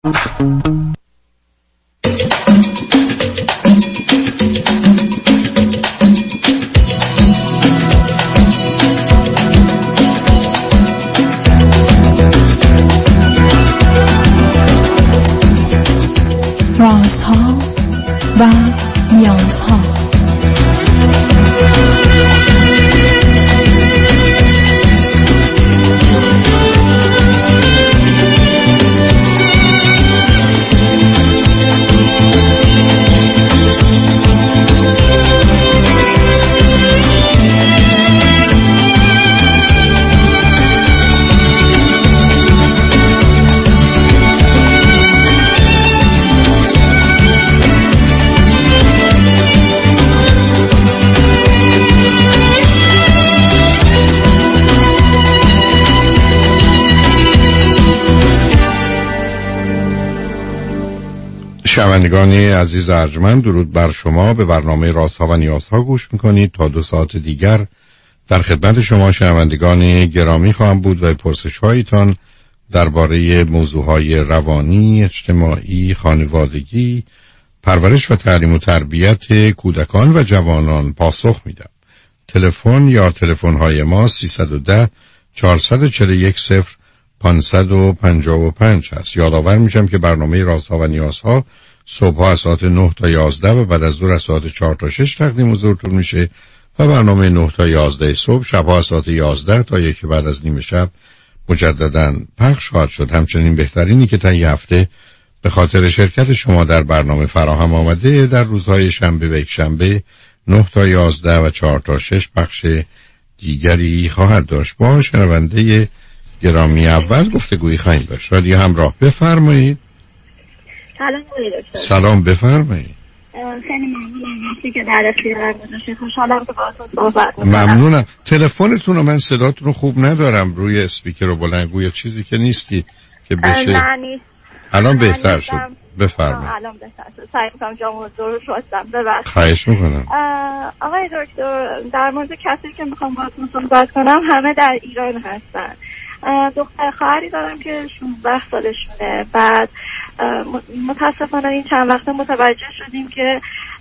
رازها و نیازها. شنوندگان عزیز ارجمند، درود بر شما. به برنامه رازها و نیازها گوش میکنید. تا 2 ساعت دیگر در خدمت شما شنوندگان گرامی خواهم بود و پرسش هایتان درباره موضوعهای روانی، اجتماعی، خانوادگی، پرورش و تعلیم و تربیت کودکان و جوانان پاسخ میدم. تلفن یا تلفن های ما 310 441 0555 هست. یادآور میشم که برنامه رازها و نیازها صبح از ساعت 9 تا 11 و بعد از ظهر از ساعت 4 تا 6 تقدیم حضورتون میشه و برنامه 9 تا 11 صبح شبها از ساعت 11 تا 1 بعد از نیم شب مجددا پخش خواهد شد. همچنین بهترینی که تا این هفته به خاطر شرکت شما در برنامه فراهم آمده در روزهای شنبه و یکشنبه 9 تا 11 و 4 تا 6 بخش دیگری خواهد داشت. با شنونده گرامی اول گفتگویی خواهیم داشت. رادیو همراه، بفرمایید. سلام دکتر. سلام، بفرمایید. خیلی ممنونم که در اختیار گذاشتید. خوشحالم که باهاتون صحبت می‌کنم. ممنونم. تلفنتون رو من صداتون رو خوب ندارم روی اسپیکر و بلندگو، یا چیزی که نیستی که بشه. نه نیست. الان بهتر شد. بفرمایید. الان بهتر شد. سعی می‌کنم جامو درست شستم. ببخشید. خواهش می‌کنم. آقای دکتر، در مورد کسی که می‌خوام باهاتون صحبت کنم، همه در ایران هستن. دختر خواهری دارم که 16 سالشونه. بعد متاسفانه این چند وقته متوجه شدیم که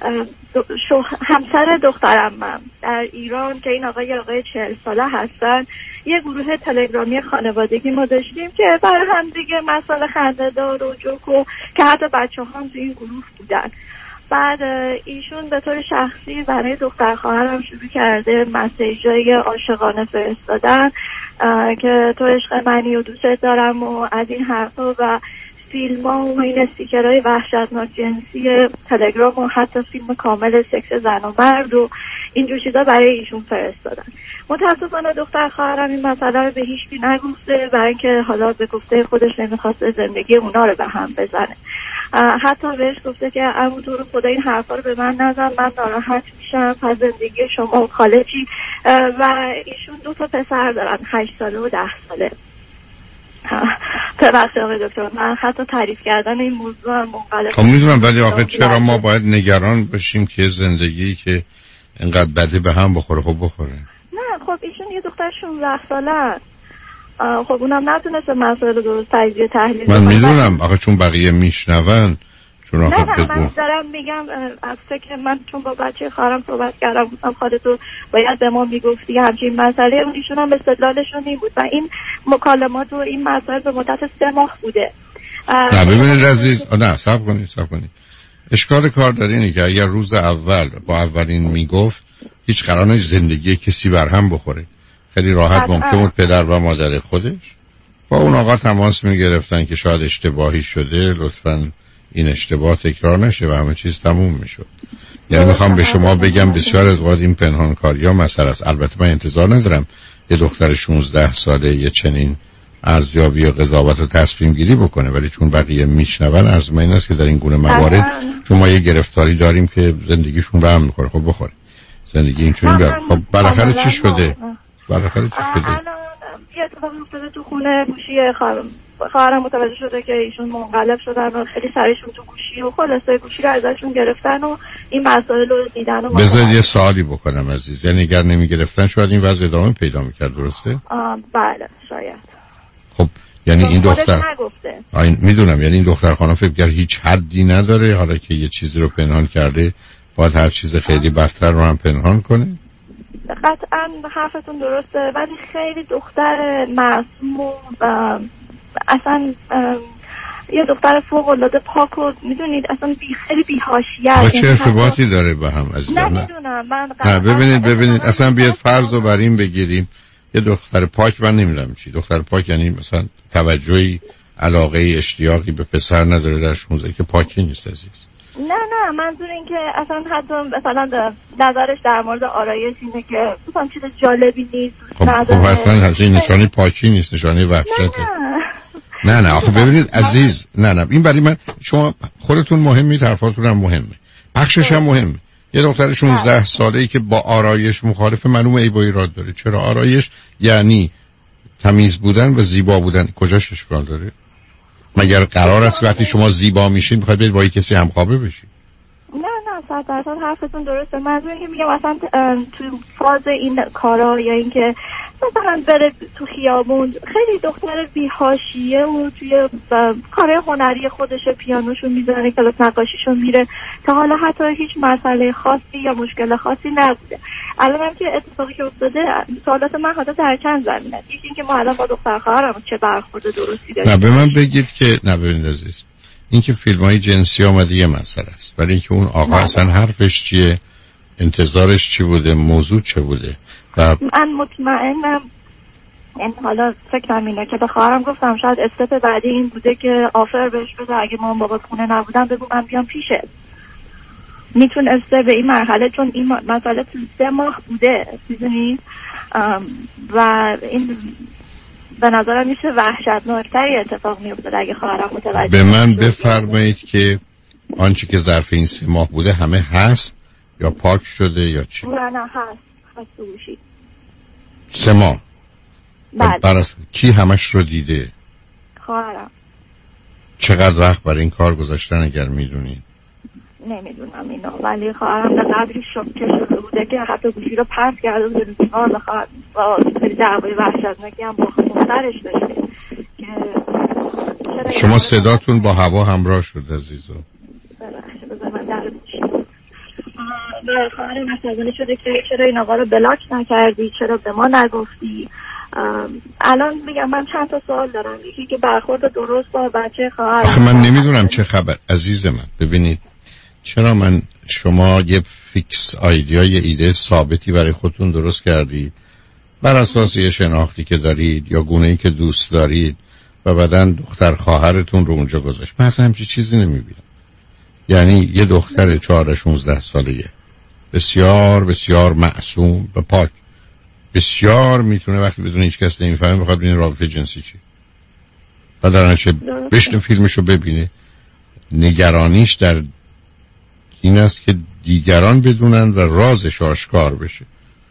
همسر دخترم من در ایران که این آقای 40 ساله هستن، یه گروه تلگرامی خانوادگی ما داشتیم که برای هم دیگه مسائل خنده‌دار و جوک و که حتی بچه‌ها هم تو این گروه بودن. بعد ایشون به طور شخصی برای دختر خواهرم شروع کرده مسیجای عاشقانه فرستادن که تو عشق منی و دوست دارم و از این حرفا و فیلم ها و این استیکرهای وحشتناک جنسی تلگرام و حتی فیلم کامل سکس زن و مرد و اینجور چیزا برای ایشون فرستادن. متاسفانه دختر خواهرم این مسئله رو به هیچکی نگفته، برای اینکه حالا به گفته خودش نمیخواسته زندگی اونا رو به هم بزنه. حتی بهش گفته که عمو تو رو خدا این حرفا رو به من نزن، من ناراحت میشم از زندگی شما و خاله چی. و ایشون 2 تا پسر دارن، 8 ساله و 10 ساله. ببخشید آقای دکتر، من حتی تعریف کردن این موضوع هم منقلب. خب میدونم، ولی آخه چرا ما باید نگران باشیم که زندگی که اینقدر بده به هم بخوره؟ خب بخوره. نه خب ایشون یه دختر 16 ساله است. خب اونم نتونست مسائل درست تجزیه تحلیل من میدونم، آخه چون بقیه میشنون. چون آخه نه من دارم میگم از که من چون با بچه خواهرم صحبت کردم، گفتم خودتو باید به ما میگفتی همچین مسئله. اون ایشون هم استدلالشون این بود و این مکالمات و این مسائل به مدت 3 ماه بوده. نه ببینید عزیز، نه صبر کنید. اشکال کار داره اینه که اگر روز اول با اولین میگفت، هیچ قرار نیست زندگی کسی بر هم بخوره. خیلی راحت ممکن بود پدر و مادر خودش با اون آقا تماس میگرفتن که شاید اشتباهی شده، لطفاً این اشتباه تکرار نشه و همه چیز تموم میشد. یعنی میخوام به شما بگم بسیار از اوقات این پنهانکاری ها مسئله است. البته من انتظار ندارم یه دختر 16 ساله یه چنین ارزیابی یا قضاوت و تصمیم گیری بکنه، ولی چون بقیه میشنون عرض من این است که در این گونه موارد چون ما یه گرفتاری داریم که زندگیشون به هم میخوره. خب بخوره زندگی اینچنین داره. خب بالاخره چی شده؟ یه اتفاق افتاده تو خونه گوشی خواهرم متوجه شده که ایشون منقلب شدن و خیلی سرشون تو گوشی و خلاصه گوشی رو ازشون گرفتن و این مسائل رو دیدن. و بذارید یه سوالی بکنم عزیز، یعنی اگر نمی گرفتن شاید این وضع ادامه پیدا میکرد، درسته؟ بله شاید. خب یعنی این دختر میدونم، یعنی این دختر خانم فکر کرد هیچ حدی نداره، حالا که یه چیزی رو پنهان کرده باید هر چیز خیلی بدتر رو هم پنهان کنه. قطعا حرفتون درسته، ولی خیلی دختر معصوم و اصلا یه دختر فوق العاده پاک و میدونید اصلا خیلی بی‌حاشیه. چه ارتباطی داره با هم عزیزم؟ نمیدونم من نه ببینید اصلا بیاد فرض رو بر این بگیریم یه دختر پاک، من نمیدونم چی دختر پاک یعنی مثلا توجهی، علاقه، اشتیاقی به پسر نداره در 16 که پاکی نیست عزیز. نه منظور این که اصلا حتی مثلا نظرش در مورد آرایش اینه که مثلا چیز جالبی نیست. خب حتما این نشانه پاکی نیست، نشانه وحشته. نه آخه ببینید عزیز، نه این برای من، شما خودتون مهمی، طرفاتون هم مهمه، بخشش هم مهمه. یه دختر 16 ساله‌ای که با آرایش مخالف، معلومه ای با ایراد داره. چرا؟ آرایش یعنی تمیز بودن و زیبا بودن، کجاش اشکال داره؟ مگر قرار است وقتی شما زیبا میشین بخواید برید با کسی همخوابه بشید؟ نه 100% حرفتون درسته. منظور اینه که میگم اصلا تو فاز این کارا یا اینکه مثلا بره تو خیابون، خیلی دختر بی‌حاشیه و توی کارهای هنری خودش پیانوشو میزنه، کلاس نقاشیشو میره، تا حالا حتی هیچ مسئله خاصی یا مشکل خاصی نبوده. الانم که اتفاقی که افتاده، سوالات من حتی در چند زمینه. یکی اینکه ما الان با دختر خواهرم چه برخورد درستی داریم. نه به من بگید که، نه ببینید عزیز، این که فیلم‌های جنسی آمده یه مسئله است، ولی اینکه اون آقا اصلا حرفش چیه، انتظارش چی بوده، موضوع چه بوده. و من مطمئنم، یعنی حالا فکرم اینه که به خواهرم گفتم شاید استپ بعدی این بوده که آفر بهش بده اگه مامان بابا خونه نبودن بگو من بیام پیشت. میتونسته به این مرحله، چون این مسئله تو 3 ماه بوده میدونی، و این به نظرم میشه وحشتناکتری اتفاق میافتاد اگه خواهرم متوجه. به من بفرمایید که آنچه که ظرف این 3 ماه بوده همه هست یا پاک شده یا چی؟ نه هست گوشی 3 ماه. بله. کی همش رو دیده؟ خواهرم. چقدر وقت برای این کار گذاشتن اگر میدونید؟ نمیدونم اینو، ولی خواهرم به قدری شوکه شده بوده که حتی گوشی رو پرت کرده بوده رو دیوار، بخواد با دعوای وحشتناکی هم با مخترش داشته که شما صداتون با هوا همراه شد عزیزو. ببخشید بذار من در خواهرم عصبانی شده که چرا این آقا رو بلاک نکردی، چرا به ما نگفتی. الان میگم من چند تا سوال دارم. یکی که برخورد درست با بچه خواهرم. آخه من نمیدونم چه خبر عزیز من. ببینید چرا شما یه فیکس آیدیا، یه ایده ثابتی برای خودتون درست کردید بر اساس یه شناختی که دارید یا گونه‌ای که دوست دارید و بعدن دختر خواهرتون رو اونجا گذاشت. من اصلا همچین چیزی نمیبینم. یعنی یه دختر 14-16 ساله‌ای بسیار بسیار معصوم و پاک، بسیار میتونه وقتی بدون هیچ کس نمیفهمه بخواد ببینه رابطه جنسی چی، و در نتیجه بشنه فیلمشو ببینه. نگرانیش در این است که دیگران بدونن و رازش آشکار بشه،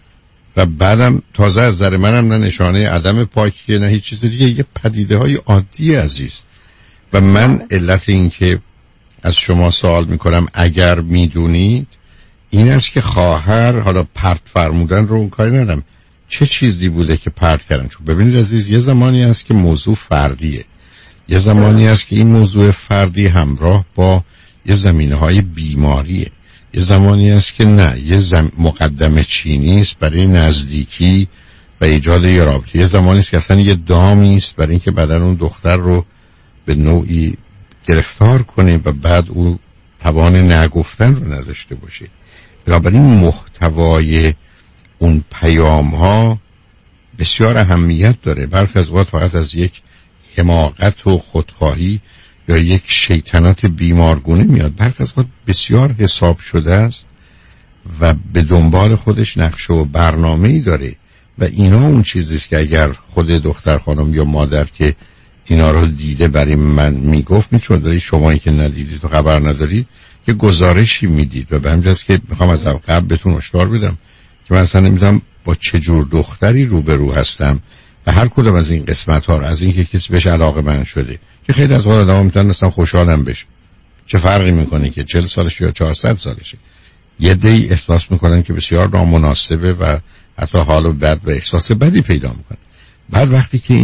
و بعدم تازه از نظر منم نه نشانه عدم پاکیه نه هیچ چیز دیگه، یه پدیده های عادی عزیز. و من علت این که از شما سوال میکنم اگر میدونید این است که خواهر حالا پرت فرمودن رو اون کاری ندارم، چه چیزی بوده که پرت کردن. چون ببینید عزیز، یه زمانی هست که موضوع فردیه، یه زمانی هست که این موضوع فردی همراه با یه زمینه‌های بیماریه، یه زمانی هست که نه، یه مقدمه چینی است برای نزدیکی و ایجاد یه رابطه، یه زمانی است که اصلا یه دامی است برای اینکه بعدن اون دختر رو به نوعی گرفتار کنه و بعد او توان نگفتن رو نداشته باشه. بنابراین محتوای اون پیام ها بسیار اهمیت داره. برخی از وقت فقط از یک حماقت و خودخواهی یا یک شیطنت بیمارگونه میاد، برخی از وقت بسیار حساب شده است و به دنبال خودش نقشه و برنامه‌ای داره. و اینا اون چیزیست که اگر خود دختر خانم یا مادر که اینا رو دیده برای من میگفت، میتونه شمایی که ندیدید و خبر ندارید یه گزارشی میدید. و به همجاست که میخوام از قبل بهتون هشدار بدم که من اصلا نمیدونم با چه جور دختری روبرو هستم و هر کدوم از این قسمت ها رو، از این که کسی بهش علاقه من شده که خیلی از آدم ها میتونن اصلا خوشحالم بشه، چه فرقی میکنه که 40 سالشه یا 400 سالشه. یه دی احساس میکنن که بسیار نامناسبه و حتی حالو بد و احساس بدی پیدا میکنن. بعد وقتی که این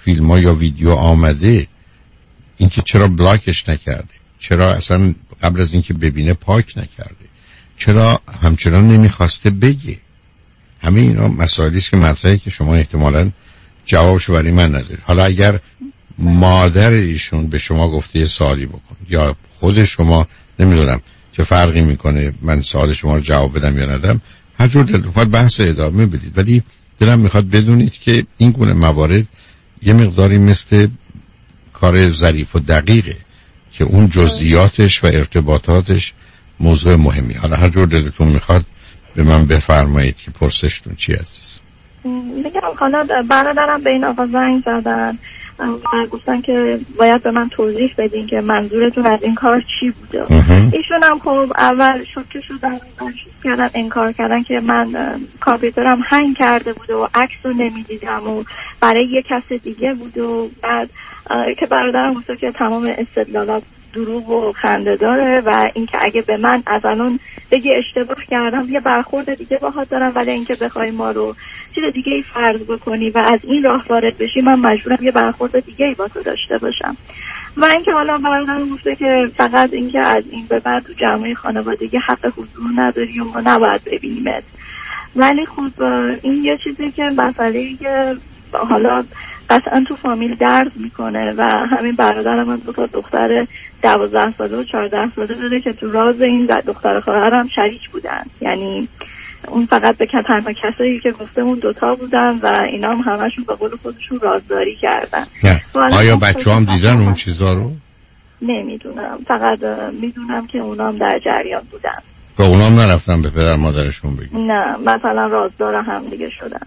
فیلم ها یا ویدیو آمده، اینکه چرا بلاکش نکرده، چرا اصلا قبل از اینکه ببینه پاک نکرده، چرا همچنان نمیخواسته بگه. همه اینا مسائلی است که مطرحه که شما احتمالاً جوابشو برای من ندارید. حالا اگر مادر ایشون به شما گفته یه سوالی بکن یا خود شما، نمیدونم چه فرقی میکنه من سوال شما رو جواب بدم یا ندم، هر جور دلتون خواهد بحث رو ادامه بدید، ولی دلم میخواد بدونید که این گونه موارد یه مقداری مثل کار ظریف و دقیقه که اون جزئیاتش و ارتباطاتش موضوع مهمی. حالا هر جور دلتون میخواد به من بفرمایید که پرسشتون چی عزیز. میگم حالا برادرم به این آقا زنگ زدن و گفتن که باید به من توضیح بدین که منظورتون از این کار چی بوده. ایشون هم خب اول شوکه شدن، کردن انکار کردن که من کامپیوترم هنگ کرده بود و عکس رو نمیدیدم و برای یه کس دیگه بود و بعد که برادرم گفت که تمام استدلالات دروغ و خنده داره و اینکه اگه به من از الان بگی اشتباه کردم یه برخورد دیگه باهات دارم، ولی اینکه بخوای ما رو چیز دیگه ای فرض بکنی و از این راه وارد بشی من مجبورم یه برخورد دیگه ای با تو داشته باشم. و اینکه حالا برادرم گفته که فقط اینکه از این به بعد تو جمعه خانوادگی حق حضور نداری و ما نباید ببینیمت. ولی خب این یه چیزی که مسئله‌ای که حالا قطعا تو فامیل درد میکنه و همین برادرم هم دو تا دختر 12 ساله و 14 ساله داره که تو راز این دختر خواهرم شریک بودن. یعنی اون فقط به تنها کسایی که گفته اون دوتا بودن و اینا هم همشون به قول خودشون رازداری کردن. آیا بچه هم دیدن اون چیزا رو؟ نمیدونم، فقط میدونم که اونا هم در جریان بودن. و اونا هم نرفتن به پدر مادرشون بگن؟ نه، مثلا رازدار هم دیگه شدن.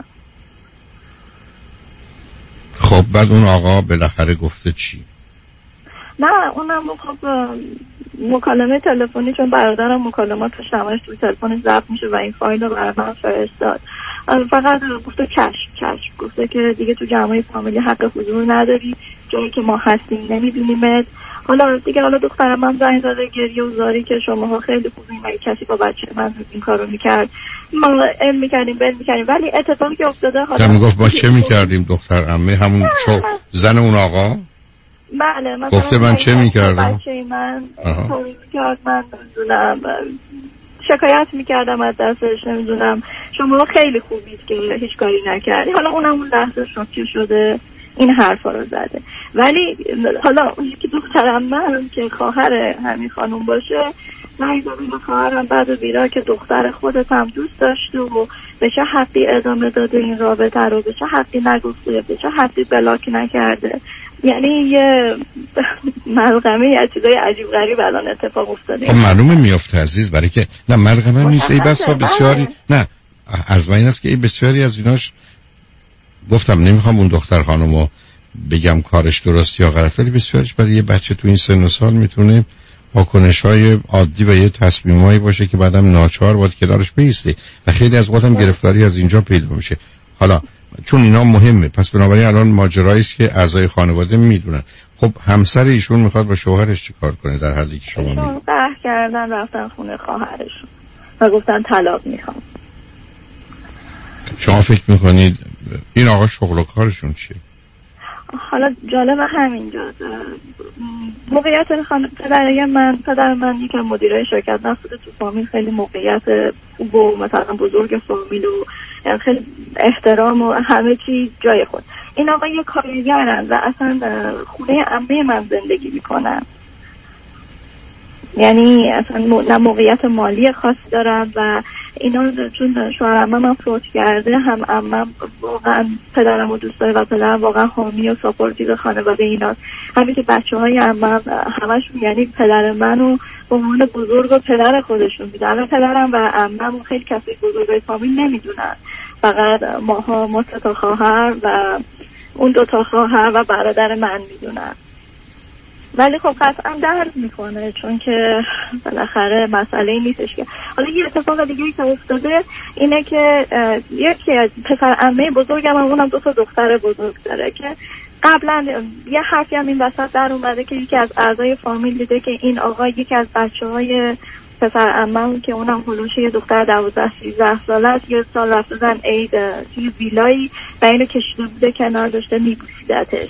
خب بعد اون آقا بالاخره گفته چی؟ نه اونم خب مکالمه تلفنی، چون برادرم مکالماتش همش توی تلفنش ضبط میشه و این فایل رو برای من فرستاد، فقط گفته چشم گفته که دیگه تو جمعه فامیلی حق حضور نداری، جایی که ما هستیم نمیبینیمت. حالا دخترم هم زنگ زده گریه و زاری که شماها خیلی خوبین و کسی با بچه من این کارو میکرد، ما علم میکردیم ولی اتفاقی که افتاده حالا میگفت ما چه میکردیم؟ دختر عمه همون زن اون آقا بله مثلا گفته من چه میکردم؟ بچه من طوری میکرد، من نمیدونم شکایت میکردم از دستش، نمیدونم شما خیلی خوبید که هیچ کاری نکردی. حالا اونم اون لحظه شوکه شده این حرفا رو زده. ولی حالا اون که دخترم من که خواهر همین خانوم باشه نایزامی به خواهرم بعد و بیرا که دختر خودت هم دوست داشته و به چه حقی ادامه داده این رابطه رو، به چه حقی نگفته، به چه حقی بلاک نکرده. یعنی یه ملغمه از چیزای عجیب غریب الان اتفاق افتاده. خب معلومه میفته عزیز، برای که نه ملغمه نیست، ای بسا بسیاری نه از این است که ای بسیاری از ایناش گفتم نمیخوام اون دختر خانومو بگم کارش درست یا غلط، ولی بسیارش برای یه بچه تو این سن و سال میتونه واکنش‌های عادی و یه تصمیمایی باشه که بعدم ناچار باید کنارش بایسته و خیلی از وقتم گرفتاری از اینجا پیدا میشه. حالا چون اینا مهمه پس بنابراین الان ماجرایی است که اعضای خانواده میدونن. خب همسر ایشون میخواد با شوهرش چیکار کنه در حدی که شما میدونید؟ قهر کردن رفتن خونه خواهرشون و گفتن طلاق میخوام. شما فکر میکنید این آقا شغل و کارشون چیه؟ حالا جالب همینجاست موقعیت پدر من یکم مدیرای شرکت نفت تو فامیل، خیلی موقعیت خوب و مثلا بزرگ فامیل و خیلی احترام و همه چی جای خود. این آقا یه کارگرن و اصلا خونه عمه من زندگی میکنن، یعنی اصلا نه موقعیت مالی خاصی دارن و اینا چون شوهر عمم فوت کرده، هم عمم واقعا پدرم رو دوست داره و پدرم واقعا حامی و ساپورتیو خانواده ایناست. همین که بچه‌های عمم همشون یعنی پدر منو به عنوان بزرگ و پدر خودشون میدونن. پدرم و عمم خیلی کسی بزرگای فامیل نمیدونن، فقط ما سه تا خواهر و اون دو تا خواهر و برادر من میدونن. ولی خب قطعا درد میکنه چون که بالاخره مسئله ای نیستش که حالا یه اتفاق دیگه که افتاده اینه که یکی از پسر عمه بزرگم اونم دو تا دختر بزرگ داره که قبلا یه حرفی هم این وسط در اومده که یکی از اعضای فامیل دیده که این آقا یکی از بچه‌های پسر عمم که اونم هلوش یه دختر 12-13 ساله است، یه سال رفتن عید توی ویلایی و اینو کشیده بوده کنار، داشته میبوسیدتش.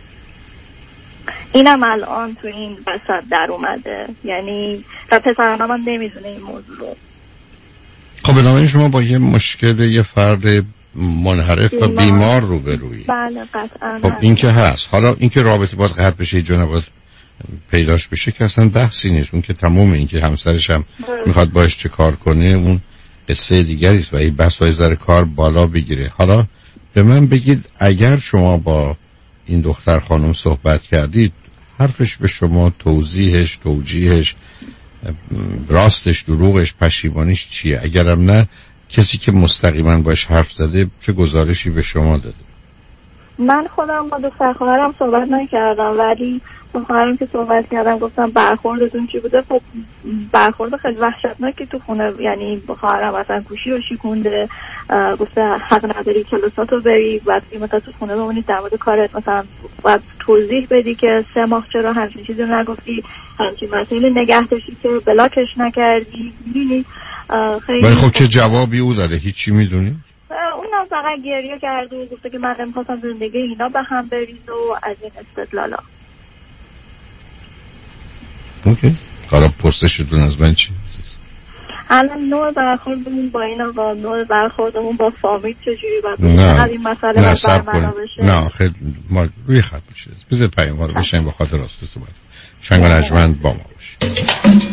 اینم الان تو این وسط در اومده، یعنی و پسر عمم هم نمیدونه این موضوع رو. خب بنابراین شما با یه مشکل یه فرد منحرف و بیمار روبرویی. بله قطعا. خب این که هست. حالا این که رابطه باید قطع بشه، جناب پیداش بشه که اصلا بحثی نیست. اون که تمومه. این که همسرش هم میخواد باش چه کار کنه اون قصه دیگری است و این بحث های ذره کار بالا بگیره. حالا به من بگید اگر شما با این دختر خانم صحبت کردید، حرفش به شما توضیحش، توجیهش، راستش، دروغش، پشیمانیش چیه؟ اگرم نه، کسی که مستقیما باش حرف زده چه گزارشی به شما داده؟ من خودم با دختر خواهرم صحبت نکردم، ولی با خواهرم که صحبت کردم گفتم برخوردتون چی بوده. خب برخورد خیلی وحشتناکی تو خونه، یعنی با خواهرم مثلا گوشی رو شکونده، گفته حق نداری کلاساتو بری، بعد مثلا تو خونه بمونی، در مورد کارت مثلا باید توضیح بدی که 3 ماه چرا همچین چیزی رو نگفتی، همچین مسئله نگه داشتی که بلاکش نکردی. می‌بینی خیلی. ولی خب چه جوابی او داده؟ هیچی میدونی؟ اونم فقط گریه کرد و گفته که من نمی‌خواستم زندگی اینا به هم بریز و از این استدلالا. اوکی. حالا پرسشتون از من چی؟ الان نوع برخوردمون با این آقا، نوع برخوردمون با فامیل چجوری باید این مسئله برمنا بشه؟ نه خیلی ما روی خط بشه. بذار پیام ها رو بشنیم با خاطر راستی صحبت. شنگ و نجمند با ما باشه.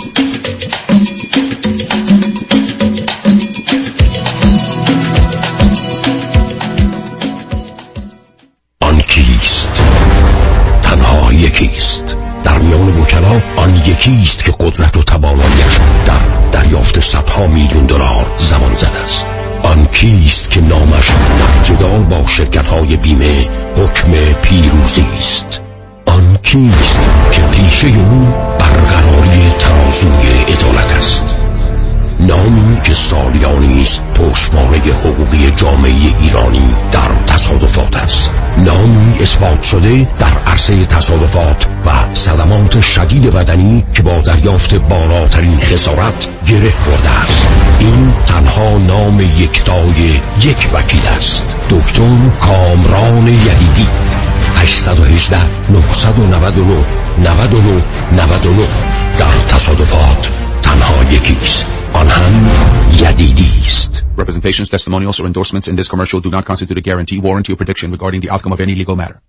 آن کیست؟ تنها یکیست. در میان وکلا آن یکیست که قدرت و تواناییش در دریافت صدها میلیون دلار زمان زده است. آن کیست که نامش در جدال با شرکت‌های بیمه حکم پیروزی است. آن کیست که پیشه او برقراری ترازوی عدالت است. نامی که سالیانی است پشتوانه حقوقی جامعه ایرانی در تصادفات است. نامی اثبات شده در عرصه تصادفات و صدمات شدید بدنی که با دریافت بالاترین خسارت گره خورده است. این تنها نام یکتای یک وکیل است. دکتر کامران یدیدی. 818 999 99 99. در تصادفات تنها یکیست. آن هم یدیدی است. Representations, testimonials, or endorsements in this commercial do not constitute a guarantee, warranty, or prediction regarding the outcome of any legal matter.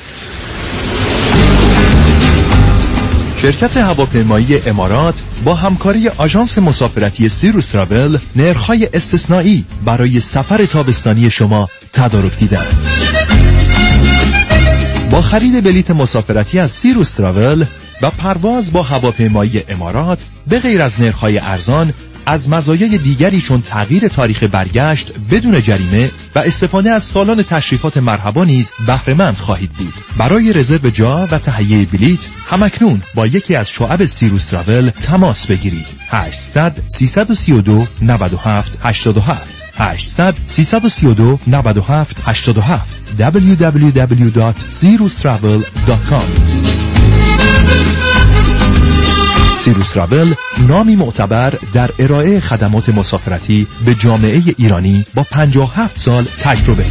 شرکت هواپیمایی امارات با همکاری آژانس مسافرتی سیروس تراول نرخ‌های استثنایی برای سفر تابستانی شما تدارک دیدند. با خرید بلیت مسافرتی از سیروس تراول و پرواز با هواپیمایی امارات به غیر از نرخ‌های ارزان، از مزایای دیگری چون تغییر تاریخ برگشت بدون جریمه و استفاده از سالن تشریفات مرحبا نیز بهره مند خواهید بود. برای رزرو جا و تهیه بلیت همکنون با یکی از شعب سیروس تراول تماس بگیرید. 800 332 97 87 800 332 97 87 www.sirustravel.com. سیروس تراول نامی معتبر در ارائه خدمات مسافرتی به جامعه ایرانی با 57 سال تجربه.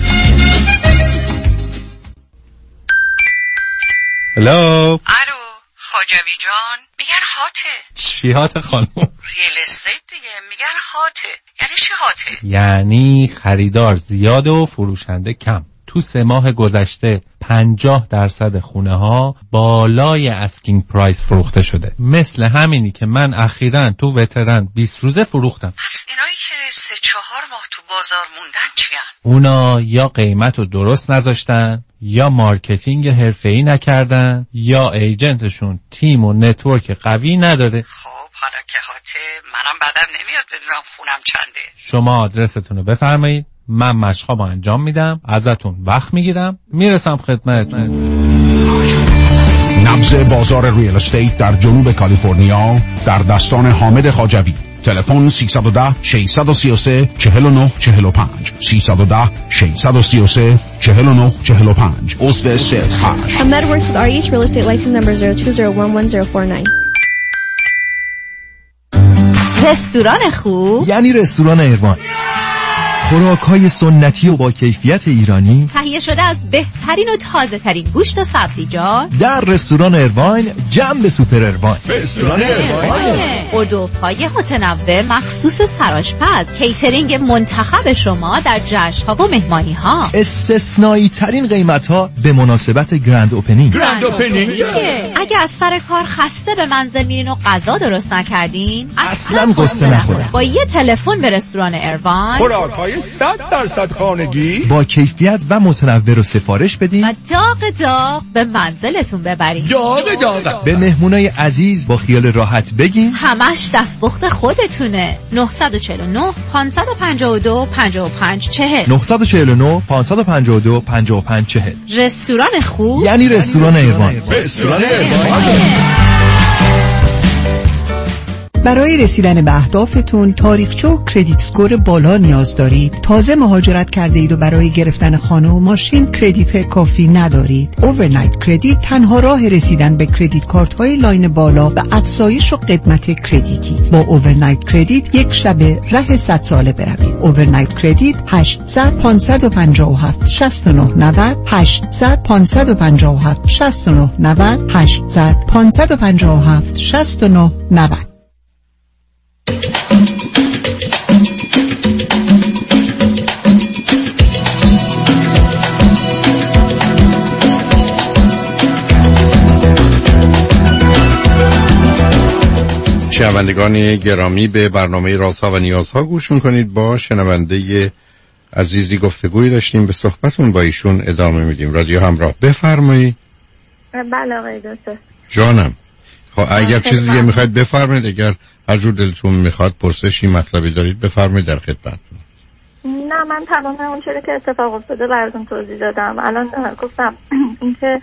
هلو. الو خواجوی جان، میگن هاته. چی هاته خانم؟ ریل استیت دیگه، میگن هاته. یعنی چی هاته؟ یعنی خریدار زیاد و فروشنده کم. تو 3 ماه گذشته 50% خونه ها بالای اسکینگ پرایس فروخته شده. مثل همینی که من اخیراً تو وترن 20 روزه فروختم. پس اینایی که 3-4 ماه تو بازار موندن چیان؟ اونا یا قیمت رو درست نذاشتن، یا مارکتینگ حرفه‌ای نکردن، یا ایجنتشون تیم و نتورک قوی نداره. خب حالا که هاته، منم بعدم نمیاد بدونم خونم چنده. شما آدرستون رو بفرمایید، من مشقامو انجام میدم، ازتون وقت میگیرم، میرسم خدمتتون. نبض بازار ریل استیت در جنوب کالیفرنیا در دستان حامد خواجوی. تلفن 310 633 49 45 310 633 49 45. عضو سیلز هاش. Ahmed works with RH Real Estate License Number 02011049. رستوران خوب یعنی رستوران ایروان. خوراک‌های سنتی و با کیفیت ایرانی تهیه شده از بهترین و تازه ترین گوشت و سبزیجات در رستوران ایروان، جنب سوپر ایروان. رستوران ایروان، اردوهای متنوع مخصوص سرآشپز، کیترینگ منتخب شما در جشن‌ها و مهمانی‌ها، استثنایی ترین قیمت‌ها به مناسبت گرند اوپنینگ. اگه از سر کار خسته به منزل میرین و غذا درست نکردین، اصلا قصه نخورید. با یه تلفن به رستوران ایروان خوراک‌های 100% خانگی با کیفیت و متنوع رو سفارش بدین و داغ به منزلتون ببرین. داغ به مهمونای عزیز با خیال راحت بگین همش دستپخت خودتونه. 949 552 5540 949 552 5540. رستوران خوب یعنی رستوران ایروان. رستوران ایروان. برای رسیدن به اهدافتون تاریخچه و کردیت اسکور بالا نیاز دارید. تازه مهاجرت کرده اید و برای گرفتن خانه و ماشین کردیت کافی ندارید. اوورنایت کردیت تنها راه رسیدن به کردیت کارت های لاین بالا و افزایش و قدمت کردیتی. با اوورنایت کردیت یک شب ره 100 ساله بروید. اوورنایت کردیت 800 557 69 90 800 557 69 90 800 557 69 90. شنوندگان گرامی، به برنامه رازها و نیازها گوش میکنید. با شنونده عزیزی گفتگوی داشتیم، به صحبتون با ایشون ادامه میدیم. رادیو همراه، بفرمایید. بله آقای دکتر. جانم. خب اگر چیزی دیگه میخواید بفرمایید، اگر هر جور دلتون میخواد پرسشی مطلبی دارید بفرمایید، در خدمتتون. نه من تمام اون چیزی که اتفاق افتاده براتون توضیح دادم. الان گفتم اینکه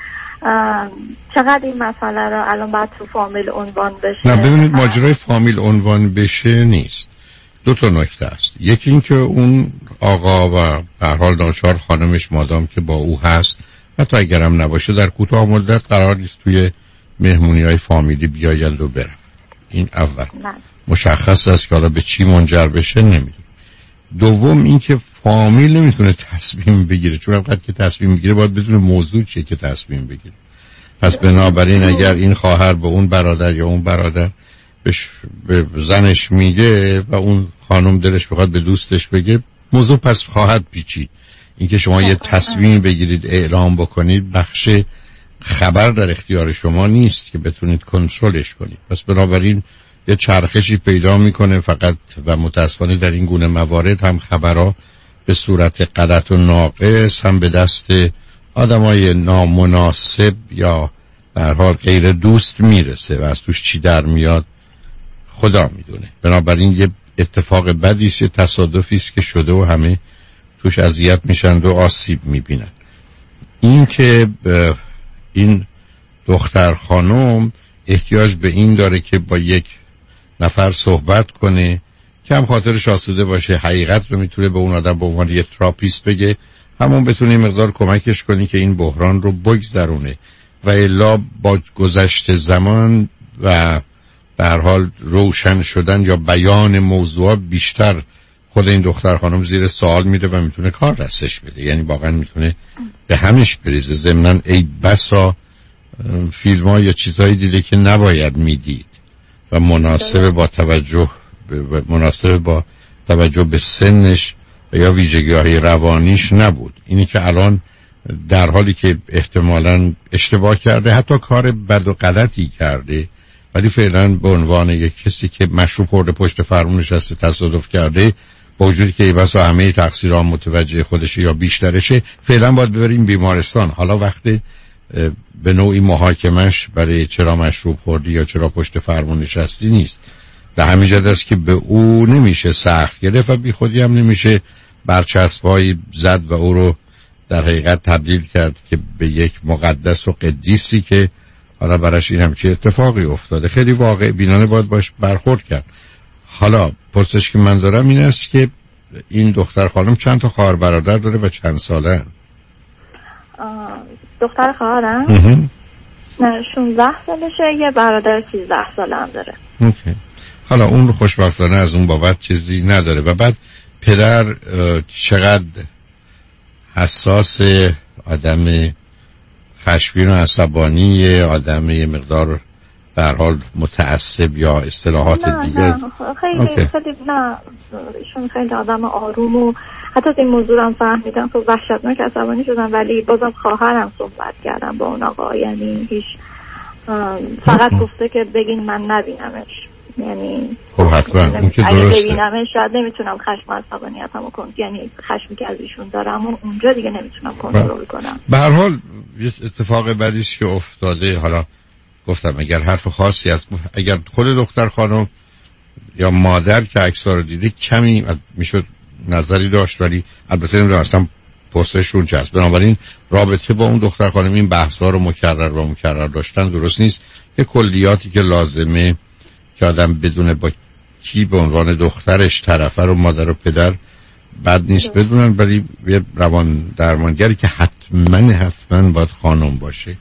چقدر این مسئله رو الان باید تو فامیل عنوان بشه. نه ببینید، ماجرای فامیل عنوان بشه نیست. دو تا نکته است. یکی این که اون آقا و به هر حال ناچار خانمش مادام که با او هست، حتی اگرم نباشه، در کوتاه مدت قرار نیست توی مهمونی‌های فامیلی بیایند و برن. این اول. مشخص است که حالا به چی منجر بشه نمیدونم. دوم این که فامیل نمیتونه تصمیم بگیره، چون وقتی که تصمیم میگیره باید بدونه موضوع چیه که تصمیم بگیره. پس بنابراین اگر این خواهر به اون برادر یا اون برادر به زنش میگه و اون خانم دلش بخواد به دوستش بگه، موضوع پس خواهد پیچید. اینکه شما یه تصمیم بگیرید اعلام بکنید، بخش خبر در اختیار شما نیست که بتونید کنترلش کنید. پس بنابراین یه چرخشی پیدا میکنه فقط، و متاسفانه در این گونه موارد هم خبرها به صورت غلط و ناقص هم به دست آدمای نامناسب یا به هر حال غیر دوست میرسه و از توش چی در میاد خدا میدونه. بنابراین یه اتفاق بدی است، تصادفی است که شده و همه توش اذیت میشن و آسیب میبینن. این که این دختر خانم احتیاج به این داره که با یک نفر صحبت کنه که هم خاطرش آسوده باشه، حقیقت رو میتونه به اون آدم به عنوان یه تراپیست بگه، همون بتونه مقدار کمکش کنی که این بحران رو بگذرونه. و الا با گذشت زمان و به هر حال روشن شدن یا بیان موضوع بیشتر خود این دختر خانم زیر سوال میره و میتونه کار دستش بده. یعنی واقعا میتونه به همش بریزه. ضمناً ای بسا فیلم ها یا چیزهایی دیده که نباید میدید و مناسب با توجه به سنش و یا ویژگی‌های روانیش نبود. اینی که الان در حالی که احتمالاً اشتباه کرده، حتی کار بد و غلطی کرده، ولی فعلا به عنوان یک کسی که مشروب خورده پشت فرمون نشسته تصادف کرده، با وجودی که ایواسا همه تقصیرها متوجه خودشه یا بیشترشه، فعلا باید ببریم بیمارستان. حالا وقت به نوعی محاکمش برای چرا مشروب خوردی یا چرا پشت فرمون نشستی نیست. به همین جهت است که به او نمیشه سخت گرفت و بی خودی هم نمیشه برچسب‌هایی زد و او رو در حقیقت تبدیل کرد که به یک مقدس و قدیسی که حالا براش این همچی اتفاقی افتاده. خیلی واقع بینانه باید باش برخورد کرد. حالا پرسش که من دارم این است که این دختر خانم چند تا خواهر برادر داره و چند ساله؟ دختر خواهرم 16 سالشه، یه برادر 13 ساله هم داره. اوکی. حالا اون رو خوشبختانه از اون بابت چیزی نداره. و بعد پدر چقدر حساس، آدم خشمگین و عصبانی، آدم یه مقدار به هر حال متعصب یا اصطلاحات دیگه؟ نه خیلی نه، ایشون خیلی آدم آروم و حتی این موضوع هم فهمیدم که وحشتناک عصبانی شدم، ولی بازم خواهرم صحبت کردم با اون آقا، یعنی هیچ فقط گفته که بگین من نبینمش. یعنی خب حتما اون که اگه درسته. ببینمش شاید نمیتونم خشم و عصبانیتمو کنم، یعنی خشمی که از ایشون دارم و اونجا دیگه نمیتونم کنترل کنم. به هر حال یه اتفاق بدی است که افتاده. حالا گفتم اگر حرف خاصی است، اگر خود دختر خانم یا مادر که عکس‌ها رو دیده کمی میشد نظری داشت، ولی البته نمیدونم اصلا پستشون چه است. بنابراین رابطه با اون دختر خانم این بحث‌ها رو مکرر داشتن درست نیست. یه کلیاتی که لازمه که آدم بدونه با کی به عنوان دخترش طرفه رو مادر و پدر بد نیست بدونن، ولی یه روان درمانگری که حتما باید خانم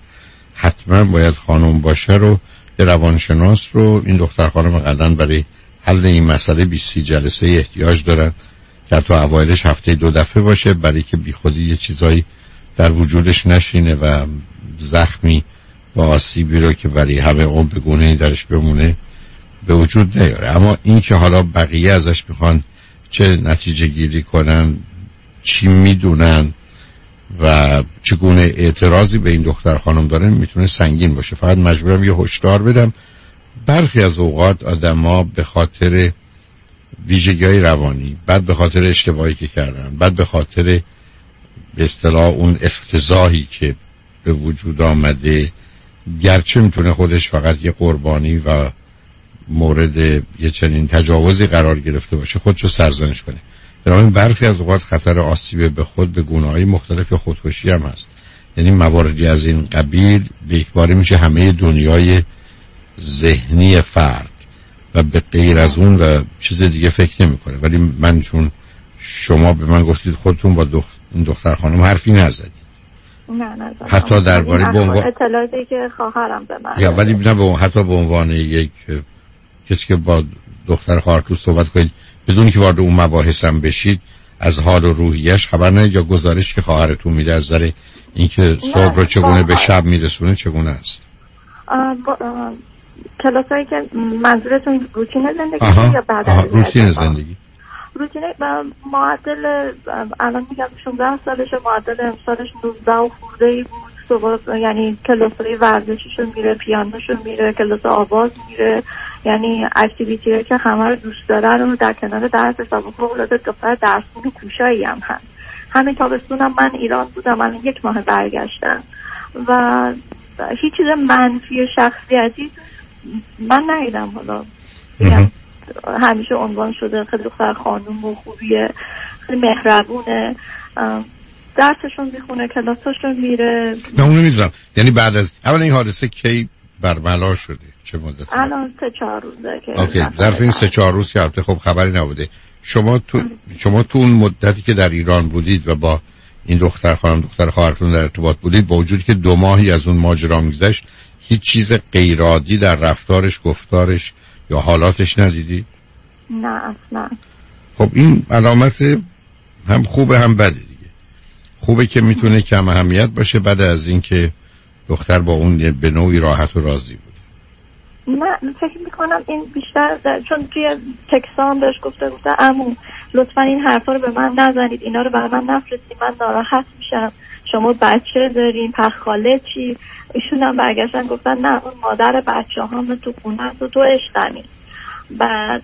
باشه رو، یه روانشناس رو این دختر خانم قدن برای حل این مسئله 20 جلسه احتیاج دارن که حتی اوایلش هفته 2 دفعه باشه، برای که بی خودی یه چیزایی در وجودش نشینه و زخمی و آسیبی رو که برای همه عمر به گونه‌ای درش بمونه به وجود نیاره. اما این که حالا بقیه ازش میخوان چه نتیجه گیری کنن، چی میدونن و چگونه اعتراضی به این دختر خانم دارن، میتونه سنگین باشه. فقط مجبورم یه هشدار بدم، برخی از اوقات آدما به خاطر ویژگی‌های روانی، بعد به خاطر اشتباهی که کردن، بعد به خاطر به اصطلاح اون افتضاحی که به وجود آمده، گرچه میتونه خودش فقط یه قربانی و مورد یه چنین تجاوزی قرار گرفته باشه، خودشو سرزنش کنه. بنابراین برخی از اوقات خطر آسیب به خود به گونه‌های مختلف یا خودکشی هم هست. یعنی مواردی از این قبیل به یکباره میشه همه دنیای ذهنی فرد و به غیر از اون و چیز دیگه فکر نمی‌کنه. ولی من چون شما به من گفتید خودتون با این دختر خانم حرفی نزدید، نه حتی درباره به عنوان اطلاعاتی که خواهرم به من یا ولی نه حتی به عنوان یک کسی که با دختر خواهرتون صحبت کنید بدون که وارد اون مباحث هم بشید، از حال و روحیش خبر ندید یا گزارش که خواهرتون میده از نظر اینکه صبح رو چگونه به شب میرسونه چگونه است؟ کلاسایی که منظورتون روتین زندگی یا بعد از روتین زندگی؟ روتین معدل الان میگم 16 سالشه، معدل امسالش 19 و خورده‌ای بود. صبح یعنی کلاسای ورزشیشو میره، پیانوشو میره، کلاس آواز میره، یعنی اکتیویتی که همه رو دوست داره رو در کنار درسش و فوق‌العاده دختر درسون کوشایی هم هست. همین تابستونم من ایران بودم، الان 1 ماه برگشتم و هیچ چیز منفی شخصیتی من ندیدم. حالا همیشه عنوان شده خیلی دختر خانوم و خوبیه، خیلی مهربونه، درسشون میخونه، کلاساشون میره. نه اونو میدونم. یعنی بعد از اول این حادثه کی برملا شده؟ چه مدت؟ الان 3-4 روزه که اوکی. در این 3-4 روز که البته خب خبری نبوده. شما تو اون مدتی که در ایران بودید و با این دختر خواهرتون در ارتباط بودید، با وجودی که 2 ماهی از اون ماجرا میگذشت، هیچ چیز غیرعادی در رفتارش، گفتارش یا حالاتش ندیدی؟ نه اصلا. خب این علامت هم خوبه هم بده دیگه. خوبه که میتونه کم اهمیت باشه بعد از این که دختر با اون به نوعی راحت و راضی بود. من فکر میکنم این بیشتر چون توی تکسان بهش گفته عمو لطفا این حرفا رو به من نزنید، اینا رو برای من نفرستید، من ناراحت میشم، شما بچه دارین، پخاله چی؟ ایشون هم برگشتن گفتن نه اون مادر بچه هم تو خونه هست و تو عشقمی. بعد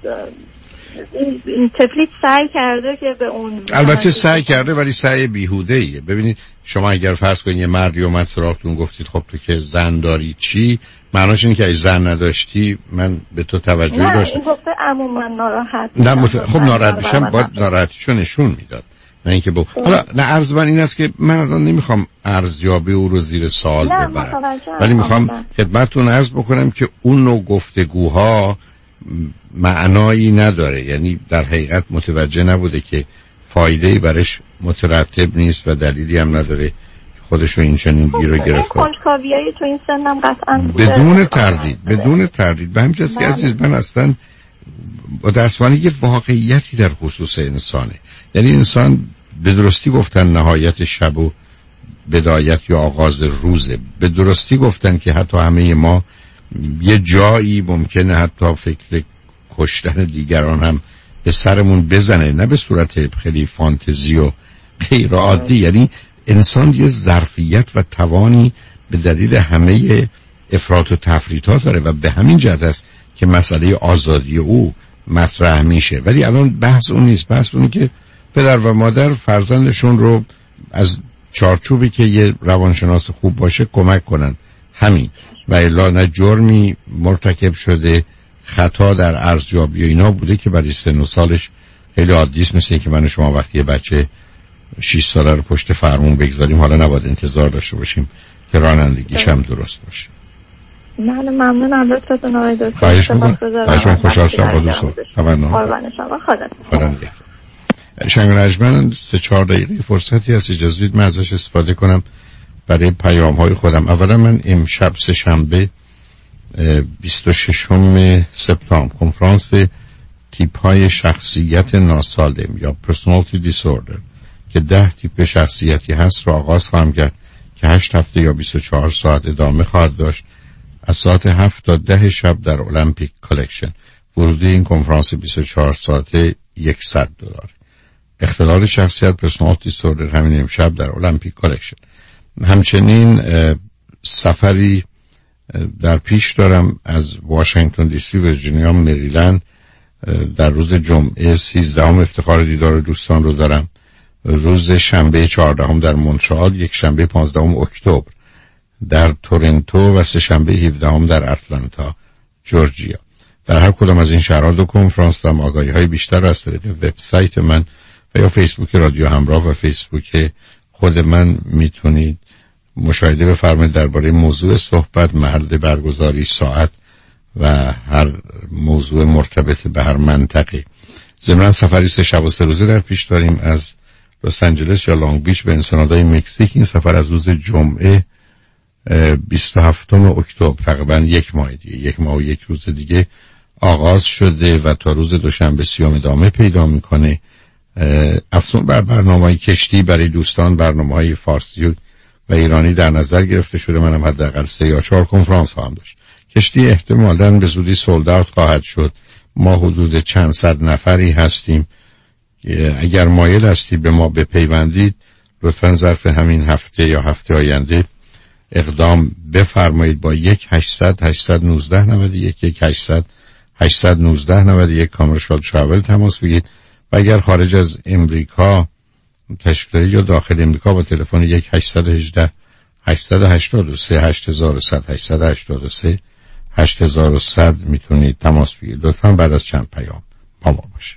این تفلیت سعی کرده که به اون، البته سعی کرده ولی سعی بیهوده ایه. ببینید شما اگر فرض کنید یه مردی اومد سراغتون گفتید خب تو که زن داری چی، معناش اینه که اگه زن نداشتی من به تو توجهی داشتم. نه این گفته عمو من ناراحت خب ناراحت بشم باید ناراحتیشو نشون میداد، نه اینکه حالا نه عرض من این است که من الان نمیخوام ارزیابی او رو زیر سوال ببرم، ولی میخوام خدمتتون عرض بکنم که اون نوع گفتگوها معنایی نداره. یعنی در حقیقت متوجه نبوده که فایده‌ای برش مترتب نیست و دلیلی هم نداره خودشو این چنین گیر رو گرفت. کنجکاویای تو این سنم قطعاً بدون تردید به همین جاست که عزیز من اصلا متأسفانه یه واقعیتی در خصوص انسانه. یعنی انسان به درستی گفتن نهایت شب و بدایت یا آغاز روزه. به درستی گفتن که حتی همه ما یه جایی ممکنه حتی فکر کشتن دیگران هم به سرمون بزنه، نه به صورت خیلی فانتزی و غیر عادی. یعنی انسان یه ظرفیت و توانی به دلیل همه افراط و تفریطات داره و به همین جهت است که مسئله آزادی او مطرح میشه. ولی الان بحث اون نیست. بحث اون که پدر و مادر فرزندشون رو از چارچوبی که یه روانشناس خوب باشه کمک کنن، همین. و الا نه جرمی مرتکب شده، خطا در ارزیابی و اینا بوده که برای سن و سالش خیلی عادی است. مثل اینکه من و شما وقتی یه بچه 6 ساله رو پشت فرمون بگذاریم حالا نباید انتظار داشته باشیم که رانندگیش هم درست باشه. من ممنونم لطفتون آقای دکتر. خواهش می‌کنم. خوشحال شدم با دوستان. قربان شما. خدا نگهدار. شنگ رجمن 3-4 دقیقه فرصتی هست، اجازه بدید من ازش استفاده کنم برای پیام‌های خودم. اولا من امشب سه‌شنبه 26 سپتامبر کنفرانس تیپ‌های شخصیت ناسالم یا personality disorder که 10 تیپ شخصیتی هست رو آغاز خواهم کرد که 8 هفته یا 24 ساعت ادامه خواهد داشت از ساعت 7 تا 10 شب در المپیک کالکشن. ورودی این کنفرانس 24 ساعته $100. اختلال شخصیت personality disorder همین امشب در المپیک کالکشن. همچنین سفری در پیش دارم از واشنگتن دی سی، ویرجینیا، مریلند. در روز جمعه 13 افتخار دیدار دوستان رو دارم. روز شنبه 14 در مونترال، یک شنبه 15 اکتبر در تورنتو و سه شنبه 17 در اتلانتا جورجیا. در هر کدام از این شهرها 2 کنفرانس دارم. آگاهی‌های بیشتر از طریق وبسایت من و یا فیسبوک رادیو همراه و فیسبوک خود من میتونید مشاهده بفرمایید درباره موضوع صحبت، محل برگزاری، ساعت و هر موضوع مرتبط به هر منطقه. ضمن سفری 3 شب و 3 روزه در پیش داریم از لس آنجلس یا لانگ بیچ به انسنادای مکزیک. این سفر از روز جمعه 27 اکتبر تقریبا 1 ماه دیگه، 1 ماه و 1 روز دیگه آغاز شده و تا روز دوشنبه 30 ادامه پیدا میکنه. افزون بر برنامه‌های کشتی برای دوستان برنامه‌های فارسی و ایرانی در نظر گرفته شده. منم حداقل 3 یا 4 کنفرانس خواهم داشت. کشتی احتمالاً به زودی سولد اوت خواهد شد. ما حدود چند صد نفری هستیم. اگر مایل هستید به ما بپیوندید لطفاً ظرف همین هفته یا هفته آینده اقدام بفرمایید با 1-800-819-91 کامرشال تراول تماس بگیرید و اگر خارج از امریکا تشریف دارید یا داخل امریکا با تلفن 1-818-880-8100 میتونید تماس بگیرید. لطفاً بعد از چند پیام با ما باشید.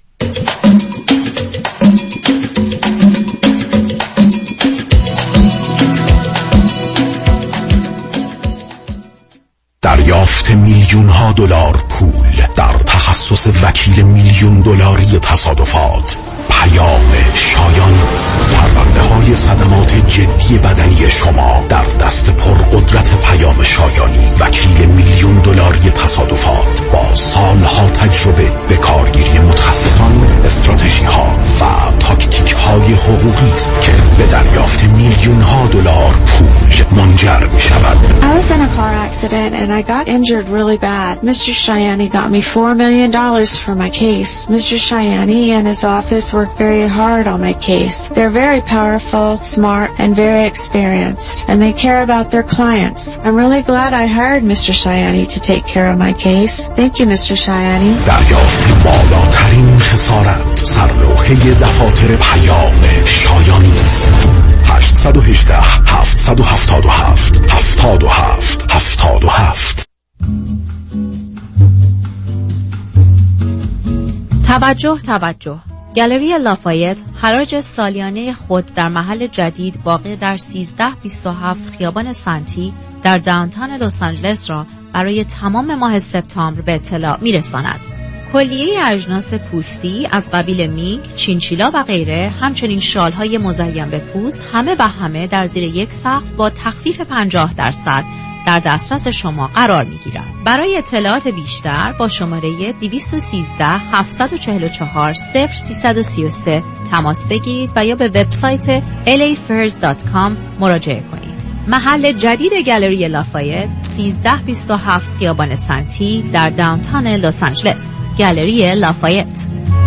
دریافت میلیون‌ها دلار پول در تخصص وکیل $1,000,000 تصادفات. پیام شایان است. پرونده‌های صدمات جدی بدنی شما در دست پرقدرت پیام شایانی، وکیل $1,000,000 تصادفات با سالها تجربه به کارگیری متخصصان، استراتژی‌ها و تاکتیک‌های حقوقی است که به دریافت $1,000,000 پول منجر می‌شود. I was in a car accident and I got injured really bad. Mr. Shayani got me $4 million for my case. Mr. Shayani and his office worked very hard on my case. They're very powerful, smart, and very experienced, and they care about their clients. I'm really glad I hired Mr. Shayani to take care of my case. Thank you, Mr. Shayani. دریافت بالاترین خسارت سرلوحه دفاتر پیام شایانی است. 818-777-77-77. توجه گالری لافایت حراج سالیانه خود در محل جدید واقع در 1327 خیابان سنتی در داونتاون لس آنجلس را برای تمام ماه سپتامبر به اطلاع می‌رساند. کلیه اجناس پوستی از قبیل مینک، چینچیلا و غیره، همچنین شال‌های مزین به پوست، همه در زیر یک سقف با تخفیف 50% در دسترس شما قرار می‌گیرد. برای اطلاعات بیشتر با شماره 213 744 0333 تماس بگیرید و یا به وبسایت lafairs.com مراجعه کنید. محل جدید گالری لافایت 1327 خیابان سنتی در داونتاون لس آنجلس. گالری لافایت.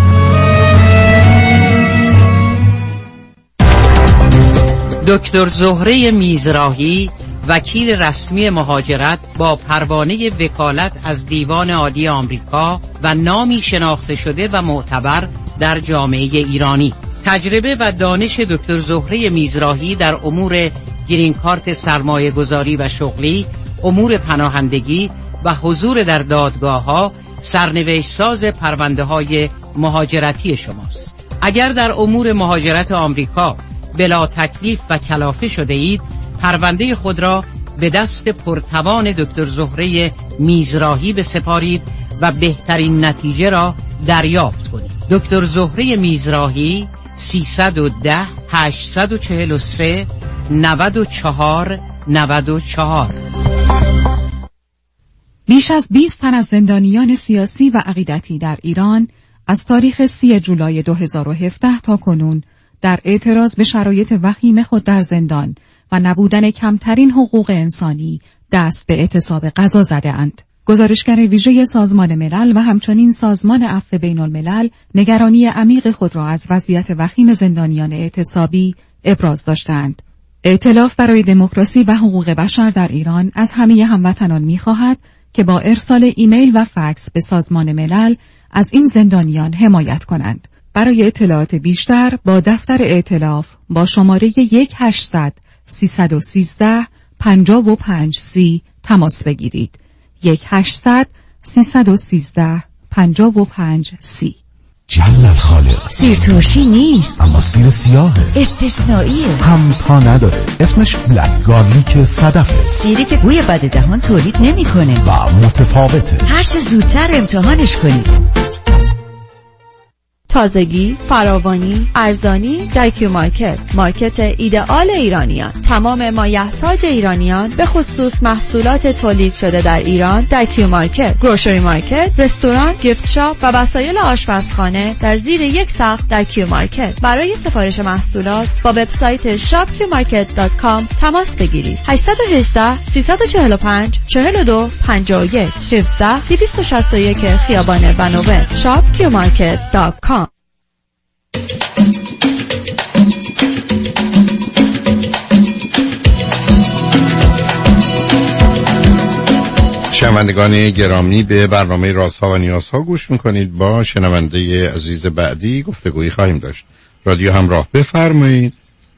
دکتر زهره میزراهی، وکیل رسمی مهاجرت با پروانه وکالت از دیوان عالی آمریکا و نامی شناخته شده و معتبر در جامعه ایرانی. تجربه و دانش دکتر زهره میزراهی در امور گرین کارت سرمایه گذاری و شغلی، امور پناهندگی و حضور در دادگاه‌ها سرنوشت ساز پرونده های مهاجرتی شماست. اگر در امور مهاجرت آمریکا بلا تکلیف و کلافه شده اید، پرونده خود را به دست پرتوان دکتر زهره میزراهی بسپارید و بهترین نتیجه را دریافت کنید. دکتر زهره میزراهی 310 843 94 94. بیش از 20 تن از زندانیان سیاسی و عقیدتی در ایران از تاریخ 30 جولای 2017 تا کنون در اعتراض به شرایط وخیم خود در زندان و نبودن کمترین حقوق انسانی دست به اعتصاب غذا زده اند. گزارشگر ویژه سازمان ملل و همچنین سازمان عفو بین الملل نگرانی عمیق خود را از وضعیت وخیم زندانیان اعتصابی ابراز داشتند. ائتلاف برای دموکراسی و حقوق بشر در ایران از همه هموطنان می‌خواهد که با ارسال ایمیل و فکس به سازمان ملل از این زندانیان حمایت کنند. برای اطلاعات بیشتر با دفتر ائتلاف با شماره 1-800-313-5530 تماس بگیرید. 1-800-313-5530. جل الخالق. سیر ترشی نیست، اما سیر سیاهه، استثنائیه، همتا نداره. اسمش بلک گارلیک صدفه، سیری که بوی بد دهان تولید نمیکنه و متفاوته. هرچه زودتر امتحانش کنید. تازگی، فراوانی، ارزانی در کیو مارکت ایدئال ایرانیان. تمام مایحتاج ایرانیان به خصوص محصولات تولید شده در ایران در کیو مارکت. گروشری مارکت، رستوران، گیفت شاپ و وسایل آشپزخانه در زیر یک سقف در کیو مارکت. برای سفارش محصولات با وبسایت shopqmarket.com تماس بگیرید. 818 345 42 51 17 261 خیابان بنوبر. shopqmarket.com. شنوندگان گرامی، به برنامه رازها و نیازها گوش میکنید. با شنونده عزیز بعدی گفتگویی خواهیم داشت. رادیو همراه، بفرمایید.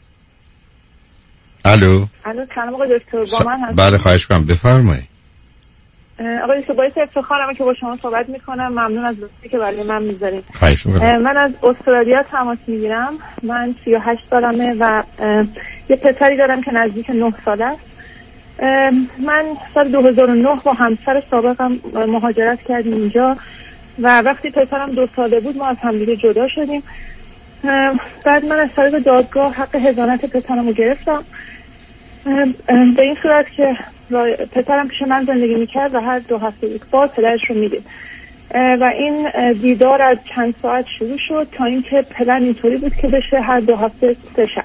الو. سلام آقای دکتر، با من هستید؟ بله خواهش کنم، بفرمایید. آقای دکتر، باعث افتخارمه که با شما صحبت میکنم. ممنون از وقتی که برای من میذارید. خواهش میکنم. من از استرالیا تماس میگیرم. من 38 سالمه و یه پسری دارم که نزدیک 9 ساله است. من سال 2009 با همسر سابقم مهاجرت کردیم اینجا و وقتی پسرم 2 ساله بود ما از همدیگه جدا شدیم. بعد من از طریق دادگاه حق حضانت پسرم رو گرفتم، به این صورت که پسرم پیش من زندگی میکرد و هر 2 هفته یک بار پدرش رو میدید و این دیدار از چند ساعت شروع شد تا اینکه پلن اینطوری بود که بشه هر 2 هفته 3 شب.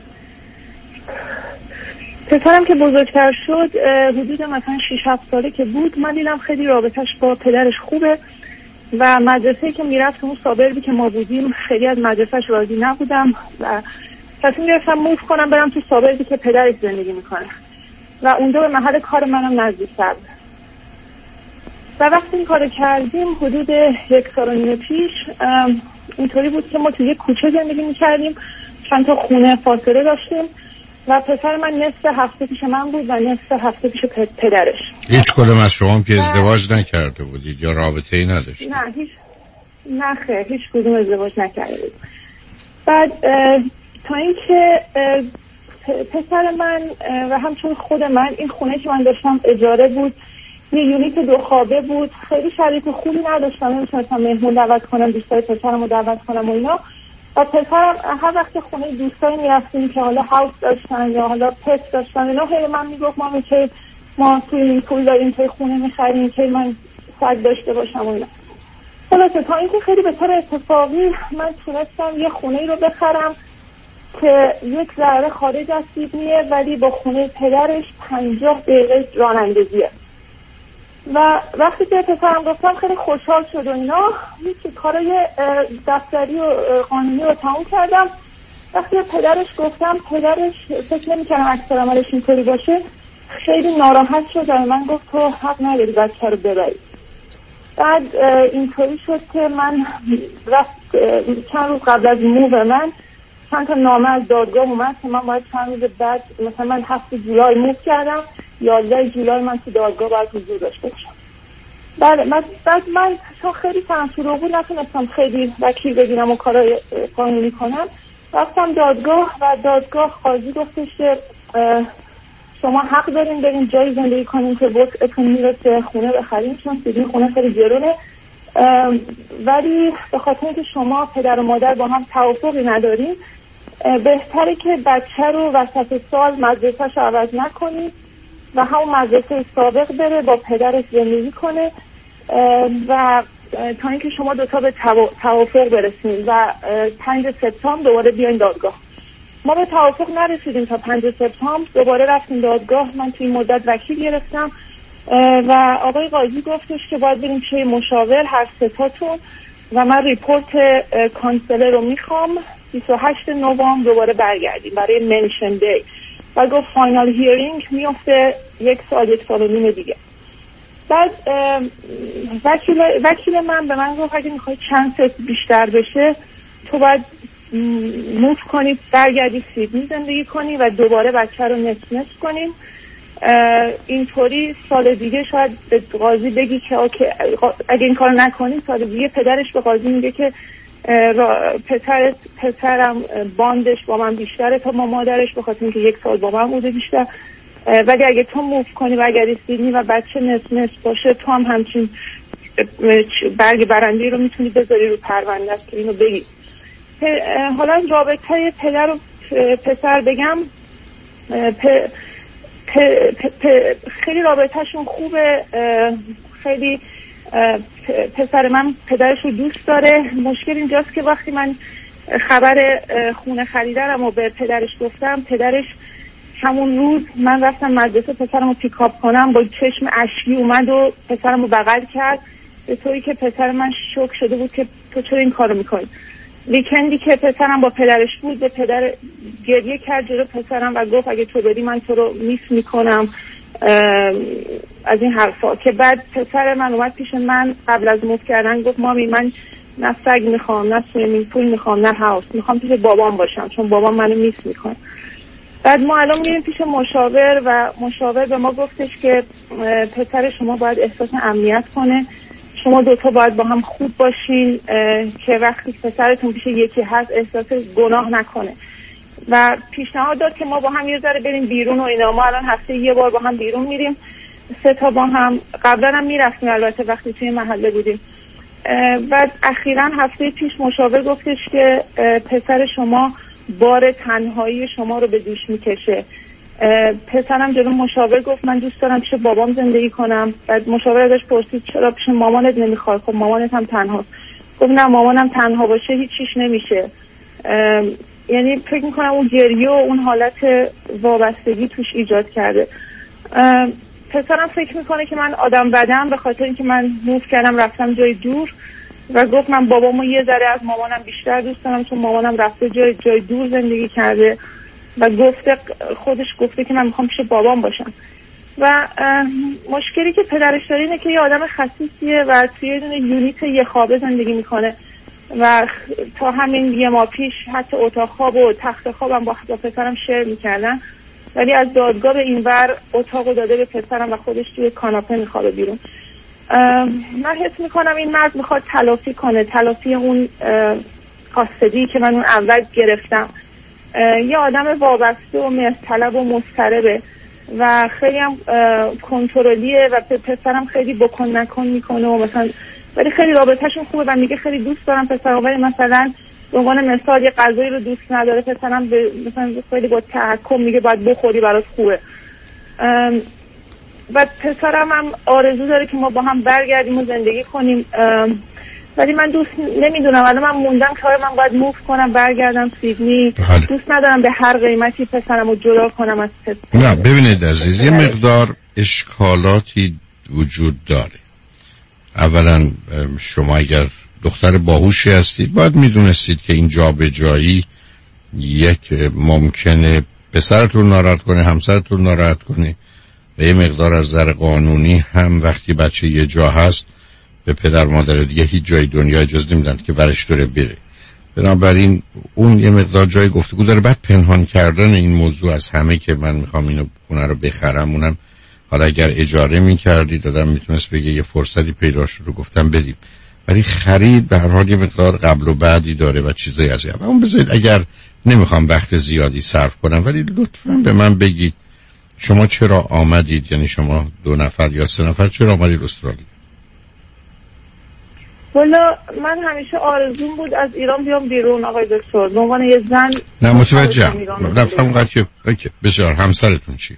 پسرم که بزرگتر شد، حدود مثلا 6-7 ساله که بود، من دیدم خیلی رابطش با پدرش خوبه و مدرسه‌ای که میرفت اون سابربی که ما بودیم خیلی از مدرسه‌اش راضی نبودم و تصمیم گرفتم موو کنم برم تو سابربی که پدرش زندگی میکنه و اونجا به محل کار منم نزدیک‌تر بود. و وقتی این کارو کردیم حدود 1 سال و نیم پیش اینطوری بود که ما تو یک کوچه زندگی میکردیم، چند تا خونه فاصله داشتیم و پسر من نصف هفته پیش من بود و نصف هفته پیش پدرش. هیچ کدوم از شما که ازدواج نکرده بودید یا رابطه‌ای نداشتید؟ نه خیر، هیچ کدوم ازدواج نکرده بود. بعد تا اینکه پسر من و همچون خود من، این خونه که من داشتم اجاره بود، یه یونیت 2 خوابه بود، خیلی شرایط خوبی نداشتم، نمیتونستم مهمون دعوت کنم، دوستای پسرم رو دعوت کنم و اینا. و پسرم هر وقت خونه دوستایی میرفتیم که حالا هاوس داشتن یا حالا پت داشتن اینا، خیلی من میگفت مامی که ما توی این پول داریم که خونه میخریم که من سگ داشته باشم و اینا. خلاصه تا اینکه خیلی به طور اتفاقی من تونستم یه خونه رو بخرم که یک ذره خارج از سیدنیه ولی با خونه پدرش 50 دقیقه رانندگیه. و وقتی که پسرم گفتم خیلی خوشحال شد و اینا، هیچ کارای دفتری و قانونی رو تموم کردم. وقتی پدرش گفتم، پدرش فکر نمی‌کردم اکثر عملش اینطوری باشه، خیلی ناراحت شد و من گفت تو حق نداری بچه رو ببری. بعد اینطوری شد که من چند روز قبل از موو من چند تا نامه از دادگاه اومد که من باید چند روز بعد، مثلا من 7 جولای موو کردم، 11 جولای من تو دادگاه باید حضور داشته باشم. بله بعد من چون خیلی تنفر بود نتونستم خیلی وکیل بگیرم و کارای قانونی کنم، رفتم دادگاه و دادگاه قاضی گفتش که شما حق دارین برین جایی زندگی کنین که وسعتون میرسه خونه بخرین، چون سیدنی خونه خیلی گرونه، ولی به خاطر اینکه شما پدر و مادر با هم توافقی ندارین بهتره که بچه رو وسط سال مدرسه‌شو عوض نکنید و همون مدرسه سابق بره با پدرش زندگی کنه و تا اینکه شما دوتا به توافق برسید و 5 سپتامبر دوباره بیاین دادگاه. ما به توافق نرسیدیم تا 5 سپتامبر، دوباره رفتیم دادگاه. من توی این مدت وکیل گرفتم و آقای قاضی گفتش که باید بریم پیش مشاور هر ستاتون و من ریپورت کانسلر رو میخوام 28 نوامبر دوباره برگردیم برای منشن دی و گفت فاینال هیرینگ میفته 1 سال و نیم دیگه. بعد وکیل من به من گفت اگه میخوای چند سال بیشتر بشه تو باید موف کنی برگردی سیدنی زندگی کنی و دوباره بچه رو نصف کنیم، اینطوری سال دیگه شاید به قاضی بگی که اگه این کار نکنی سال دیگه پدرش به قاضی میگه که پسرم باندش با من بیشتره تا با مادرش به خاطر اینکه 1 سال با من بوده بیشتر، ولی اگه تو موف کنی و اگر سیدنی و بچه نصف باشه تو هم همچین برگ برنده رو میتونی بذاری رو پرونده که اینو بگی. حالا رابطه پدر و پسر بگم، خیلی رابطهشون خوبه، خیلی پسر من پدرش رو دوست داره. مشکل اینجاست که وقتی من خبر خونه خریدنم و به پدرش گفتم، پدرش همون روز من رفتم مدرسه پسرم رو پیکاپ کنم با چشم اشکی اومد و پسرم رو بغل کرد به طوری که پسر من شوک شده بود که تو چرا این کارو میکنی. ویکندی که پسرم با پدرش بود به پدر گریه کرد جلو پسرم و گفت اگه تو بری من تو رو میس میکنم از این حرفا. که بعد پسر من اومد پیش من قبل از موف کردن گفت مامی من نه سگ میخوام نه سویمینگ پول میخوام نه هاوس، میخوام پیش بابام باشم چون بابام منو میس میکنه. بعد ما الان میریم پیش مشاور و مشاور به ما گفتش که پسر شما باید احساس امنیت کنه، شما دوتا باید با هم خوب باشین که وقتی پسرتون پیش یکی هست احساس گناه نکنه و پیشنهاد داد که ما با هم یه ذره بریم بیرون و اینا. ما الان هفته 1 بار با هم بیرون میریم 3 تا با هم، قبلا هم میرفتیم البته وقتی توی محله بودیم. بعد اخیراً هفته پیش مشاور گفتش که پسر شما بار تنهایی شما رو به دوش میکشه. پسرم جلو مشاور گفت من دوست دارم پیش بابام زندگی کنم. بعد مشاور ازش پرسید چرا پیش مامانت نمیخوای؟ خب مامانت هم تنهاست. گفت نه مامانم تنها باشه هیچ چیش نمیشه. یعنی فکر میکنم اون گریه و اون حالت وابستگی توش ایجاد کرده. پسرم فکر میکنه که من آدم بدم به خاطر اینکه من موف کردم رفتم جای دور و گفت من بابامو یه ذره از مامانم بیشتر دوست دارم چون مامانم رفته جای دور زندگی کرده و خودش گفته که من میخوام پیش بابام باشم. و مشکلی که پدرش داره اینه که یه آدم خسیسیه و توی یه دونه یونیت 1 خوابه زندگی میکنه و تا همین 1 ماه پیش حتی اتاق خواب و تخت خوابم با پسرم شیر میکردن، ولی از دادگاه به این ور اتاقو داده به پسرم و خودش توی کاناپه میخوابه بیرون. من حس میکنم این مرد میخواد تلافی کنه، تلافی اون کاستدی که من اون اول گرفتم. یه آدم وابسته و مطلب و مضطربه و خیلی هم کنترلیه و پسرم خیلی بکن نکن میکنه و مثلا، ولی خیلی رابطهشون خوبه و میگه خیلی دوست دارم پسرم، ولی مثلا به عنوان مثال یه غذایی رو دوست نداره پسرم مثلا خیلی با تحکم میگه باید بخوری برات خوبه. و پسرم هم آرزو داره که ما با هم برگردیم و زندگی کنیم، ولی من دوست نمیدونم، الان من موندم که من باید موو کنم برگردم سیدنی. دوست ندارم به هر قیمتی پسرم رو جدا کنم از پسرم. نه ببینید عزیز، یه مقدار اشکالاتی وجود داره. اولا شما اگر دختر باهوشی هستید باید میدونستید که این جابجایی یک ممکنه پسرتون ناراحت کنه، همسرتون ناراحت کنه و یه مقدار از نظر قانونی هم وقتی بچه یه جا هست به پدر مادر دیگه هیچ جای دنیا اجازه نمیدن که ورش داره بره. بنابراین اون یه مقدار جای گفتگو داره. بعد پنهان کردن این موضوع از همه که من میخوام اینو خونه رو بخرم، اونم حالا اگر اجاره میکردید دادم میتونست بگه یه فرصتی پیدا شد رو گفتم بدیم، ولی خرید به هر حال یه مقدار قبل و بعدی داره و چیزایی از این. اون بذارید اگر نمیخوام وقت زیادی صرف کنم، ولی لطفاً به من بگید شما چرا آمدید، یعنی شما 2 نفر یا 3 نفر چرا آمدید استرالیا؟ والا من همیشه آرزوم بود از ایران بیام بیرون آقای دکتر، به عنوان یه زن. نه متوجهم. رفتم قد که اوکی بسیار. همسرتون چی؟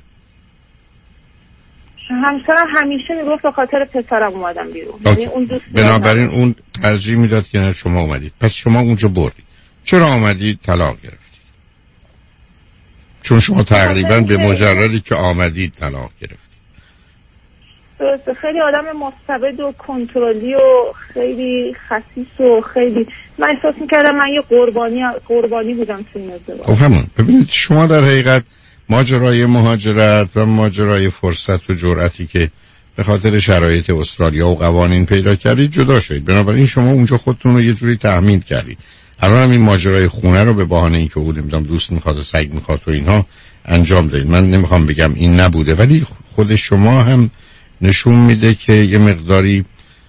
همسرم همیشه میگفت به خاطر پسرم اومدم بیرون. یعنی اون دوست بنابراین اون ترجیح میداد که نه شما اومدید. پس شما اونجا بردید. چرا آمدید طلاق گرفتید؟ چون شما تقریبا به مجردی که آمدید طلاق گرفتید. درسته، خیلی آدم مستبد و کنترلی و خیلی خسیس و خیلی، من احساس میکردم من یه قربانی بودم تو این ازدواج. همون ببینید شما در حقیقت ماجرای مهاجرت و ماجرای فرصت و جرأتی که به خاطر شرایط استرالیا و قوانین پیدا کردید جدا شدید، بنابراین شما اونجا خودتون رو یه جوری تأمین کردید. الان هم این ماجرای خونه رو به بهانه اینکه او نمیدونم دوست میخواد و سگ میخواد و اینها انجام دادید. من نمیخوام بگم این نبوده، ولی خود شما هم نشون میده که یه مقداری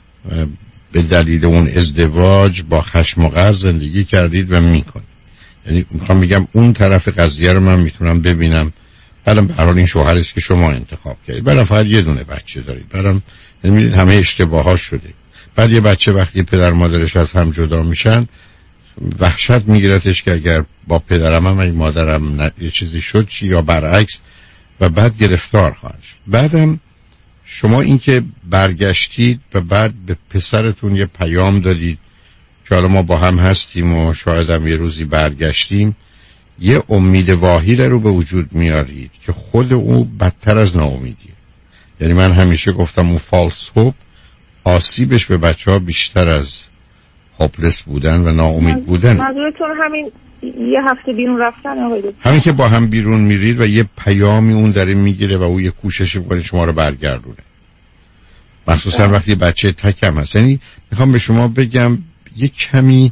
به دلیل اون ازدواج با خشم و غضب زندگی کردید و میکنید. یعنی میخوام بگم اون طرف قضیه رو من میتونم ببینم. بعدم به هر حال این شوهری است که شما انتخاب کردید، بعدم فقط یه دونه بچه دارید، بعدم میدونید همه اشتباهات شده. بعد یه بچه وقتی پدر مادرش از هم جدا میشن وحشت میگیرتش که اگر با پدرم هم این مادرم یه چیزی شد چی یا برعکس، و بعد گرفتار خواهد شد. بعدم شما این که برگشتید و بعد به پسرتون یه پیام دادید که حالا ما با هم هستیم و شاید هم یه روزی برگشتیم، یه امید واهی رو به وجود میارید که خود او بدتر از ناامیدیه. یعنی من همیشه گفتم اون فالس هوپ آسیبش به بچه‌ها بیشتر از هاپلس بودن و ناامید بودن. منظورتون همین یه هفته بیرون رفتن آقای دکتر؟ همین که با هم بیرون میرید و یه پیامی اون داره میگیره و او یه کوششی میکنه شما رو برگردونه، مخصوصا وقتی بچه تکم هست. یعنی میخوام به شما بگم یه کمی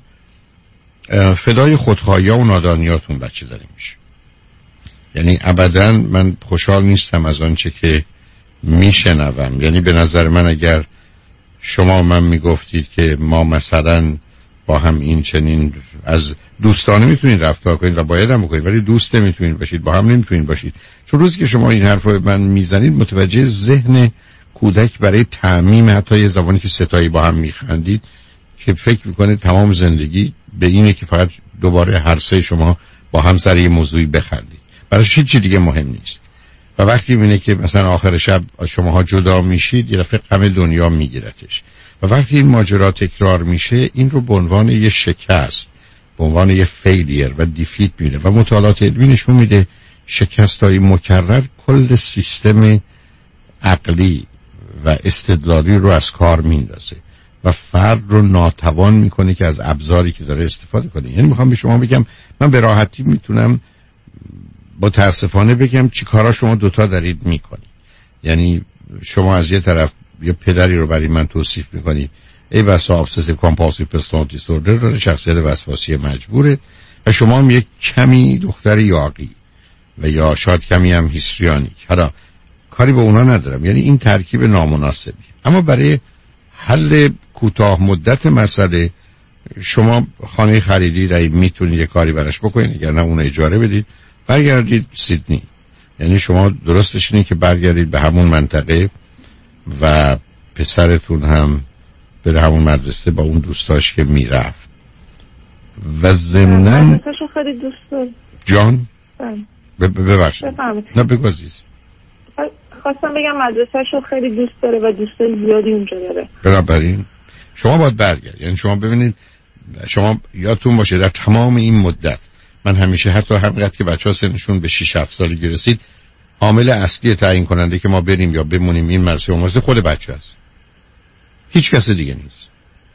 فدای خودخواهی‌ها و نادانیاتون بچه داره میشه. یعنی ابداً من خوشحال نیستم از آنچه که میشنوم. یعنی به نظر من اگر شما من میگفتید که ما مثلا با هم این چنین از دوستانه میتونید رفتار کنید و باید هم بکنید، ولی دوست نمیتونید باشید، با هم نمیتونید باشید. چون روزی که شما این حرف رو من میزنید متوجه ذهن کودک برای تعمیم حتی یه زمانی که ستایی با هم میخندید که فکر میکنه تمام زندگی به اینه که فقط دوباره هر سه شما با هم سر یه موضوعی بخندید، برای هیچ چیز دیگه مهم نیست. و وقتی میبینه که مثلا آخر شب شماها جدا میشید یه دفعه غم دنیا میگیرتش. و وقتی این ماجرا تکرار میشه این رو به عنوان یه شکست، به عنوان یه فیلیر و دیفیت میبینه. و مطالعات علمی نشون میده شکست‌های مکرر کل سیستم عقلی و استدلالی رو از کار میندازه و فرد رو ناتوان میکنه که از ابزاری که داره استفاده کنه. یعنی میخوام به شما بگم من به راحتی میتونم با تاسفانه بگم چی کارا شما دوتا دارید میکنید. یعنی شما از یه طرف یه پدری رو برای من توصیف میکنید ای بسا ابسسیو کامپالسیو پرسونالیتی دیسوردر داره، شخصیت وسواسی مجبوره، و شما هم یک کمی دختر یاغی و یا شاید کمی هم هیستریانیک. حالا کاری به اونا ندارم، یعنی این ترکیب نامناسبی. اما برای حل کوتاه مدت مسئله شما خانه خریدید، اگه میتونید یه کاری براش بکنید، اگر نه اون اجاره بدید، برگردید سیدنی. یعنی شما درستش اینه که برگردید به همون منطقه و پسرتون هم بره همون مدرسه با اون دوستاش که میرفت و ضمناً خیلی دوست دارم. جان ببخشید نه بگو عزیز. میخواستم بگم مدرسه‌شو خیلی دوست داره و دوست زیادی اونجا داره. بنابراین شما باید برگردید. یعنی شما ببینید، شما یادتون باشه در تمام این مدت من همیشه حتی همینقدر که بچه‌ها سنشون به 6-7 سالگی رسید، عامل اصلی تعیین کننده که ما بریم یا بمونیم این مدرسه اون مدرسه خود بچه است، هیچ کس دیگه نیست.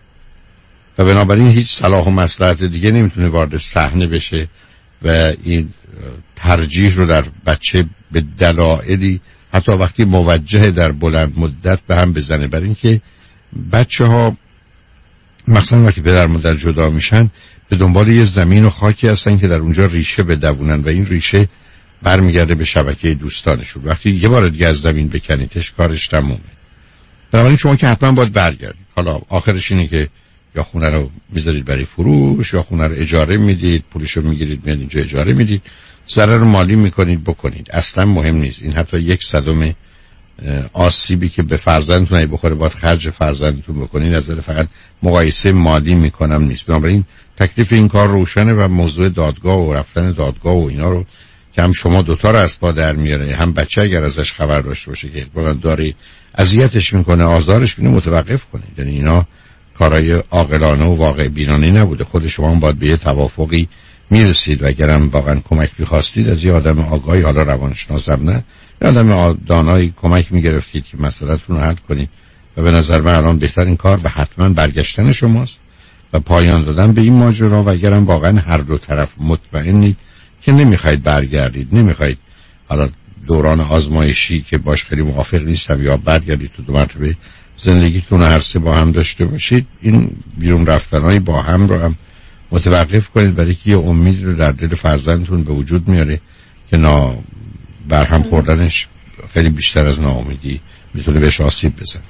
و بنابراین هیچ صلاح و مصلحت دیگه نمیتونه وارد صحنه بشه و این ترجیح رو در بچه به دلایلی حتی وقتی موجه در بلند مدت به هم بزنه. برای اینکه بچه ها مثلا وقتی پدر مادر جدا میشن به دنبال یه زمین و خاکی هستن که در اونجا ریشه بدوونن و این ریشه برمیگرده به شبکه دوستانشون. وقتی یه بار دیگه از زمین بکنیدش کارش تمومه. بنابراین شما که حتما باید برگردید. حالا آخرش اینه که یا خونه رو میذارید برای فروش یا خونه رو اجاره میدید، پولش رو میگیرید میاد اینجا اجاره میدید، ضرر مالی میکنید بکنید، اصلا مهم نیست. این حتی 1/100 آسیبی که به فرزندتون بخوره باید خرج فرزندتون بکنید، از نظر فقط مقایسه مالی میکنم نیست. بنابراین تکلیف این کار روشنه و موضوع دادگاه و رفتن دادگاه و اینا رو که هم شما دوتا رو از پا در میاره، هم بچه اگر ازش خبر داشته باشه که داره اذیتش میکنه آزارش میکنه متوقف کنید. یعنی اینا کارهای عاقلانه و واقع بینانه نبوده. خود شما هم باید به یه توافقی میرسید و اگرم واقعا کمک میخواستید از یه آدم آگاهی، حالا روانشناسم نه، یه آدم دانایی کمک میگرفتید که مسئله‌تون رو حل کنید. و به نظر من الان بهترین کار و حتما برگشتن شماست و پایان دادن به این ماجرا. و اگرم واقعا هر دو طرف مطمئنید که نمیخواید برگردید، نمیخواید حالا دوران آزمایشی که باش خیلی موافق نیستم یا برگردید تو 2 مرتبه زندگیتون هر سه با هم داشته باشید، این بیرون رفتنهای با هم رو هم متوقف کنید، برای که یه امید رو در دل فرزندتون به وجود میاره که برهم خوردنش خیلی بیشتر از ناامیدی میتونه بهش آسیب بزنه.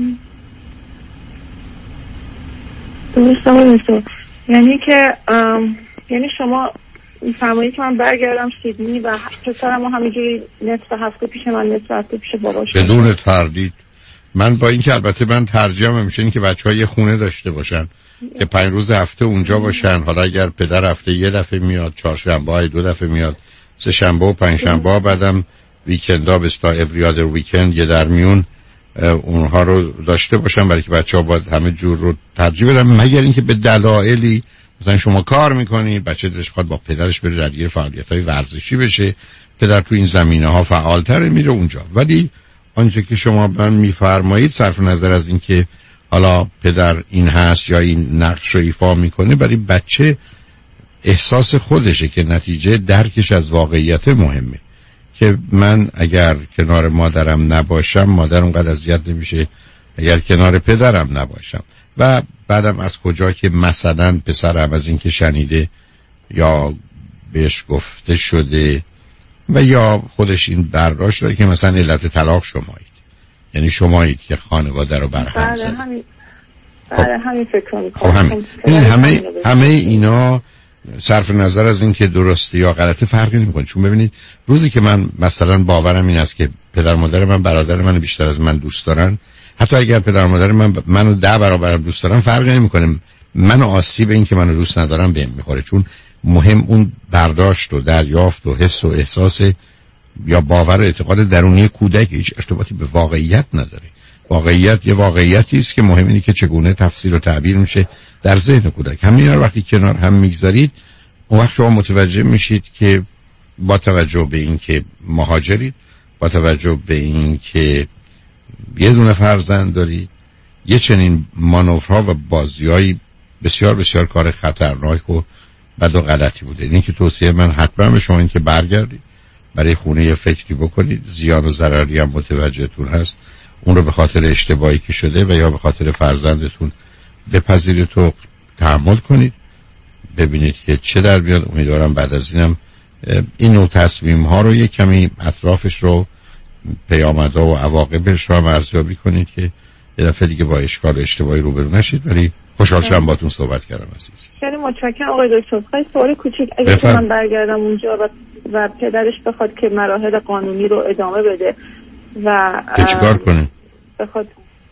درسته. یعنی که یعنی شما میفرمایید که من برگردم سیدنی و پسرم همینجوری نصف هفته پیش من نصف هفته پیش باباش بدون تردید. من با این که البته من ترجیحم همیشه این که بچه‌ها یه خونه داشته باشن که 5 روز هفته اونجا باشن. حالا اگر پدر هفته 1 دفعه میاد، 4 شنبه‌های 2 دفعه میاد، 3 شنبه و 5 شنبه بعدم ویکندها به اصطلاح every other weekend یه در میون اونها رو داشته باشن، برای که بچه‌ها باید همه جور رو ترجیح بدن. مگر اینکه به دلایلی مثلا شما کار میکنی، بچه دلش خواد با پدرش بره درگیر فعالیت‌های ورزشی بشه، پدر تو این زمینه‌ها فعال‌تره میره اونجا. ولی آنچه که شما من میفرمایید صرف نظر از اینکه حالا پدر این هست یا این نقش رو ایفا میکنه، برای بچه احساس خودشه که نتیجه درکش از واقعیت مهمه. که من اگر کنار مادرم نباشم مادر اونقدر اذیت نمیشه اگر کنار پدرم نباشم. و بعدم از کجا که مثلا پسرم از اینکه شنیده یا بهش گفته شده و یا خودش این برداشت داره که مثلا علت طلاق شمایید، یعنی شمایید که خانواده رو برهم زد. همین فکر میکنم. همه اینا صرف نظر از این که درسته یا غلطه فرقی نمیکنه. چون ببینید روزی که من مثلا باورم این است که پدر مادر من برادر من بیشتر از من دوست دارن، حتی اگر پدر مادر من منو 10 برابر دوست دارن فرقی نمیکنه، منو آسیب این که منو دوست ندارم بهم میخوره. چون مهم اون برداشت و دریافت و حس و احساس یا باور و اعتقاد درونی کودک، هیچ ارتباطی به واقعیت نداره. واقعیت یه واقعیتی است که مهم اینه که چگونه تفسیر و تعبیر میشه در ذهن کودک. همین رو وقتی کنار هم میگذارید اون وقت شما متوجه میشید که با توجه به این که مهاجرید، با توجه به این که یه دونه فرزند دارید، یه چنین مانورها و بازیایی بسیار بسیار کار خطرناک و بد و غلطی بوده. این که توصیه من حتما به شما این که برگردید، برای خونه یه فکری بکنید، زیان و ضرری هم متوجهتون هست، اون رو به خاطر اشتباهی که شده و یا به خاطر فرزندتون بپذیرید و تحمل کنید، ببینید که چه در بیاد. امیدوارم بعد از اینم این نوع تصمیم ها رو یک کمی اطرافش رو پیامدها و عواقبش رو هم ارزیابی کنید که یه دفعه دیگه با اشکال اشتباهی روبرو نشید. ولی خوشحال شدم باهاتون صحبت کردم عزیز. خیلی متشکرم آقای دکتر. خیلی سوال کوچیک، اگه من برگردم اونجا و پدرش بخواد که مراحل قانونی رو ادامه بده و چیکار کنه؟ بخواد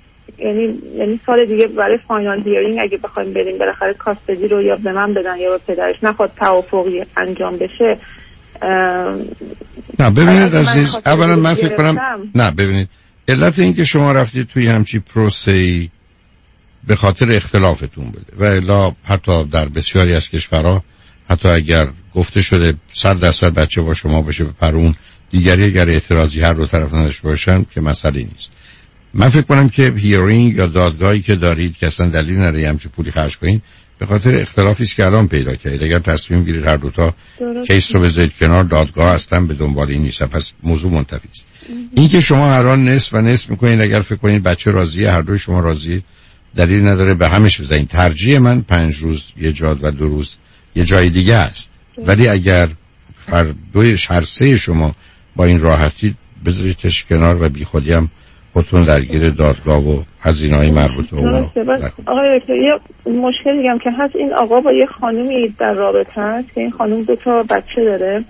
یعنی سال دیگه برای فاینال هیرینگ اگه بخوایم بریم بالاخره کاستدی رو یا به من بدن یا به پدرش، نخواد توافقی انجام بشه، نه ببینید عزیز، اولا من فکر کنم نه ببینید علت این که شما رفتید توی همچی پروسه‌ای به خاطر اختلافتون بوده و الا حتی در بسیاری از کشورها حتی اگر گفته شده 100% بچه با شما باشه به پرون دیگری اگر اعتراضی هر دو طرف نداشته باشن که مسئله نیست. من فکر کنم که هیرینگ یا دادگاهی که دارید که اصلا دلیل نداره همچین پولی خرج کنین به خاطر اختلافی است که الان پیدا کردید. اگر تصمیم گیرید هر دوتا کیس رو بذارید کنار، دادگاه هستن به دنبال این نیست، پس موضوع منتفی است. این که شما هر آن نصف و نصف میکنید اگر فکر کنید بچه راضیه، هر دوی شما راضیه، دلیل نداره به همش بزنید. ترجیح من 5 روز یه جا و 2 روز یه جای دیگه است. ولی اگر هر سه شما با این راحتی بذاریدش کنار و بی خودی هم خودتون درگیر دادگاه و هزینه‌های مربوطه به اون. آقای دکتر یه مشکل دیگه که هست، این آقا با یه خانومی در رابطه هست که این خانوم 2 تا بچه داره،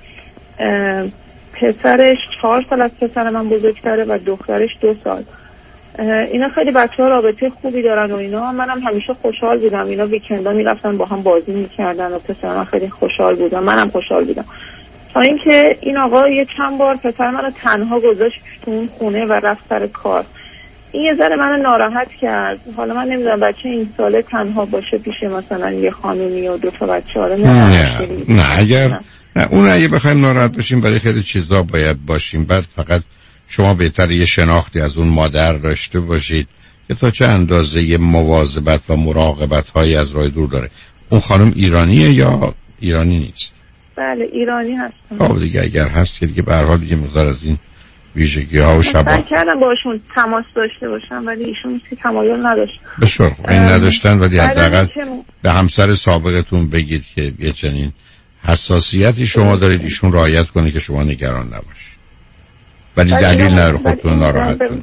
پسرش 4 سال از پسر من بزرگتره و دخترش 2 سال. اینا خیلی بچه‌ها رابطه خوبی دارن و اینا، منم همیشه خوشحال بودم، اینا ویکندا میرفتن با هم بازی میکردن و پسر من خیلی خوشحال بودم، منم خوشحال بودم. تا اینکه این آقا یه چند بار پسر منو تنها گذاشت تو اون خونه و رفت سر کار. این یه ذره منو ناراحت کرد. حالا من نمیدونم بچه این ساله تنها باشه پیش مثلا یه خانومی و 2 تا بچه ها. نه اگر نه اون اگه بخوایم ناراحت بشیم برای خیلی چیزا باید باشیم. بعد فقط شما بهتره یه شناختی از اون مادر داشته باشید که تا چه اندازه مواظبت و مراقبت هایی از راه دور داره. اون خانم ایرانیه یا ایرانی نیست؟ بله ایرانی هستم. خب دیگه اگر هست که دیگه به هر حال دیگه مقدار از این ویژگی ها و شباهت من کردم باشون تماس داشته باشم ولی ایشون تمایل نداشت. بسیار خوب این نداشتن، ولی حداقل به همسر سابقتون بگید که یه چنین حساسیتی شما دارید، ایشون رعایت کنه که شما نگران نباشید. ولی دلیل نداره خودتون ناراحت کنید.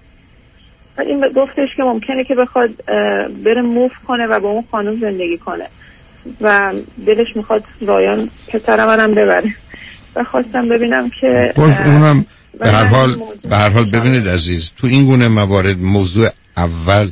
این گفتش که ممکنه که بخواد بره موف کنه و با اون خانم زندگی کنه و دلش میخواد رایان پسر منم ببره و خواستم ببینم که اونم به هر حال ببینید عزیز، تو این گونه موارد موضوع اول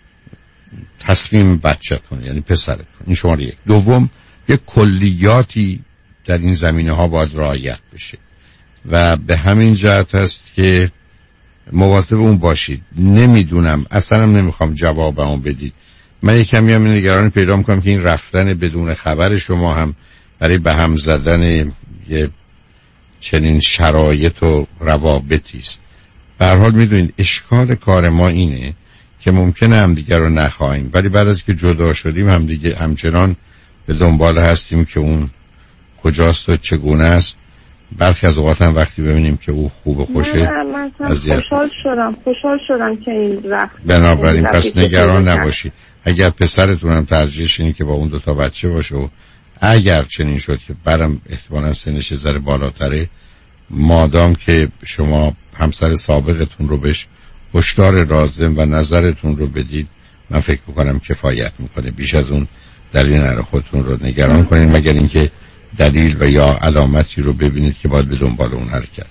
تصمیم بچه‌تون یعنی پسرتون، این شماره یک. دوم یک کلیاتی در این زمینه ها باید رعایت بشه و به همین جهت هست که مواظب اون باشید. نمیدونم اصلا هم نمیخوام جوابمو بدید. من یک کمی هم نگرانی پیدا میکنم که این رفتن بدون خبر شما هم برای به هم زدن یه چنین شرایط و روابطی است. به هر حال میدونید اشکال کار ما اینه که ممکنه همدیگر رو نخواهیم ولی بعد از که جدا شدیم همچنان به دنبال هستیم که اون کجاست و چگونه است. برخی از اوقات هم وقتی ببینیم که او خوب و خوشه خوشحال شدم که این رفت. بنابراین پس نگران نباشید. اگر پسرتون هم ترجیحش اینه که با اون 2 تا بچه باشه و اگر چنین شد که برم احتمالاً سنش ذره بالاتره، مادام که شما همسر سابقتون رو بهش هشدار لازم و نظرتون رو بدید، من فکر میکنم کفایت میکنه. بیش از اون دلیل نداره خودتون رو نگران کنین مگر اینکه دلیل و یا علامتی رو ببینید که باید به دنبال اون حرکت.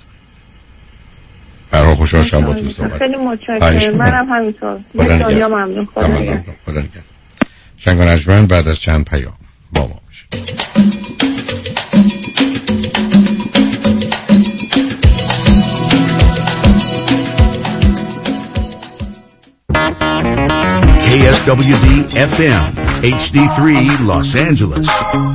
برای خوشحال شدم با تو صحبت. خیلی متشکرم. منم همینطور. خیلی ممنون. خدا نگهدار. شنگ و نجمن بعد از چند پیام با ما باشید. KSWD FM HD3 Los Angeles.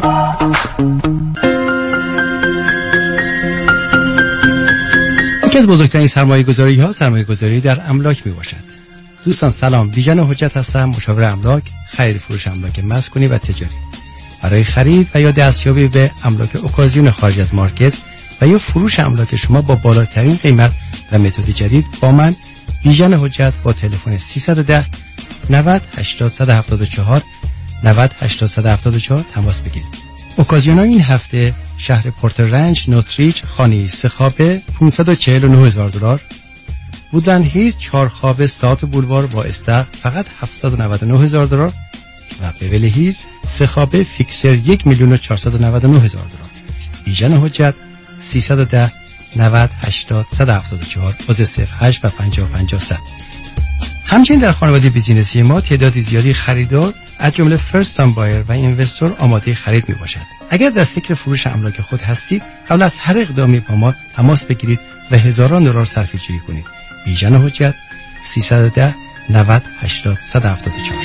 یکی از بزرگترین سرمایه‌گذاری ها سرمایه‌گذاری در املاک می باشد. دوستان سلام، دیجان حجت هستم، مشاور املاک، خرید فروش املاک مسکونی و تجاری. برای خرید و یا دستیابی به املاک اوکازیون خارج از مارکت و یا فروش املاک شما با بالاترین قیمت و متد جدید با من دیجان حجت با تلفن 310 90 80 174 90 80 174 تماس بگیرید. اوکازیونا این هفته شهر پورتر رنج، نوتریچ، خانه 3 خوابه $549,000، وودلند هیلز 4 خوابه ساعت بولوار با استخر فقط $799,000 و بیولی هیلز 3 خوابه فیکسر $1,499,000. ایجان حجت 310 90 80 174 08 و 50 50 100. همچنین در خانواده بیزینسی ما تعدادی زیادی خریدار از جمله فرست تایم بایر و اینوستور آماده خرید می باشد. اگر در فکر فروش املاک خود هستید، قبل از هر اقدامی با ما تماس بگیرید و هزاران دلار صرفه‌جویی کنید. بیژن حجت 310 90 80 174.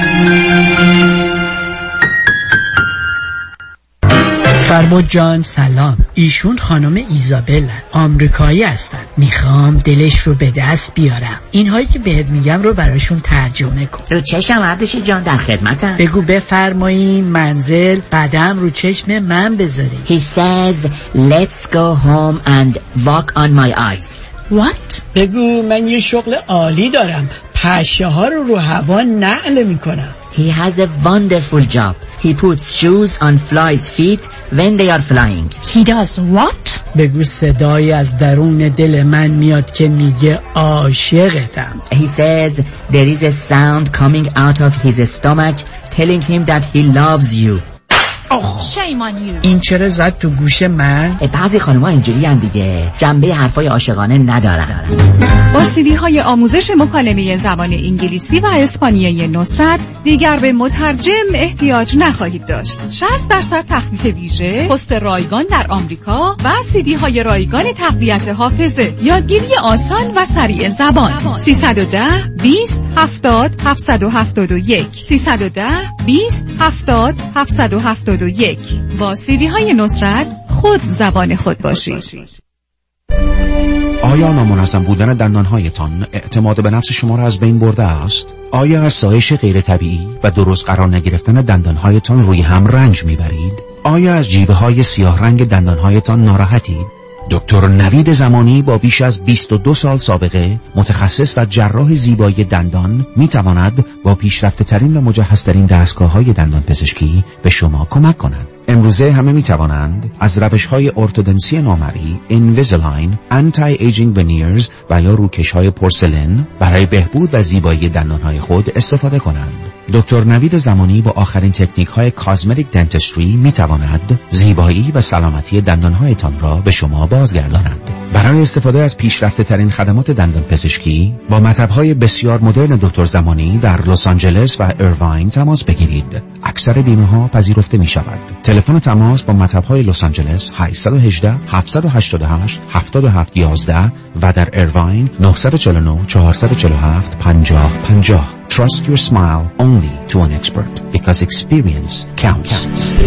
فرباد جان سلام، ایشون خانم ایزابل آمریکایی هستن. میخوام دلش رو به دست بیارم. اینهایی که بهت میگم رو براشون ترجمه کن. رو چشم اردشی جان، در خدمتم. بگو بفرمایین منزل قدم رو چشم من بذارین. He says let's go home and walk on my ice. What؟ بگو من یه شغل عالی دارم، پشه ها رو هوا نقل میکنم. He has a wonderful job. He puts shoes on flies' feet when they are flying. He does what? بگو صدایی از درون دل من میاد که میگه عاشقتم. He says there is a sound coming out of his stomach telling him that he loves you. Shame on you. این چرا زد تو گوش من؟ بعضی خانم‌ها اینجوری هم دیگه، جنبه حرفای عاشقانه ندارن. با CD های آموزش مکالمه زبان انگلیسی و اسپانیایی نصرت دیگر به مترجم احتیاج نخواهید داشت. 60% تخفیف ویژه، پست رایگان در آمریکا و CD های رایگان تقویت حافظه، یادگیری آسان و سریع زبان. 310 20 70 771 310 20 70 771. با CD های نصرت خود زبان خود باشید. آیا نامنظم بودن دندانهایتان اعتماد به نفس شما را از بین برده است؟ آیا از سایش غیر طبیعی و درست قرار نگرفتن دندانهایتان روی هم رنج میبرید؟ آیا از جیوه های سیاه رنگ دندانهایتان ناراحتید؟ دکتر نوید زمانی با بیش از 22 سال سابقه، متخصص و جراح زیبایی دندان، میتواند با پیشرفته ترین و مجهز ترین دستگاه‌های دندان پزشکی به شما کمک کند. امروزه همه میتوانند از روش‌های ارتودنسی نامری، اینویزیلاین، آنتی ایجینگ ونیرز و یا روکش‌های پورسلین برای بهبود و زیبایی دندان‌های خود استفاده کنند. دکتر نوید زمانی با آخرین تکنیک‌های کاسمتیک دنتستری میتواند زیبایی و سلامتی دندان‌هایتان را به شما بازگرداند. برای استفاده از پیشرفته ترین خدمات دندان پزشکی با مطب‌های بسیار مدرن دکتر زمانی در لس آنجلس و ایرواین تماس بگیرید. اکثر بیمه‌ها پذیرفته می‌شود. تلفن تماس با مطب‌های لس آنجلس 818 788 7711 و در ایرواین 949 447 5050. Trust your smile only to an expert because experience counts.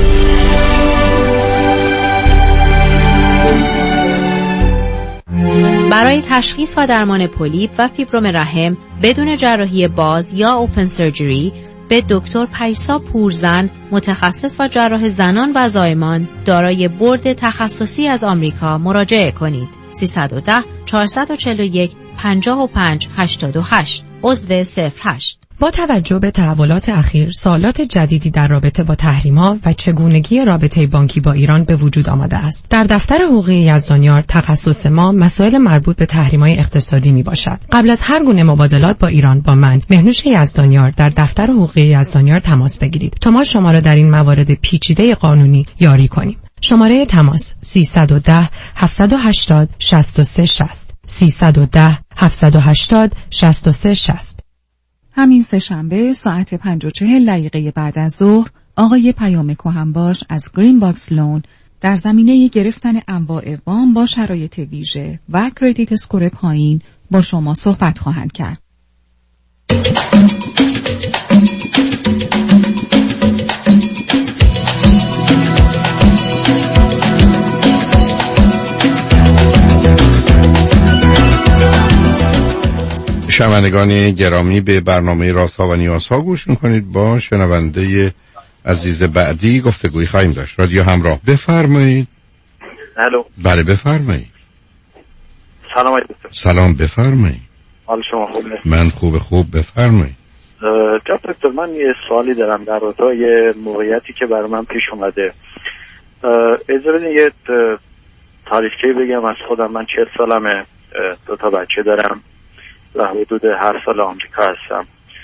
برای تشخیص و درمان پولیپ و فیبروم رحم بدون جراحی باز یا اوپن سرجری به دکتر پریسا پورزن، متخصص و جراح زنان و زایمان دارای بورد تخصصی از آمریکا مراجعه کنید. 310 441 55 88 عضو 08. با توجه به تحولات اخیر، سوالات جدیدی در رابطه با تحریم‌ها و چگونگی رابطه بانکی با ایران به وجود آمده است. در دفتر حقوقی یزدانیار تخصص ما مسائل مربوط به تحریم‌های اقتصادی میباشد. قبل از هر گونه مبادلات با ایران با من، مهنوش یزدانیار، در دفتر حقوقی یزدانیار تماس بگیرید تا ما شما را در این موارد پیچیده قانونی یاری کنیم. شماره تماس 310 780 63 60 310 780 63 60. همین سه‌شنبه ساعت 5:40 بعد از ظهر آقای پیام کهنباش از گرین باکس لون در زمینه گرفتن انواع وام با شرایط ویژه و کردیت اسکور پایین با شما صحبت خواهند کرد. شنوندگان گرامی، به برنامه رازها و نیازها گوش میکنید. با شنونده عزیز بعدی گفتگوی خواهیم داشت. رادیو همراه، بفرمایید. الو. بله بفرمایید. سلام علیکم. سلام، بفرمایید. حال شما خوبه؟ من خوب بفرمایید. جناب دکتر، من یه سوالی دارم در رابطه یه موقعیتی که برای من پیش اومده. اجازه بدین یه تاریخچه بگم از خودم. من 40 سالمه، 2 تا بچه دارم و حدود 8 سال آمریکا هستم.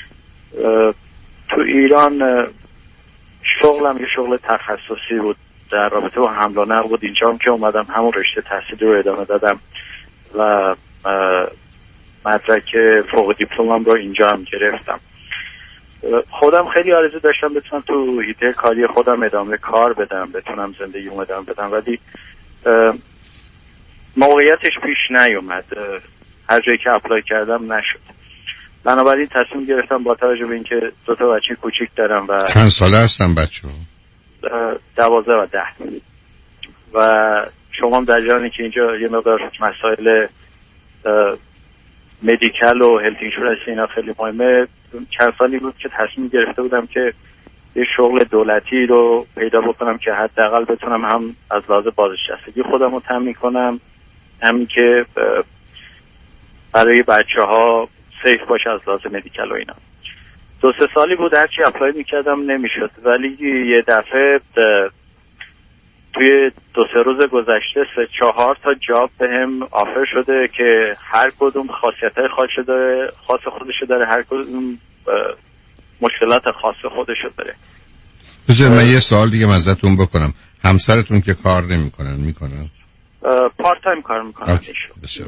تو ایران شغلم یه شغل تخصصی بود، در رابطه با حمل و نقل بود. اینجا هم که اومدم همون رشته تحصیلی رو ادامه دادم و مدرک فوق دیپلمم رو اینجا هم گرفتم. خودم خیلی آرزو داشتم بتونم تو حیطه کاری خودم ادامه کار بدم، بتونم زندگیمو ادامه بدم، ولی موقعیتش پیش نیومد. هر جایی که اپلای کردم نشد. بنابراین تصمیم گرفتم با توجه به اینکه 2 تا بچه کوچیک دارم و چند ساله هستن بچه‌ها؟ 12 و 10 و شما هم در جانی که اینجا یه مقدار مسائل مدیکال و هلت اینشورنس اینا خیلی مهمه. چند سالی بود که تصمیم گرفته بودم که یه شغل دولتی رو پیدا بکنم که حداقل بتونم هم از لحاظ بازنشستگی خودم رو تامین کنم، همین که برای بچه‌ها سیف باشه از لحاظ مدیکال و اینا. 2-3 سالی بود هرچی اپلای میکردم نمیشد، ولی یه دفعه توی 2-3 روز گذشته 3-4 تا جاب بهم آفر شده که هر کدوم خاصیت‌های خاص خودشو داره، هر کدوم مشکلات خاص خودشو داره. بذار من یه سوال دیگه ازتون بکنم. همسرتون که کار نمی‌کنن میکنن؟ پارت تایم کار میکنن. بسیار.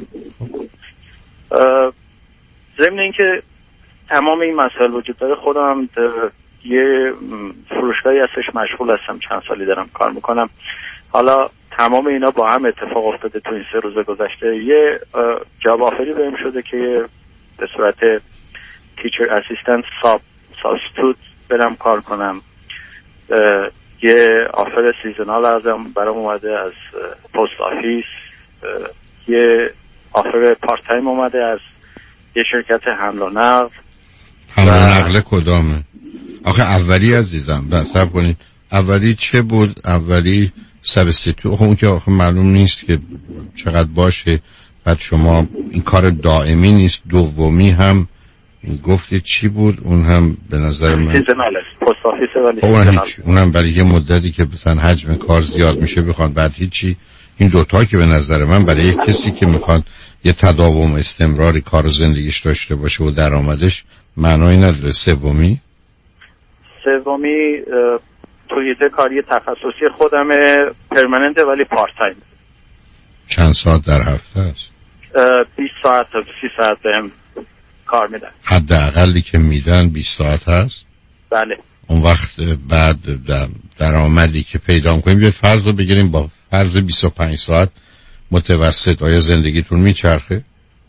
ضمن اینکه تمام این مسائل وجود داره، خودم یه فروشگاهی هستش مشغول هستم، چند سالی دارم کار میکنم. حالا تمام اینا با هم اتفاق افتاده تو این 3 روز گذشته. یه جاب آفری بهم شده که به صورت تیچر اسیستنت سابستیتوت برم کار کنم. یه آفر سیزنال ازم برام اومده از پست آفیس. یه آفر پارت تایم اومده از یه شرکت حمل و نقل. حمل و نقل کدامه؟ آخه اولی عزیزم صبر کنید. اولی چه بود؟ اولی سابستیتوت اون که آخه معلوم نیست که چقدر باشه. بعد شما این کار دائمی نیست. دومی هم گفتید چی بود؟ اون هم به نظر من سیزنال است، پست آفیس. ولی اون هیچ، اونم برای یه مدتی که مثلا حجم کار زیاد میشه بخواد، بعد هیچی. این دوتا که به نظر من برای یک کسی که میخواد یه تداوم استمراری کار و زندگیش داشته باشه و درآمدش معنایی نداره. سومی توی کاری تخصصی خودم پرمننت ولی پارت تایم. چند ساعت در هفته است؟ 20 ساعت تا 30 ساعت بهم کار میدن. حداقلی که میدن 20 ساعت هست؟ بله. اون وقت بعد درآمدی که پیدا کنیم، یه فرض رو بگیریم با فرض 25 ساعت متوسط، آیا زندگیتون میچرخه؟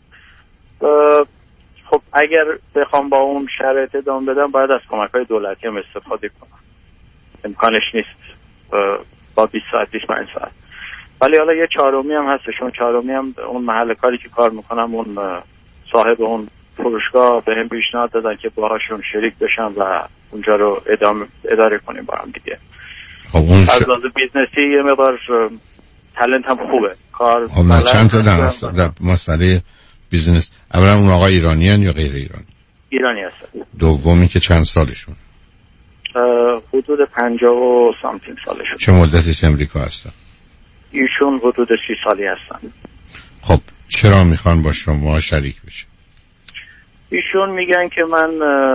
خب اگر بخوام با اون شرایط ادامه بدم باید از کمک‌های دولتی هم استفاده کنم. امکانش نیست با 20 ساعت 25 ساعت. ولی حالا یه چهارمی هم هستش. اون چهارمی هم اون محل کاری که کار میکنم، اون صاحب اون فروشگاه به هم پیشنهاد دادن که باهاشون شریک بشم و اونجا رو اداره کنیم با هم دیگه. خب اون از لحاظ بیزنسی یه مقدار تالنت هم خوبه. کار من چند تا در مسئله بیزنس. اولا اون آقا ایرانیان یا غیر ایرانی؟ ایرانی هستن. دومی که چند سالشون؟ حدود 50 و سامتین سالشون. چه مدتی امریکا هستن؟ ایشون حدود 30 سالی هستن. خب چرا میخوان با شما شریک بشه؟ ایشون میگن که من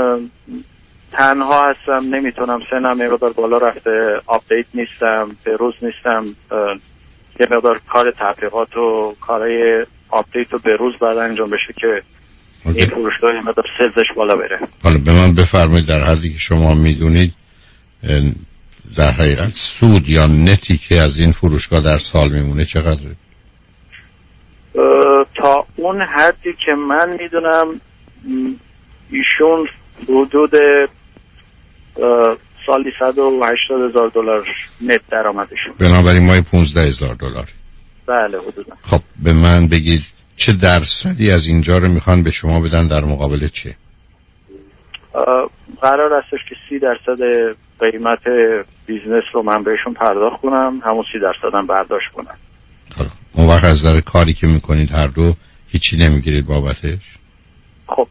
تنها هستم، نمیتونم، سنم یه مقدار بالا رفته، آپدیت نیستم، به روز نیستم، یه مقدار کار تحقیقات و کارهای آپدیت رو به روز بعد انجام بشه که این فروشگاه یه مقدار سلزش بالا بره. حالا به من بفرمایید در حدی که شما میدونید در حقیقت سود یا نتی که از این فروشگاه در سال میمونه چقدره؟ تا اون حدی که من میدونم ایشون حدود سالی $180,000 نت درآمدشون. بنابراین ماهی $15,000. بله حدودا. خب به من بگید چه درصدی از اینجا رو میخوان به شما بدن در مقابل چه؟ قرار هستش که 30% قیمت بیزنس رو من بهشون پرداخت کنم، همون 30% هم برداشت کنم. اون وقت از نظر کاری که میکنید هر دو هیچی نمیگیرید بابتش؟ خب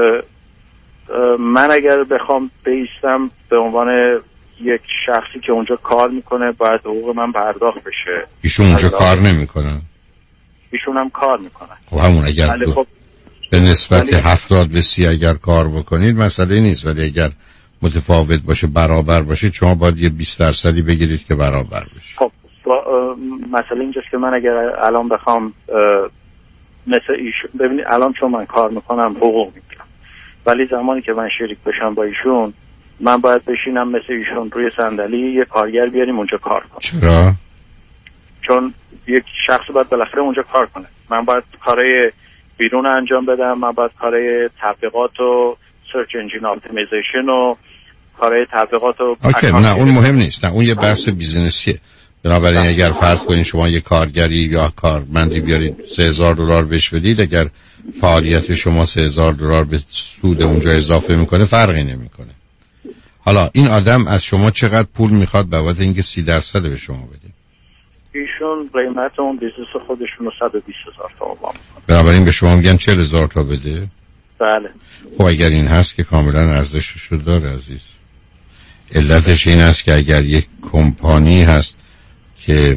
من اگر بخوام بیستم به عنوان یک شخصی که اونجا کار میکنه باید حقوق من پرداخت بشه. ایشون اونجا کار نمیکنن؟ ایشون هم کار میکنن. خب همون اگر خب به نسبت 70 به 30 اگر کار بکنید مسئله نیست، ولی اگر متفاوت باشه برابر باشه شما باید یه 20% بگیرید که برابر بشه. خب مسئله اینجاست که من اگر الان بخوام مثل ایشون ببینید الان چون من کار میکنم حقوق میگیرم، ولی زمانی که من شریک بشم با ایشون من باید بشینم مثل ایشون روی صندلی یه کارگر بیاریم اونجا کار کنه. چرا؟ چون یک شخص باید بالاخره اونجا کار کنه. من باید کارهای بیرون انجام بدم، من باید کارهای تبلیغات و سرچ انجین اپتیمیزیشن و کارهای تبلیغات و نه اون مهم نیست، نه اون یه بحث بیزینسیه. بنابراین اگر فرض کنید شما یه کارگری یا کارمندی بیارید $3,000 بهش بدید، اگر فعالیت شما $3,000 به سود اونجا اضافه میکنه فرقی نمیکنه. حالا این آدم از شما چقدر پول میخواد بابت اینکه 30% به شما بده؟ ایشون قیمت اون بیزنس خودشون رو 120,000 تومان. بنابراین به شما میگن 40,000 تا بده؟ بله. خب اگر این هست که کاملا ارزشش رو داره عزیز. علتش این است که اگر یک کمپانی هست که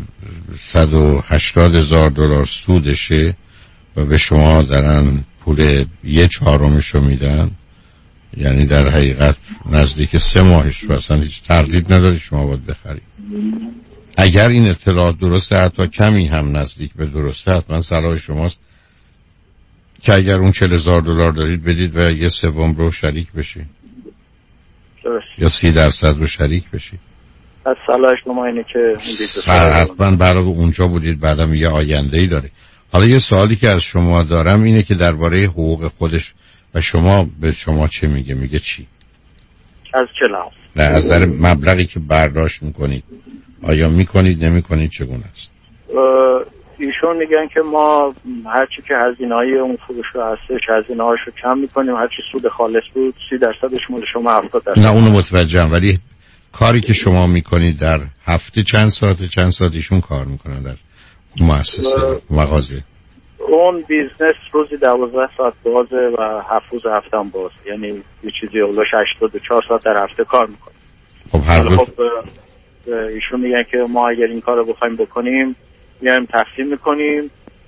$180,000 سودشه و به شما دارن پول 1/4 رو میدن، یعنی در حقیقت نزدیک 3 ماهش رو اصلا هیچ تردید نداری شما باید بخرید. اگر این اطلاعات درسته، حتی کمی هم نزدیک به درسته، حتما صلاح شماست که اگر اون $40,000 دارید بدید و 1/3 رو شریک بشید یا 30% رو شریک بشید. از صلاح شما اینه که حتما برای اونجا بودید، بعدم یه آینده‌ای داره. حالا یه سوالی که از شما دارم اینه که درباره حقوق خودش و شما به شما چه میگه؟ میگه چی؟ از چه لحاظ؟ نه از نظر مبلغی که برداشت میکنید آیا میکنید نمیکنید چگونه است؟ ایشون میگن که ما هرچی که هزینه‌های اون فروش هستش هزینه‌هاشو کم میکنیم، هرچی سود خالص بود 30% مال شما 70%. نه اونو متوجهم، ولی کاری که شما میکنید در هفته چند ساعت ایشون کار میکنن در مؤسسه مغازه؟ اون بیزنس روزی 12 ساعت بازه و 7 روز هفته هم باز، یعنی یه چیزی اولش 84 ساعت در هفته کار میکنه. خب هر دو ایشون میگن که ما اگر این کار رو بخوایم بکنیم میایم تقسیم میکنیم،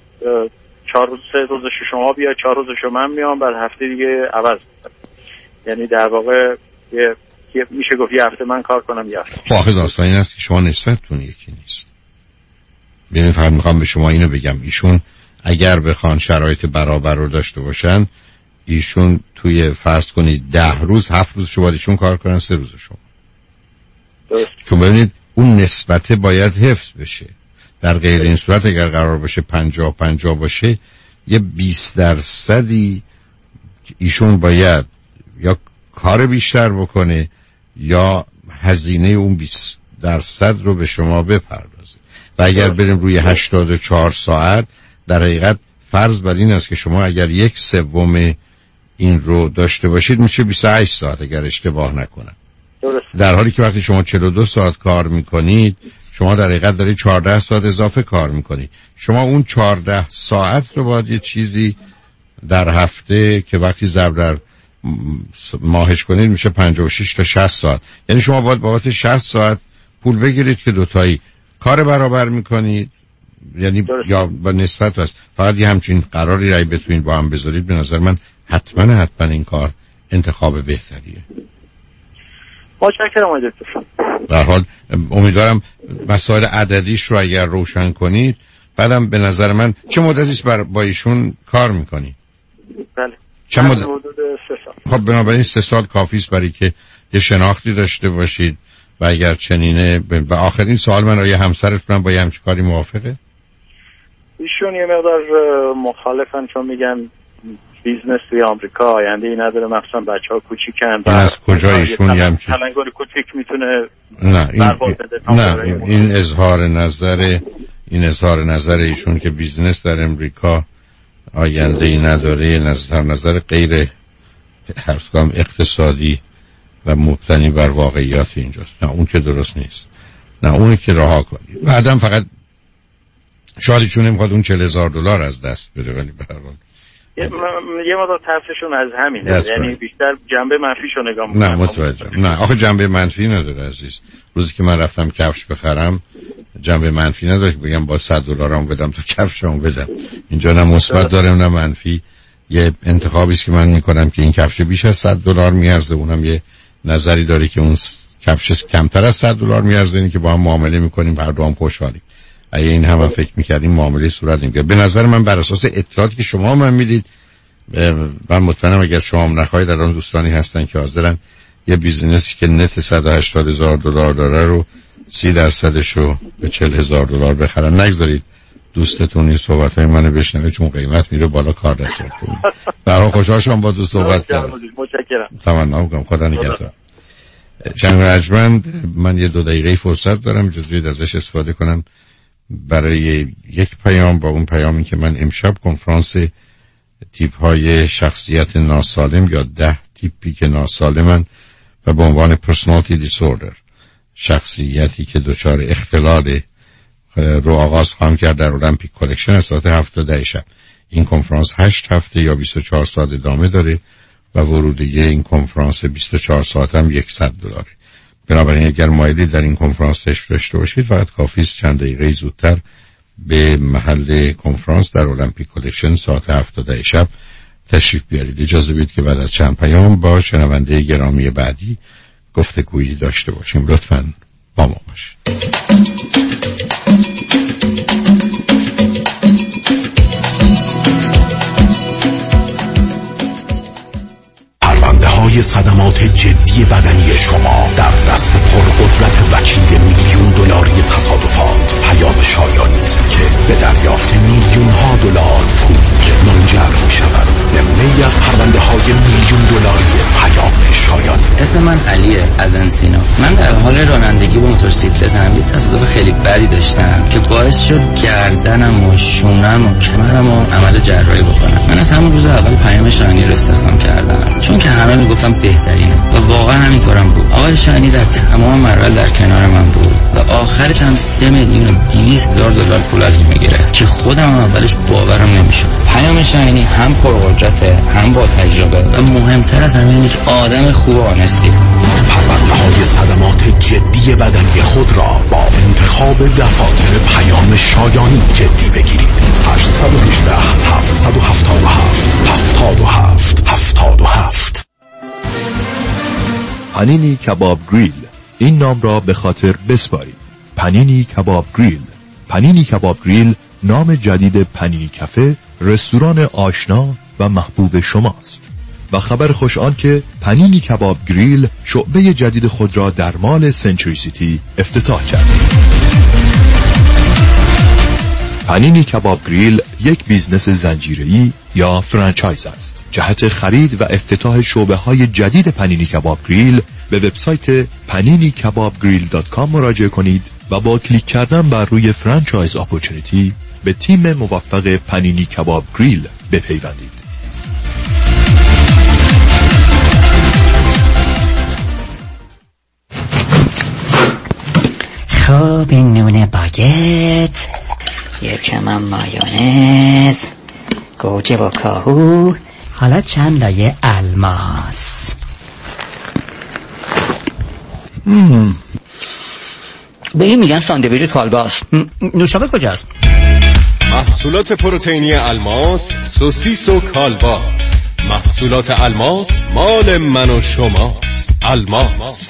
4 روز 3 روزش شما بیا 4 روزش من میام، بعد هفته دیگه عوض میکنیم. یعنی در واقع میشه گفت یه هفته من کار کنم یه هفته. واقع داستان این است که شما نسبتتون یکی نیست. ببین فقط میخوام به شما اینو بگم، ایشون اگر بخوان شرایط برابر رو داشته باشن، ایشون توی فرض کنید 10 روز 7 روز شما ایشون کار کنن 3 روز شما. چون ببینید اون نسبت باید حفظ بشه. در غیر این صورت اگر قرار باشه 50-50 باشه، یه 20% ایشون باید یا کار بیشتر بکنه یا هزینه اون 20% رو به شما بپردازه. و اگر بریم روی 84 ساعت، در حقیقت فرض بر این است که شما اگر 1/3 این رو داشته باشید میشه 28 ساعت اگر اشتباه نکنم. در حالی که وقتی شما 42 ساعت کار میکنید، شما در حقیقت دارید 14 ساعت اضافه کار میکنید. شما اون 14 ساعت رو باید یه چیزی در هفته که وقتی ضرب در ماهش کنید میشه 56 تا 60 ساعت. یعنی شما باید بابت 60 ساعت پول بگیرید که دوتایی کار برابر میکنید، یعنی یا با نسبت است. فقط یه همچین قراری رای بتونید با هم بذارید، به نظر من حتما این کار انتخاب بهتریه. متشکرم آقای دکتر. در حال امیدوارم مسائل عددیش رو اگر روشن کنید. بعدم به نظر من چه مدتی با ایشون کار میکنی؟ بله. چه مدت؟ حدود 3 سال. خب بنابراین 3 سال کافی است برای که یه شناختی داشته باشید و اگر چنینه و آخرین سوال من آیا همسرتون با یه همچین کاری موافقه؟ ایشون یه مقدار مخالفن، چون میگن بیزنس توی آمریکا آینده ای نداره، مخصوصا بچه‌ها کوچیکن. از کجا ایشون یه همچین تلنگری کوچیک میتونه این اظهار نظر ایشون که بیزنس در امریکا آینده ای نداره نظر غیر اقتصادی و مبتنی بر واقعیات اینجاست. نه اون که درست نیست، نه اونی که رها کنید. بعدم فقط شاید چون نمیخواد اون $40,000 از دست بده، ولی به هر حال یه مقدار ترسشون از همینه، یعنی بیشتر جنبه منفیشو نگاه میکنن. نه متوجهم. نه آخه جنبه منفی نداره عزیز. روزی که من رفتم کفش بخرم جنبه منفی نداره که بگم با $100 بدم تا کفشمو بدم. اینجا نه مثبت داره نه منفی. یه انتخابی است که من میکنم که این کفش بیش از $100 میارزه، اونم یه نظری داره که اون کفش کمتر از $100 میارزه، اینی که با هم معامله میکنیم هر دو هم خوشحالیم. اگه این هم فکر میکردیم معامله صورت نمیگه. به نظر من بر اساس اطلاعاتی که شما من میدید، من مطمئنم اگر شما هم نخواهید الان دوستانی هستن که حاضرن یه بیزینسی که نت $180,000 داره رو 30% رو به $40,000 بخرن. نگذارید دوستتون این صحبت‌های منو بشنوه، چون قیمت میره بالا کار دستتون. برای خوشحال شدم با تو صحبت کردم. متشکرم. تمنا می‌کنم خدا نگهدار. جناب ارجمند، من یه 2 دقیقه فرصت دارم، اجازه بدید ازش استفاده کنم برای یک پیام با اون پیامی که من امشب کنفرانس تیپ‌های شخصیت ناسالم یا 10 تیپی که ناسالمن و به عنوان پرسونالیتی دیسوردر، شخصیتی که دچار اختلال رو آغاز خواهم کرد در المپیک کالکشن از ساعت 7 تا 10 شب. این کنفرانس 8 هفته یا 24 ساعت ادامه داره و ورودیه این کنفرانس 24 ساعت هم $100. بنابراین اگر مایلی در این کنفرانس داشته باشید فقط کافی است چند دقیقه زودتر به محل کنفرانس در المپیک کالکشن ساعت 7 تا 10 شب تشریف بیارید. اجازه بدید که بعد از چند پیام با شنونده گرامی بعدی گفتگویی داشته باشیم. لطفاً با ما باشید. های صدمات جدی بدنی شما در دست پرقدرت وکیل $1,000,000 تصادفات پیام شایانی است که به دریافت $1,000,000 پول منجر می شود. نمونه‌ای از پرونده های $1,000,000 پیام شایانی. اسم من علیه از انسینا. من در حال رانندگی با موتورسیکلتم یه تصادف خیلی بدی داشتم که باعث شد گردنم و شونم و کمرم و عمل جراحی بکنم. من از همون روز اول پیام شایانی رو استخدام کردم، چون که همه میگفتم بهترینه و واقعا همینطورم بود. آقای شایانی در تمام مراحل در کنار من بود و آخرش هم $3,200,000 پول از من میگرفت که خودم هم اولش باورم نمیشد. پیام شایانی هم پرقدرته، هم با تجربه و مهمتر از همه اینه که آدم خوب و آنستی. پرونده‌های صدمات جدی بدنی خود را با انتخاب دفاتر پیام شایانی جدی بگیرید. 818 777 77 77. پنینی کباب گریل، این نام را به خاطر بسپارید. پنینی کباب گریل. پنینی کباب گریل نام جدید پنینی کافه، رستوران آشنا و محبوب شماست. و خبر خوش آن که پنینی کباب گریل شعبه جدید خود را در مال سنچوری سیتی افتتاح کرد. پنینی کباب گریل یک بیزنس زنجیره‌ای یا فرانچایز است. جهت خرید و افتتاح شعبه‌های جدید پنینی کباب گریل به وبسایت paninikabbgrill.com مراجعه کنید و با کلیک کردن بر روی فرانچایز اپورتونتی به تیم موفق پنینی کباب گریل بپیوندید. خب این نون باگت، یک کمم مایونز، گوجه و کاهو، حالا چند لایه الماس. به این میگن ساندویچ کالباس. نوشابه کجاست؟ محصولات پروتئینی الماس، سوسیس و کالباس. محصولات الماس مال من و شماست. الماس.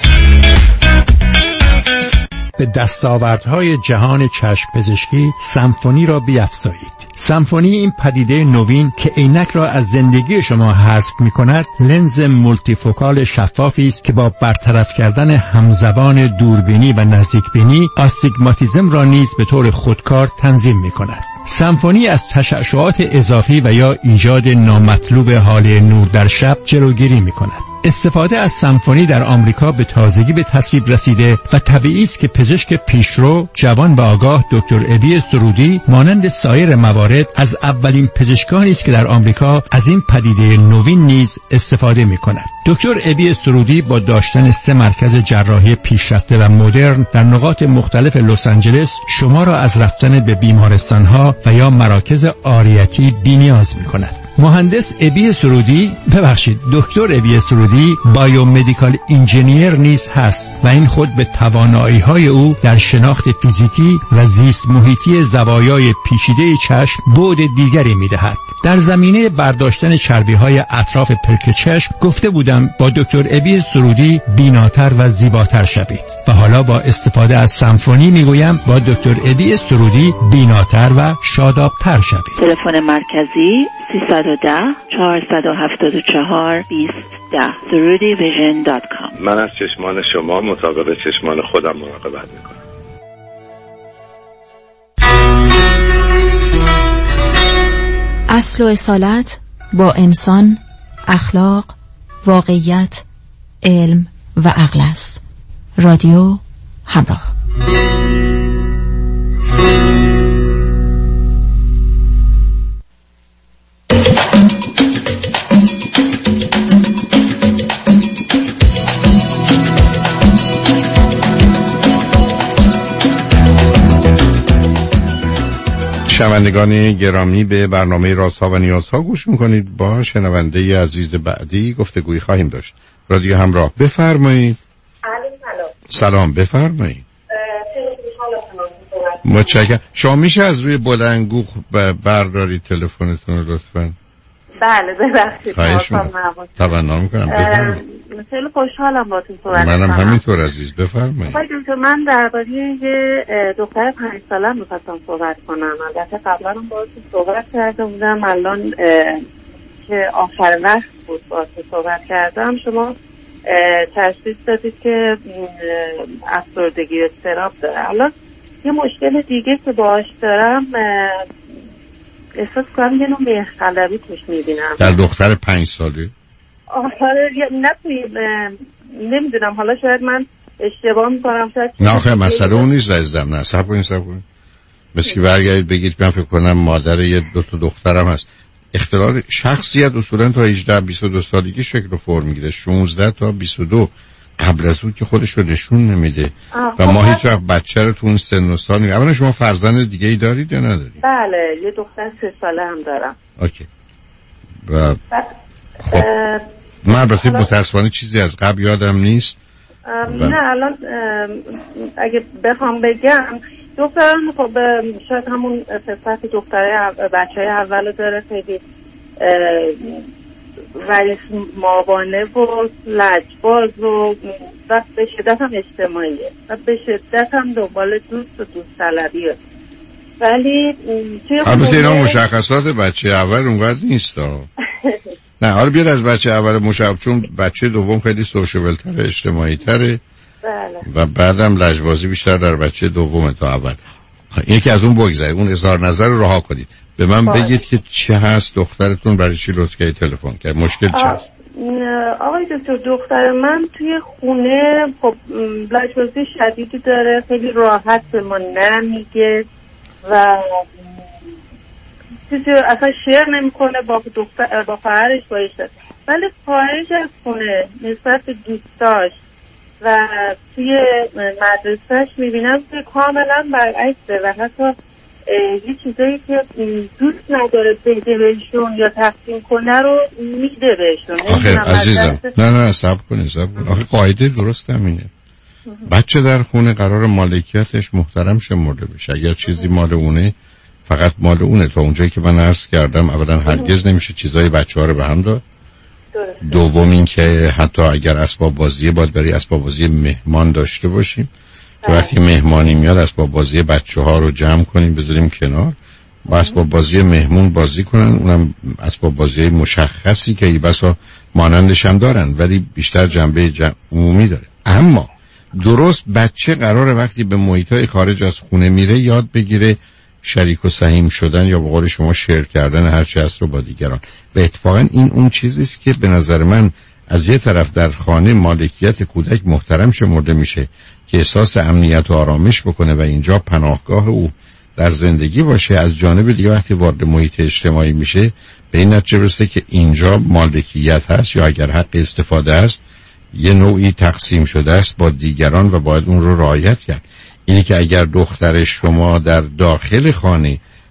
به دستاوردهای جهان چشم پزشکی سمفونی را بیفزایید. سمفونی این پدیده نوین که عینک را از زندگی شما حذف می‌کند، لنز مولتیفوکال شفافی است که با برطرف کردن همزبان دوربینی و نزدیکبینی آستیگماتیسم را نیز به طور خودکار تنظیم می‌کند. سمفونی از تشعشعات اضافی و یا ایجاد نامطلوب حال نور در شب جلوگیری می‌کند. استفاده از سمفونی در آمریکا به تازگی به تصویب رسیده و طبیعی است که پزشک پیشرو، جوان و آگاه دکتر ابی سرودی مانند سایر موارد از اولین پزشکانی است که در آمریکا از این پدیده نوین نیز استفاده می‌کند. دکتر ابی سرودی با داشتن 3 مرکز جراحی پیشرفته و مدرن در نقاط مختلف لس آنجلس شما را از رفتن به بیمارستان‌ها و یا مراکز عاریتی بی‌نیاز می‌کند. مهندس ابی سرودی، ببخشید دکتر ابی سرودی بایومدیکال انجینیر نیز هست و این خود به توانایی‌های او در شناخت فیزیکی و زیست محیطی زوایای پیچیده چشم بعد دیگری می‌دهد. در زمینه برداشتن چربی‌های اطراف پلک چشم گفته بودم با دکتر ابی سرودی بیناتر و زیباتر شوید و حالا با استفاده از سمفونی میگویم با دکتر ابی سرودی بیناتر و شادابتر شوید. تلفن مرکزی 310 474 2010 surudivision.com. من از چشمان شما مطابق چشمان خودم مراقبت میکنم. اصل و اصالت با انسان، اخلاق، واقعیت، علم و عقل است. رادیو همراه. شنوندگان گرامی، به برنامه رازها و نیازها گوش میکنید. با شنونده عزیز بعدی گفتگویی خواهیم داشت. رادیو همراه، بفرمایید. سلام، بفرمایید. متشکرم. شما میشه از روی بلندگو بردارید تلفنتون رو لطفاً؟ بله ببخشید. خواهش میکنم. تمنا میکنم. بفرمایید. خیلی خوشحالم باهاتون صحبت منم همینطور عزیز، بفرمایید. آقای دکتر، من درباره یه دختر 5 ساله می‌خواستم صحبت کنم. البته قبلا هم باهاتون صحبت کرده بودم، الان که آخر وقت بود باهاتون صحبت کردم، شما تشخیص دادید که افسردگی اضطراب داره. الان یه مشکل دیگه که باهاش دارم، احساس کنم یه نوع مهرطلبی توش می‌بینم. در دختر 5 ساله؟ آخه نه نمیدونم، حالا شاید من اشتباه میکنم، شاید نه آخه مسئله اون نیست عزیزم. نه صبر کنید مثل برگردید بگید من فکر کنم مادر یه 2 تا دخترم هست. اختلال شخصیت اصولا تا 18-22 سالگی شکل و فرم میگیره. 16 تا 22 قبل از اون که خودش رو نشون نمیده و ما هیچ وقت بچه رو تو اون سن و سال اولا شما فرزند دیگه ای دارید یا ندارید؟ بله، یه دختر 3 ساله هم دارم. اوکی. و خب من البته متاسفانه چیزی از قبل یادم نیست. نه الان اگه بخوام بگم دختران خب شاید همون صفت بچه‌های اول داره، خیلی رئیس ماوانه و لجباز و به شدت هم اجتماعیه و به شدت هم دنبال دوست و دوست طلبیه. ولی البته اینا مشخصات بچه اول اونقدر نیست نه حالا بیاد از بچه اول مشابه، چون بچه دوم خیلی سوشیبل تره، اجتماعی تره. بله. و بعدم لجبازی بیشتر در بچه دوم تا اول. یکی از اون بگذارید، اون اظهار نظر رو رها کنید. به من بگید که چه هست دخترتون، برای چی لطف کردید تلفن کرد، مشکل چه هست؟ آقای دکتر، دختر من توی خونه خب لجبازی شدیدی داره، خیلی راحت به ما نمیگه و چیزی اصلا شیر نمیکنه با دختر، با خواهرش باشه، ولی خارج از خونه نسبت به دوستاش و توی مدرسهش میبینم که کاملا برعکسه و حتی یه چیزایی که دوست نداره بده بهشون یا تقسیم کنه رو میده بهشون. آخه عزیزم نه صبر کنید. آخه قاعده درست همینه. بچه در خونه قرار مالکیتش محترم شمرده بشه. اگر چیزی مال اونه فقط مال اونه. تا اونجایی که من عرض کردم اولا هرگز نمیشه چیزای بچه‌ها رو به هم داد. دوم این که حتی اگر اسباب بازی باید برای اسباب بازی مهمان داشته باشیم که وقتی مهمانی میاد اسباب بازی بچه‌ها رو جمع کنیم بذاریم کنار، با اسباب بازی مهمون بازی کنن، اونم اسباب بازی مشخصی که ای بسا مانندش هم دارن ولی بیشتر جنبه عمومی داره. اما درست بچه قراره وقتی به محیطای خارج از خونه میره یاد بگیره شریک و سهیم شدن یا به قول شما شیر کردن هر چی هست رو با دیگران. و اتفاقا این اون چیزی است که به نظر من از یه طرف در خانه مالکیت کودک محترم شمرده میشه که احساس امنیت و آرامش بکنه و اینجا پناهگاه او در زندگی باشه، از جانب دیگه وقتی وارد محیط اجتماعی میشه به این نتیجه برسه که اینجا مالکیت هست یا اگر حق استفاده است یه نوعی تقسیم شده است با دیگران و باید اون رو رعایت کرد. اینی که اگر دختر شما در داخل خانه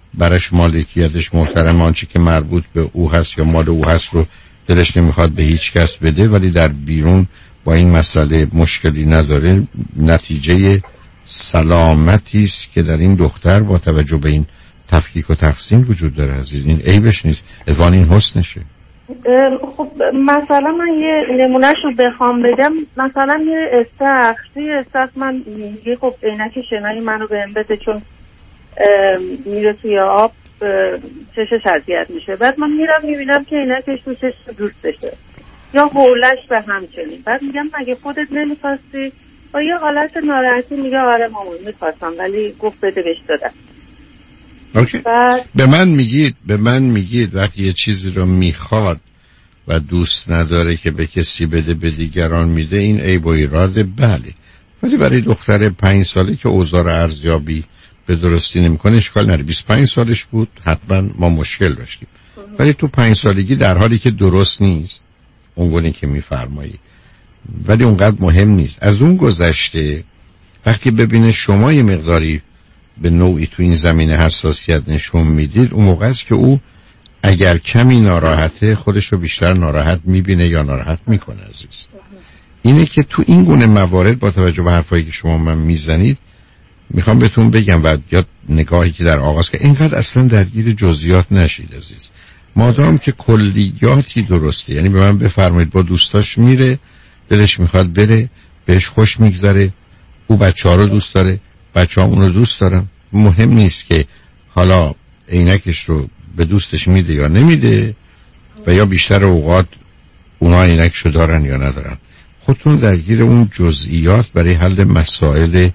برش مالکیتش محترم، آنچه که مربوط به او هست یا مال او هست رو دلش نمیخواد به هیچ کس بده، ولی در بیرون با این مسئله مشکلی نداره. نتیجه سلامتی است که در این دختر با توجه به این تفکیک و تقسیم وجود داره عزیز. این عیبش نیست، اتفاقاً این حسنشه. خب مثلا من یه نمونهش رو بخوام بگم، مثلا یه استخ من میگه خب عینک شنایی منو بهم بده چون میره توی آب چشش اذیت میشه. بعد من میرم میبینم که عینکش تو چشش دوستشه یا حولش به همچنین. بعد میگم مگه خودت نمیخواستی؟ با یه حالت ناراحتی میگه آره مامان میخواستم ولی گفت بده بهش دادم. اوکی. به من میگید وقتی یه چیزی رو میخواد و دوست نداره که به کسی بده به دیگران میده، این عیب و ایراده، بله. ولی برای دختر 5 ساله که اوضاع ارزیابی به درستی نمیکنه اشکال نداره. 25 سالش بود حتما ما مشکل داشتیم، ولی تو 5 سالگی در حالی که درست نیست اونگونه که میفرمایی، ولی اونقدر مهم نیست. از اون گذشته وقتی ببینه شما یه مقداری به نوعی تو این زمینه حساسیت نشون میدید، اون موقع است که او اگر کمی ناراحته خودش رو بیشتر ناراحت میبینه یا ناراحت میکنه عزیز. اینه که تو این گونه موارد با توجه به حرفایی که شما من میزنید میخوام بهتون بگم و یا نگاهی که در آغاز که اینقدر اصلا درگیر جزئیات نشید عزیز. مادام که کلیاتی درسته، یعنی به من بفرمایید با دوستاش میره، دلش میخواد بره، بهش خوش میگذره، او بچه‌ها رو دوست داره، بچه‌ها اون رو دوست دارن، مهم نیست که حالا عینکش رو به دوستش میده یا نمیده و یا بیشتر اوقات اونا عینکشو دارن یا ندارن. خودتون درگیر اون جزئیات برای حل مسائل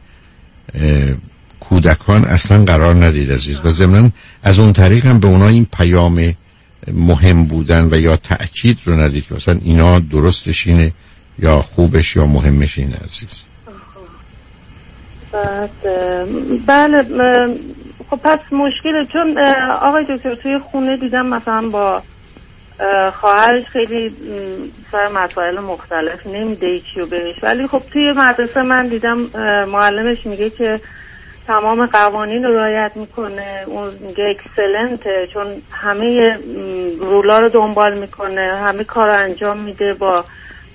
کودکان اصلا قرار ندید عزیز. و ضمناً از اون طریق هم به اونا این پیام مهم بودن و یا تأکید رو ندید که مثلا اینا درستش اینه یا خوبش یا مهمش اینه عزیز. بله خب پس مشکله، چون آقای دکتر توی خونه دیدم مثلا با خواهرش خیلی سر مسائل مختلف نمیده ایچیو بهش، ولی خب توی مدرسه من دیدم معلمش میگه که تمام قوانین رو رعایت میکنه، اون میگه اکسلنته چون همه رولا رو دنبال میکنه، همه کار رو انجام میده، با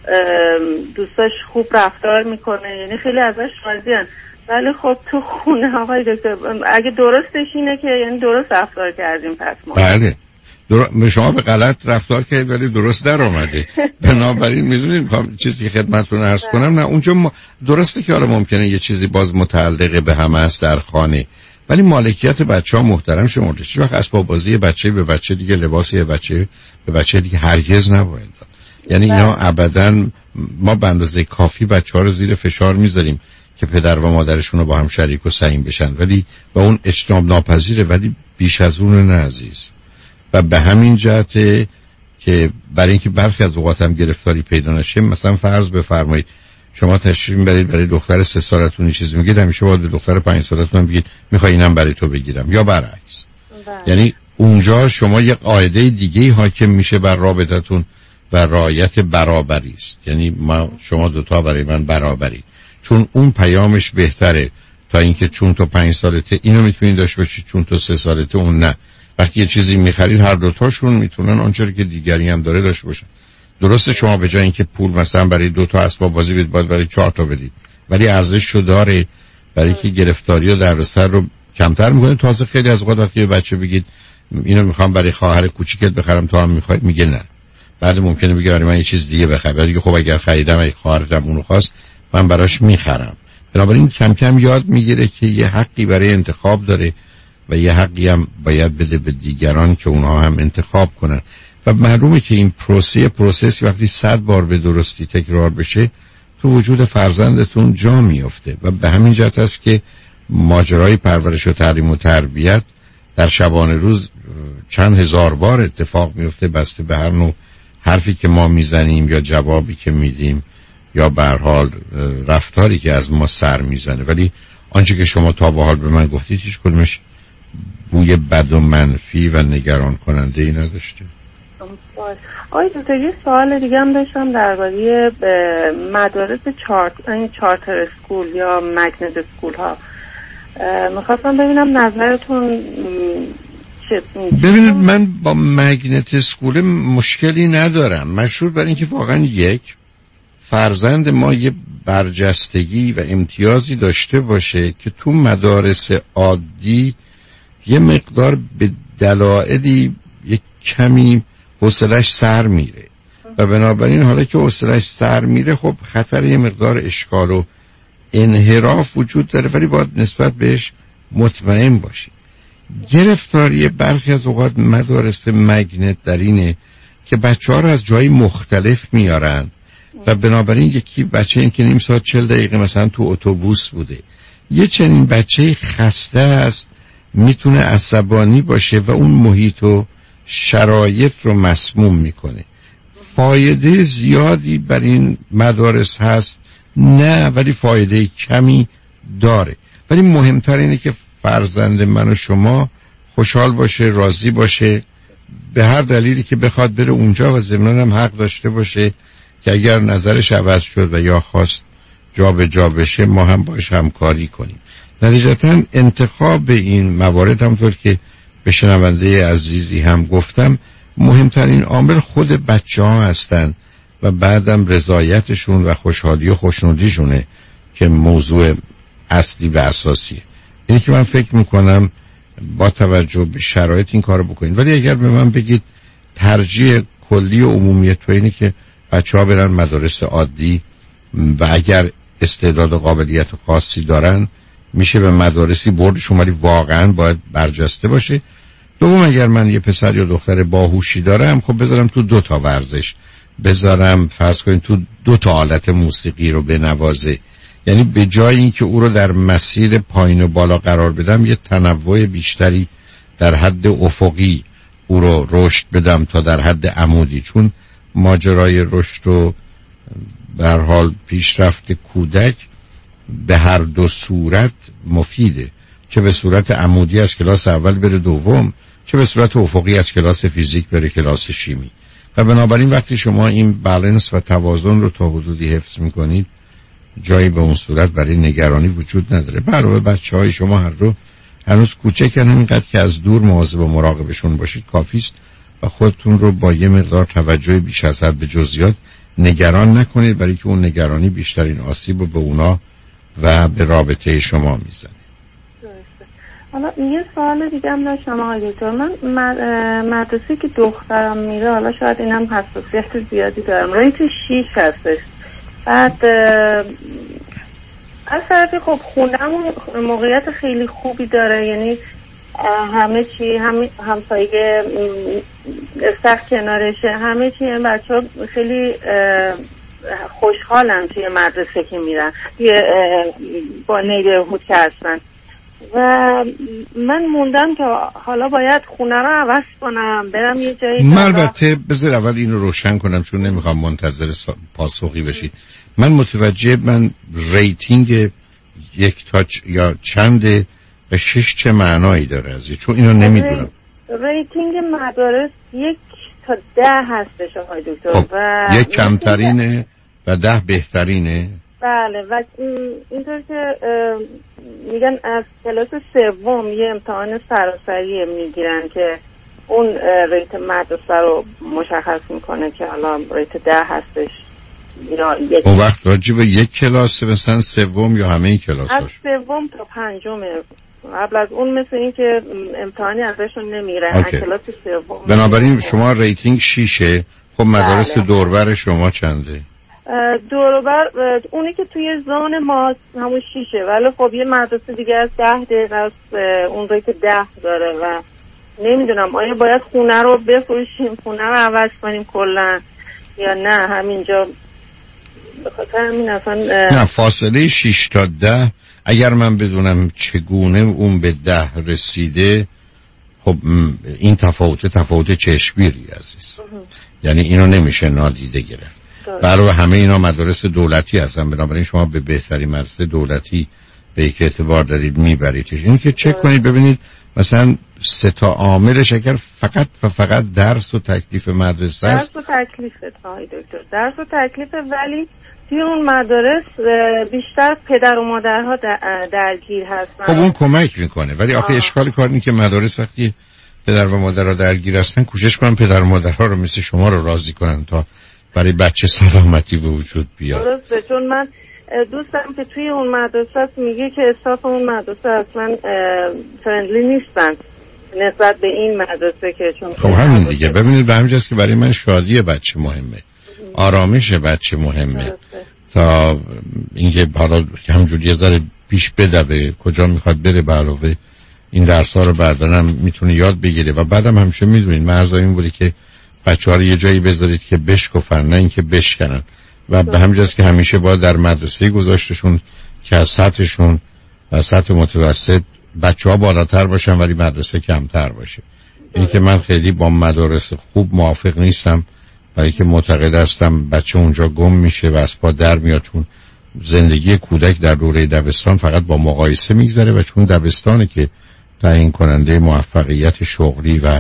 دوستاش خوب رفتار میکنه، یعنی خیلی ازش راضی‌ان. ولی خب تو خونه آقای دکتر اگه درستش اینه که یعنی درست رفتار کردیم پس ما بله شما به غلط رفتار کردید ولی درست در اومده. بنابراین میدونید میخوام چیزی که خدمتتون عرض کنم، نه اونجا درسته که حالا ممکنه یه چیزی باز متعلق به همه است در خانه، ولی مالکیت بچه‌ها محترم شمرده. هیچ وقت اسباب بازی بچه به بچه دیگه، لباسی بچه به بچه دیگه هرگز نباید داد. یعنی اینا ابداً ما به اندازه کافی بچه‌ها رو زیر فشار میذاریم که پدر و مادرشون رو با هم شریک و سهیم بشن، ولی با اون اجتناب ناپذیره، ولی بیش از اون نه عزیز. و به همین جهت که برای اینکه برخی از اوقات هم گرفتاری پیدا نشه، مثلا فرض بفرمایید شما تشریف برید برای دختر 3 سالتون چیزی میگید، همیشه باید به دختر 5 سالتون بگید میخوای اینم برای تو بگیرم یا برعکس. یعنی اونجا شما یه قاعده دیگه حاکم میشه بر رابطتون و رعایت برابری است. یعنی شما دوتا برای من برابری، چون اون پیامش بهتره تا اینکه چون تو 5 سالته اینو میتونید داشته باشید، چون تو 3 سالته اون نه. وقتی یه چیزی میخرید هر دوتاشون میتونن آنچه که دیگری هم داره داشته باشن. درسته شما به جای اینکه پول مثلا برای 2 تا اسباب بازی بدید باید برای 4 تا بدید، ولی ارزششو داره برای که گرفتاری و دردسر رو کمتر میکنه. تازه خیلی از اوقات وقتی به بچه بگید اینو میخوام برای خواهر کوچیکت بخرم تو هم میخوای، میگه نه. بعد ممکنه بگه برای من یه چیز دیگه بخر، بعد دیگه خب اگر خریدم اگه خواهرم اونو خواست من براش میخرم. بنابراین کم کم یاد میگیره که یه حقی برای انتخاب داره و یه حقی هم باید بده به دیگران که اونها هم انتخاب کنن. و معلومه که این پروسس وقتی 100 بار به درستی تکرار بشه تو وجود فرزندتون جا میفته. و به همین جهت است که ماجرای پرورش و تعلیم و تربیت در شبانه روز چند هزار بار اتفاق میفته، بسته به هر نوع حرفی که ما میزنیم یا جوابی که میدیم یا به هر حال رفتاری که از ما سر میزنه. ولی آنچه که شما تا به حال به من گفتید هیچ کدومش بوی بد و منفی و نگران کننده ای نداشته. آقای دکتر یه سوال دیگه هم داشتم درباره مدارس چارتر اسکول یا مگنت اسکول ها. میخواستم ببینم نظرتون ببینید من با مگنت اسکول مشکلی ندارم، مشروط بر اینکه واقعا یک فرزند ما یه برجستگی و امتیازی داشته باشه که تو مدارس عادی یه مقدار به دلایلی یک کمی حوصله‌اش سر میره و بنابراین حالا که حوصله‌اش سر میره خب خطر یه مقدار اشکال و انحراف وجود داره، ولی باید نسبت بهش مطمئن باشی. گرفتاری برخی از اوقات مدارس مگنت در اینه که بچه‌ها رو از جای مختلف میارن و بنابراین یکی بچه این که نیم ساعت 40 دقیقه مثلا تو اتوبوس بوده، یه چنین بچه خسته است، میتونه عصبانی باشه و اون محیط و شرایط رو مسموم میکنه. فایده زیادی بر این مدارس هست نه، ولی فایده کمی داره. ولی مهمتر اینه که فرزند من و شما خوشحال باشه، راضی باشه، به هر دلیلی که بخواد بره اونجا و ضمناً هم حق داشته باشه که اگر نظرش عوض شد و یا خواست جا به جا بشه ما هم باش همکاری کنیم. نتیجتاً انتخاب این موارد همطور که به شنونده عزیزی هم گفتم مهمترین عامل خود بچه ها هستن و بعدم رضایتشون و خوشحالی و خوشنودیشونه که موضوع اصلی و اساسیه. اینه که من فکر میکنم با توجه به شرایط این کارو بکنید. ولی اگر به من بگید ترجیح کلی و عمومی تو اینه که بچه ها برن مدارس عادی و اگر استعداد و قابلیت خاصی دارن میشه به مدارسی بردشون، ولی واقعا باید برجسته باشه. دوم اگر من یه پسر یا دختر باهوشی دارم خب بذارم تو 2 تا ورزش، بذارم فرض کنید تو 2 تا آلت موسیقی رو بنوازه، یعنی به جای اینکه او رو در مسیر پایین و بالا قرار بدم یه تنوع بیشتری در حد افقی او رو رشد بدم تا در حد عمودی، چون ماجرای رشد و به هر حال پیشرفت کودک به هر دو صورت مفیده، چه به صورت عمودی از کلاس اول بره دوم، چه به صورت افقی از کلاس فیزیک بره کلاس شیمی. و بنابراین وقتی شما این بالانس و توازن رو تا حدودی حفظ میکنید جایی به اون صورت برای نگرانی وجود نداره. علاوه بچه های شما هر دو هنوز کوچکن، همینقدر که از دور مواظب و مراقبشون باشید کافیست و خودتون رو با یه مقدار توجه بیش از حد به جزئیات نگران نکنید، برای که اون نگرانی بیشترین آسیب رو به اونا و به رابطه شما میزنه. حالا یه سوال دیگه هم داشتم آقای دکتر. من مدرسه که دخترم میره، حالا شاید اینم حساسیت زیادی دارم، ریت 6 هستش. بعد از طرفی خب خونه‌مون موقعیت خیلی خوبی داره، یعنی همه چی، همسایه سخت کنارشه، همه چی. این بچه‌ها خیلی خوشحالن توی مدرسه که میرن، با نیبرهود که هستن. و من موندم که حالا باید خونه رو عوض کنم، برم یه جایی. من البته بذار اول این رو روشن کنم چون نمیخوام منتظر پاسخی بشید. من متوجه ریتینگ 1 تا یا چنده و 6 چه معنایی داره ازی، چون اینو نمیدونم. ریتینگ مدارس 1 تا 10 هستش آقای دکتر. خب. و 1 کمترینه و 10 بهترینه. بله. و اینطور که میگن از کلاس 3 یه امتحان سراسری میگیرن که اون ریت مدرسه رو مشخص میکنه که حالا ریت 10 هستش یا 1. اون وقت راجع به 1 کلاس مثلا 3 یا همه کلاساش؟ از 3 تا 5 قبل از اون مثل این که امتحانی ازشون نمیرن. از کلاس 3. بنابراین شما ریتینگ 6. خب مدارس بله. دوربر شما چنده؟ دوربر اونی که توی زون ما همون 6، ولی خب یه مدرسه دیگه از 10 دقیقه از اون روی که 10 داره و نمیدونم آیا باید خونه رو بفروشیم، خونه رو عوض کنیم کلا یا نه همینجا. بخاطر همین اصلا نه، فاصله 6 تا 10 اگر من بدونم چگونه اون به 10 رسیده، خب این تفاوت چشمگیری عزیز، یعنی اینو نمیشه نادیده گرفت. برای همه اینا مدارس دولتی هستن، بنابراین شما به بهترین مدرسه دولتی به یک اعتبار دارید میبریدش. اینی که چک کنید ببینید مثلا 3 تا عاملش اگر فقط و فقط درس و تکلیف مدرسه است. درس و تکلیف آقای دکتر، درس و تکلیف، ولی توی اون مدارس بیشتر پدر و مادرها درگیر هستن. خب اون کمک میکنه، ولی آخه اشکال کار اینه که مدارس وقتی پدر و مادرها درگیر هستن کوشش کنن پدر و مادرها رو مثل شما رو راضی کنن تا برای بچه سلامتی به وجود بیاد. درسته، چون من دوستم که توی اون مدرسه میگه که استاف اون مدرسه اصلا فرندلی نیستن نسبت به این مدرسه که چون خب همین دیگه. ببینید به همینجاست که برای من شادی بچه مهمه، آرامش بچه مهمه تا اینکه حالا همجوری یه ذره پیش بدوه کجا میخواد بره، به علاوه این درس‌ها رو بعداً هم میتونه یاد بگیره. و بعدم همیشه میدونید مرز این بوده که بچه‌ها رو یه جایی بذارید که بشکفن نه اینکه بشکنن. و به همینجاست که همیشه باید در مدرسه گذاشتشون که از سطحشون و سطح متوسط بچه‌ها بالاتر باشن ولی مدرسه کمتر باشه. این که من خیلی با مدارس خوب موافق نیستم، برای که معتقد هستم بچه اونجا گم میشه و از پا در میاد، چون زندگی کودک در دوره دبستان فقط با مقایسه میگذره و چون دبستانه که تعیین کننده موفقیت شغلی و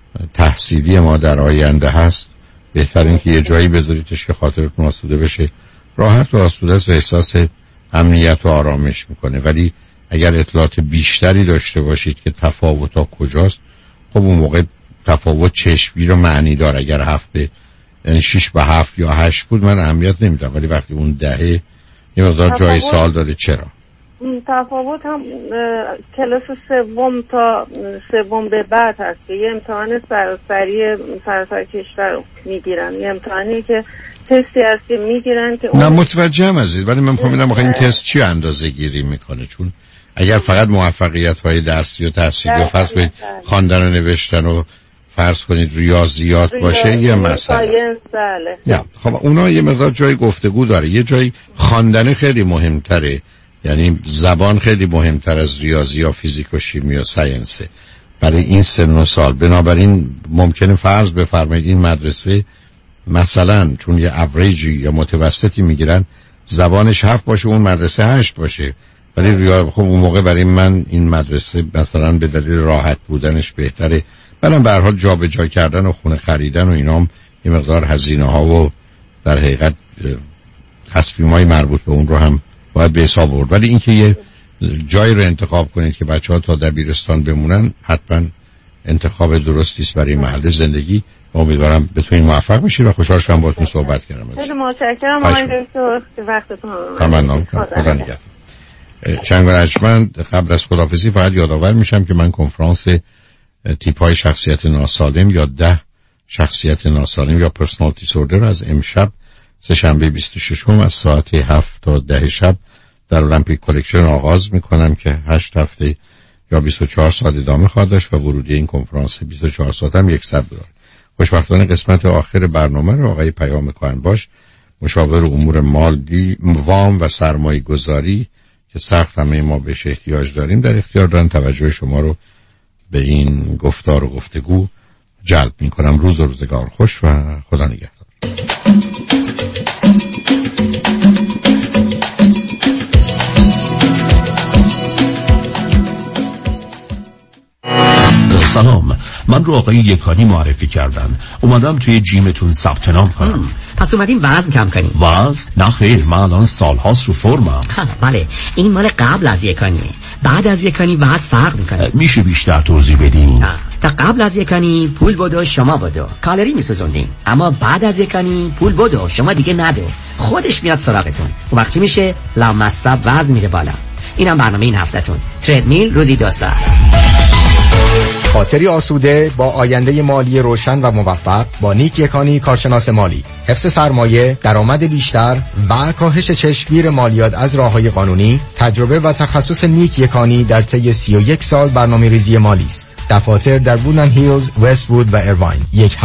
تحصیلی ما در آینده هست، بهترین که یه جایی بذاریدش که خاطرتون آسوده بشه، راحت و آسوده است و احساس امنیت و آرامش میکنه. ولی اگر اطلاعات بیشتری داشته باشید که تفاوت‌ها کجاست، خب اون موقع تفاوت چشمی رو معنی داره. اگر 7 به یعنی 6 به 7 یا 8 بود من اهمیت نمیدم، ولی وقتی اون 10 یه مقدار جای سوال داره. چرا؟ تفاوت هم کلاس سوم تا سوم به بعد هست که یه امتحان سراسر کشور میگیرن، یه امتحانی که تستی هست که میگیرن که نه متوجهم عزیز، ولی من میخوام ببینم این تست چی اندازه گیری میکنه. چون اگر فقط موفقیت های درسی و تحصیلی و فرض کنید خواندن و نوشتن و فرض کنید ریاضیات باشه یه مسئله. نه خب اونا یه مقدار جای گفتگو داره. یه جای خواندن خیلی مهمتره، یعنی زبان خیلی مهمتر از ریاضی یا فیزیک و شیمی و ساینسه برای این سن و سال. بنابراین ممکنه فرض بفرمایید این مدرسه مثلا چون یه اوریجی یا متوسطی میگیرن زبانش 7 باشه، اون مدرسه 8 باشه، ولی خب اون موقع برای من این مدرسه مثلا به دلیل راحت بودنش بهتره. بعدم به هر حال جابجا کردن و خونه خریدن و اینام یه مقدار هزینه ها و در حقیقت تصمیمای مربوط به اون رو هم باید به حساب آورد. ولی اینکه یه جایی رو انتخاب کنید که بچه‌ها تا دبیرستان بمونن حتما انتخاب درستی است برای محل زندگی. امیدوارم بتونید موفق بشید و خوشحال شدم باهاتون صحبت کردم. خیلی متشکرم آقای دکتر وقتتون رو ممنون. خدا نگهدار. چند ارجمند قبل از خداحافظی فقط یادآور میشم که من کنفرانس تیپ‌های شخصیت ناسالم یا 10 شخصیت ناسالم یا پرسونالیتی دیسوردر از امشب سه‌شنبه 26 از ساعت 7 تا 10 شب در المپیک کلکشن آغاز میکنم که 8 هفته یا 24 ساعت ادامه خواهد داشت و ورودی این کنفرانس 24 ساعت هم $100. خوشبختانه قسمت آخر برنامه رو آقای پیام کهنباش مشاور امور مالی، وام و سرمایه گذاری که سخت همه ما بهش احتیاج داریم در اختیار دارن. توجه شما رو به این گفتار و گفتگو جلب میکنم. روز و روزگار خوش و خدا نگهدار. سلام، من رو آقای یکانی معرفی کردن. اومدم توی جیمتون ثبت نام کنم. پس اومدیم وزن کم کنیم؟ وزن؟ نه خیر، من الان سالهاست رو فرمم. بله، این مال قبل از یکانیه. بعد از یکانی وزن فرق میکنه. میشه بیشتر توضیح بدین؟ تا قبل از یکانی پول بدو شما بدو، کالری میسوزوندیم. اما بعد از یکانی پول بدو شما دیگه ندو، خودش میاد سراغتون. اون وقتی میشه لامصب وزن میره بالا. اینم برنامه این هفتهتون. تردمیل روزی 2 ساعت. خاطری آسوده با آینده مالی روشن و موفق با نیک یکانی کارشناس مالی. حفظ سرمایه، درآمد بیشتر و کاهش چشمگیر مالیات از راه‌های قانونی. تجربه و تخصص نیک یکانی در طی 31 سال برنامه‌ریزی مالی است. دفاتر در وودلند هیلز، وست وود و ایرواین.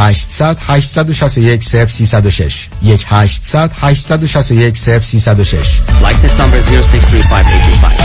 1-800-861-0306 1-800-861-0306. License number 0635885.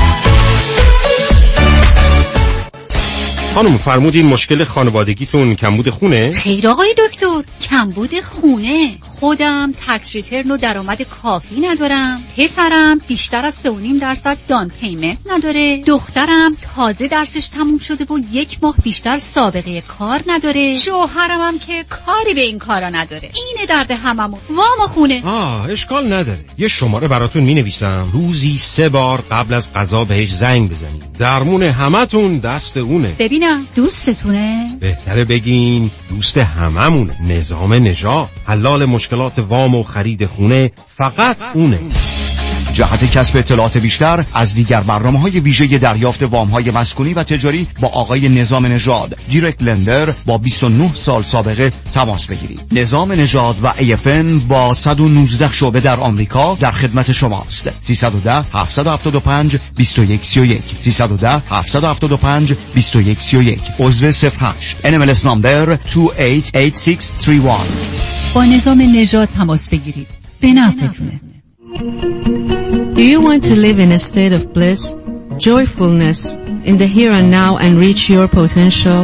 خانم فرمودین مشکل خانوادگیتون کمبود خونه؟ خیر آقای دکتر، کمبود خونه. خودم تکس ریترن و درآمد کافی ندارم، پسرم بیشتر از 3.5% دان پیمنت نداره، دخترم تازه درسش تموم شده و 1 ماه بیشتر سابقه کار نداره، شوهرم هم که کاری به این کارا نداره. اینه درد هممون. وام خونه. اشکال نداره. یه شماره براتون مینویسم، روزی 3 بار قبل از غذا بهش زنگ بزنید. درمون همتون دست اونه. ببینم دوستتونه؟ بهتره بگین دوست هممونه. نظام نژاد، حلال مشکلات وام و خرید خونه، فقط اونه. جهت کسب اطلاعات بیشتر از دیگر برنامه‌های ویژه دریافت وام‌های مسکونی و تجاری با آقای نظام نژاد، دایرکت لندر با 29 سال سابقه تماس بگیرید. نظام نژاد و AFN با 119 شعبه در آمریکا در خدمت شماست. 310 775 2131 310 775 2131 عضو 08 NMLS نمبر 288631. با نظام نژاد تماس بگیرید. به نفعتونه. Do you want to live in a state of bliss, joyfulness, in the here and now and reach your potential?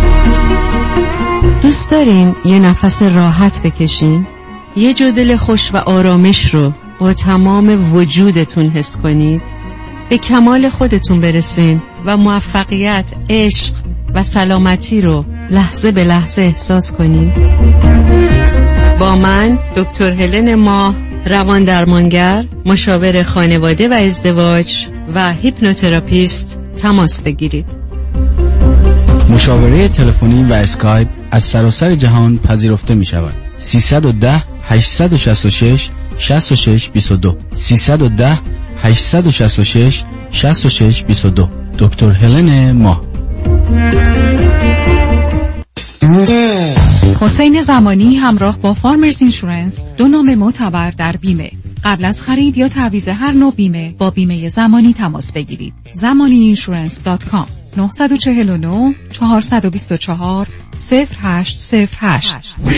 دوست دارین یه نفس راحت بکشین؟ یه جو دل خوش و آرامش رو با تمام وجودتون حس کنید؟ به کمال خودتون برسین و موفقیت، عشق و سلامتی رو لحظه به لحظه احساس کنید؟ با من دکتر هلن ماه، روان درمانگر، مشاور خانواده و ازدواج و هیپنوتراپیست تماس بگیرید. مشاوره تلفنی و اسکایپ از سراسر جهان پذیرفته می شود. 310 866 6622 310 866 6622 دکتر هلن ماه. حسین زمانی همراه با فارمرز اینشورنس، 2 نام معتبر در بیمه. قبل از خرید یا تعویض هر نوع بیمه با بیمه زمانی تماس بگیرید. zamaniinsurance.com 949 424 0808.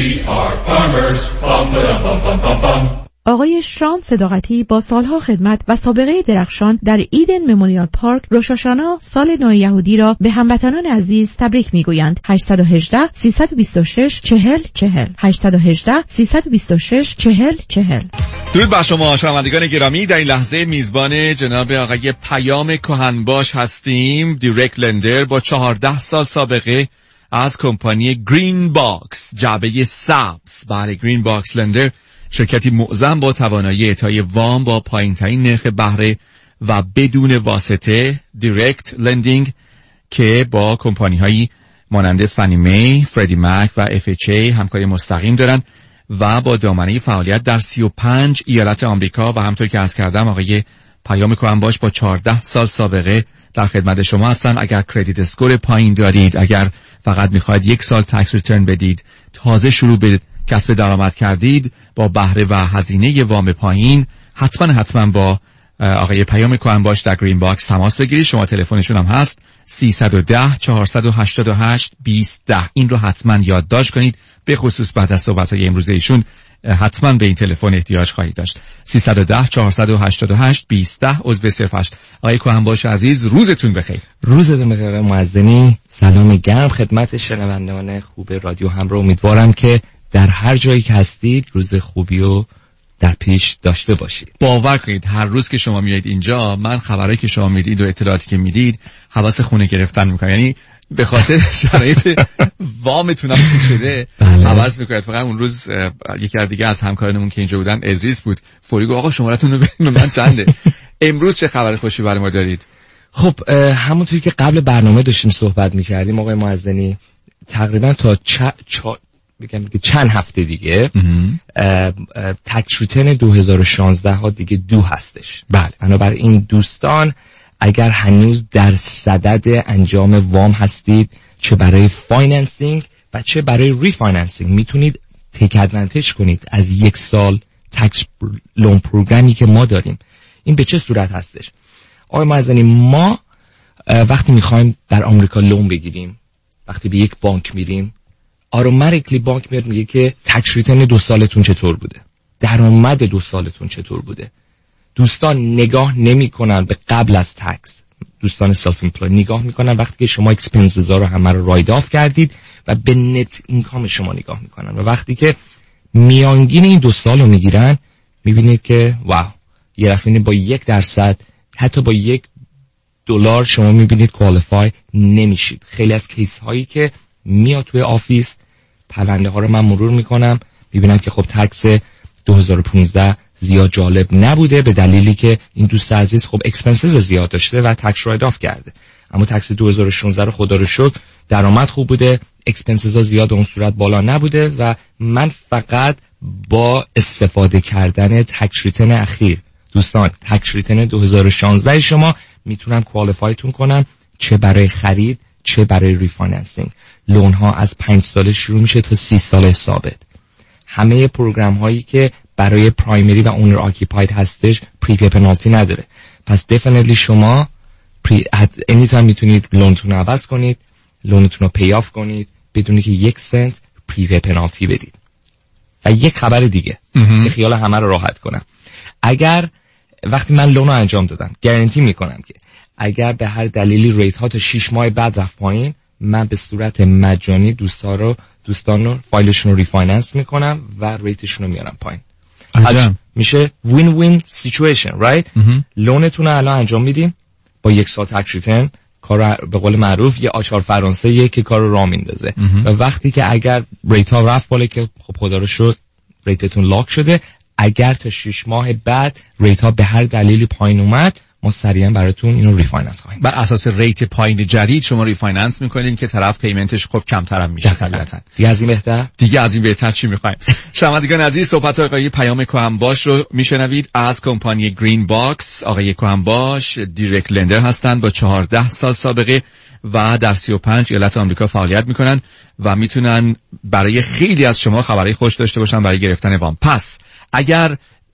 آقای شان صداقتی با سالها خدمت و سابقه درخشان در ایدن مموریال پارک روشاشانا سال نو یهودی را به هموطنان عزیز تبریک میگویند. 818 326 4040 818 326 4040. درود بر شما شنوندگان گرامی. در این لحظه میزبان جناب آقای پیام کهنباش هستیم، دایرکت لندر با 14 سال سابقه از کمپانی گرین باکس، جعبه سبز. بله، گرین باکس لندر شرکتی معظم با توانایی اعطای وام با پایین‌ترین نرخ بهره و بدون واسطه، دایرکت لندینگ، که با کمپانی‌هایی مانند فنی می، فردی مک و FHA همکاری مستقیم دارند و با دامنه فعالیت در 35 ایالت آمریکا. و همطور که عرض کردم آقای پیام کهنباش با 14 سال سابقه در خدمت شما هستن. اگر کردیت اسکور پایین دارید، اگر فقط میخواید 1 سال تکس ریترن بدید، تازه شروع به کسب درآمد کردید با بهره و هزینه وام پایین، حتما با آقای پیام کهنباش در گرین باکس تماس بگیرید. شما تلفنشون هم هست 310 488 2010. این رو حتما یادداشت کنید، به خصوص بعد از صحبت‌های امروزه ایشون حتما به این تلفن احتیاج خواهید داشت. 310 488 2010 عضو 08. آقای کهنباش عزیز، روزتون بخیر. روزتون بخیر آقای معزنی. سلام گرم خدمت شنوندگان خوب رادیو همراه. امیدوارم که در هر جایی که هستید روز خوبی رو در پیش داشته باشید. باور کنید هر روز که شما میایید اینجا، من خبرایی که شما میدید و اطلاعاتی که میدید حواس خونه گرفتن میکنم. یعنی به خاطر شرایط وامتون هم شده حواس میکنید. فقط اون روز یکی از دیگه از همکارانمون که اینجا بودن، ادریس بود، فوری گفت آقا شماره‌تون رو بدین من چنده. امروز چه خبر خوشی برای ما دارید؟ خب همونطوری که قبل برنامه داشتیم صحبت میکردیم آقای معزنی، تقریبا تا چند هفته دیگه تکس ریترن 2016 ها دیگه دو هستش. بله. بنابراین دوستان اگر هنوز در صدد انجام وام هستید، چه برای فایننسینگ و چه برای ریفایننسینگ، میتونید تیک ادوانتیج کنید از 1 سال تکس لون پروگرامی که ما داریم. این به چه صورت هستش؟ آقای معزنی، ما وقتی میخوایم در آمریکا لون بگیریم، وقتی به یک بانک میریم، اتوماتیکلی بانک میاد میگه که تکس ریترن 2 سالتون چطور بوده، درآمد 2 سالتون چطور بوده. دوستان نگاه نمیکنن به قبل از تکس، دوستان سلف ایمپلوی نگاه میکنن وقتی که شما اکسپنسز ها رو همه رو راید آف کردید و به نت اینکام شما نگاه میکنن. و وقتی که میانگین این 2 سال رو میگیرن، میبینید که واو، یه دفعه با 1%، حتی با $1 شما میبینید کوالیفای نمیشید. خیلی از کیس هایی که میاد توی آفیس، پرونده ها رو من مرور میکنم، میبینم که خب تکس 2015 زیاد جالب نبوده، به دلیلی که این دوست عزیز خب اکسپنسز زیاد داشته و تکس راید آف کرده. اما تکس 2016 رو خدا رو شکر درآمد خوب بوده، اکسپنسز ها زیاد اون صورت بالا نبوده و من فقط با استفاده کردن تکس ریتن اخیر، دوستان تکس ریتن 2016 شما، میتونم کوالیفایتون کنم، چه برای خرید چه برای ریفایننسینگ. لون ها از 5 سال شروع میشه تا 30 سال ثابت. همه پروگرام هایی که برای پرایمری و اونر آکیپاید هستش پریپی پنالتی نداره. پس دفینیتلی شما anytime میتونید لونتون رو عوض کنید، لونتون رو پی آف کنید بدون که 1 سنت پریپی پنالتی بدید. و یک خبر دیگه که خیال همه رو راحت کنم، اگر وقتی من لون رو انجام دادم گارانتی میکنم که اگر به هر دلیلی ریت ها تا 6 ماه بعد رفت پایین، من به صورت مجانی دوستان رو فایلشون رو ریفایننس میکنم و ریتشون رو میارم پایین. میشه وین وین سیچویشن، رایت؟ لونتون رو الان انجام میدیم با 1 سال تکس ریتن، کار به قول معروف یه آچار فرانسه که کار رو راه میندازه و وقتی که اگر ریت ها رفت بالا که خب خدا رو شد ریتتون لاک شده، اگر تا 6 ماه بعد ریت ها به هر دلیلی پایین اومد، ما سریعا براتون اینو ریفایننس خواهیم. بر اساس ریت پایین جدید شما ریفایننس میکنین که طرف پیمنتش خب کمتر هم میشه طبیعتا. دیگه از این بهتر چی میخوایم؟ شنوندگان عزیز، صحبت آقای پیام کهنباش رو میشنوید از کمپانی گرین باکس. آقای کهنباش دایرکت لندر هستند با 14 سال سابقه و در 35 ایالت آمریکا فعالیت میکنن و میتونن برای خیلی از شما خبرهای خوش داشته باشن برای گرفتن وام. پس اگر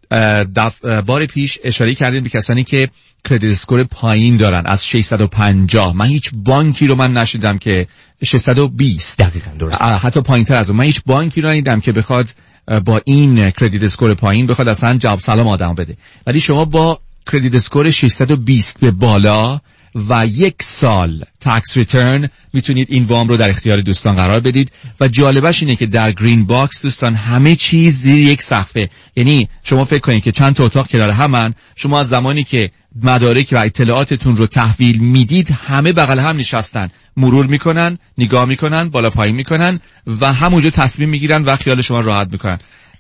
بار پیش اشاره کردید به کسانی که کردیت اسکور پایین دارن از 650، من هیچ بانکی رو من نشیدم که 620 دقیقاً درست، حتی پایینتر از اون، من هیچ بانکی رو ندیدم که بخواد با این کردیت اسکور پایین بخواد اصلا جواب سلام آدم بده. ولی شما با کردیت اسکور 620 به بالا و 1 سال تکس ریترن میتونید این وام رو در اختیار دوستان قرار بدید و جالبش اینه که در گرین باکس دوستان همه چیز زیر یک سقفه. یعنی شما فکر کنید که چند تا اتاق کنار همن، شما از زمانی که مدارک و اطلاعاتتون رو تحویل میدید همه بغل هم نشستن، مرور میکنن، نگاه میکنن، بالا پایین میکنن و همونجا تصمیم میگیرن و خیال شما راحت میکنن.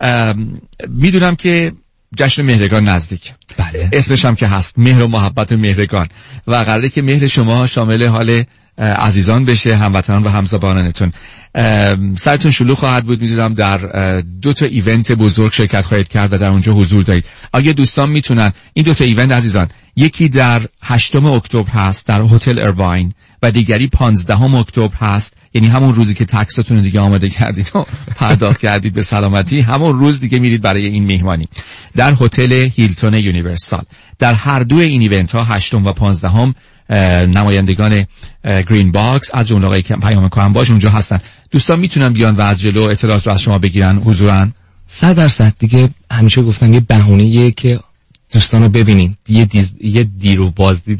میدونم که جشن مهرگان نزدیک، بله، اسمش هم که هست مهر و محبت و مهرگان و قراره که مهر شما شامل حال عزیزان بشه، هموطنان و همزبانانتون. سرتون شلوغ خواهد بود، میدونم در 2 تا ایونت بزرگ شرکت خواهید کرد و در اونجا حضور دارید. آیا دوستان میتونن این 2 تا ایونت عزیزان، یکی در 8 اکتبر هست در هتل ایرواین و دیگری 15 اکتبر هست، یعنی همون روزی که تکستون دیگه آماده کردید و پرداخت کردید به سلامتی، همون روز دیگه میرید برای این مهمانی در هتل هیلتون یونیورسال. در هر 2 این ایونت ها 8 و 15 نمایندگان گرین باکس از جمله آقای پیام کهنباش اونجا هستن. دوستان میتونن بیان و از جلو اطلاعات رو از شما بگیرن حضوراً؟ 100% دیگه همیشه گفتم یه بهونه‌ایه که دوستان رو ببینین، یه دید و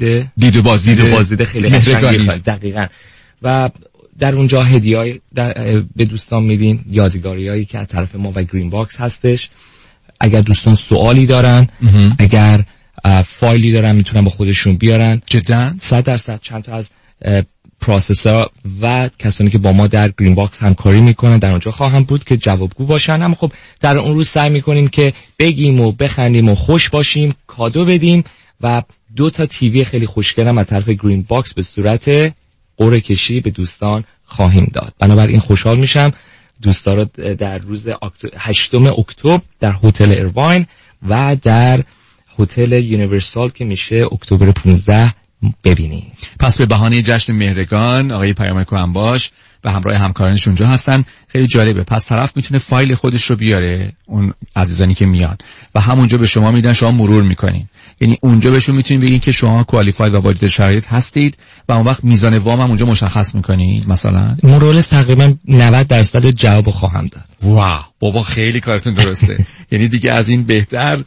بازدیده خیلی قشنگه دقیقاً. و در اونجا هدیه‌ای به دوستان میدیم، یادگاریایی که از طرف ما و گرین باکس هستش. اگر دوستان سوالی دارن، اگر فایلی دارن میتونن با خودشون بیارن. جدا 100% چند تا از پروسسور و کسانی که با ما در گرین باکس همکاری میکنن در اونجا خواهم بود که جوابگو باشن. اما خب در اون روز سعی میکنیم که بگیم و بخندیم و خوش باشیم، کادو بدیم و 2 تا تیوی خیلی خوشگلم از طرف گرین باکس به صورت قرعه کشی به دوستان خواهیم داد. بنابراین خوشحال میشم دوستان رو در روز 8 اکتبر در هتل ایرواین و در هتل یونیورسال که میشه اکتبر 15 ببینید. پس به بهانه جشن مهرگان آقای پیام کهنباش و همراه همکارانش اونجا هستن. خیلی جالبه. پس طرف میتونه فایل خودش رو بیاره، اون عزیزانی که میان و همونجا به شما میدن، شما مرور میکنین. یعنی اونجا بهشون میتونین بگین که شما کوالیفاید و وارد شرایط هستید و اون وقت میزان وام هم اونجا مشخص میکنین. مثلا مورولس تقریبا 90% جواب خواهم داد. واو بابا خیلی کارتون درسته. یعنی دیگه از این بهتر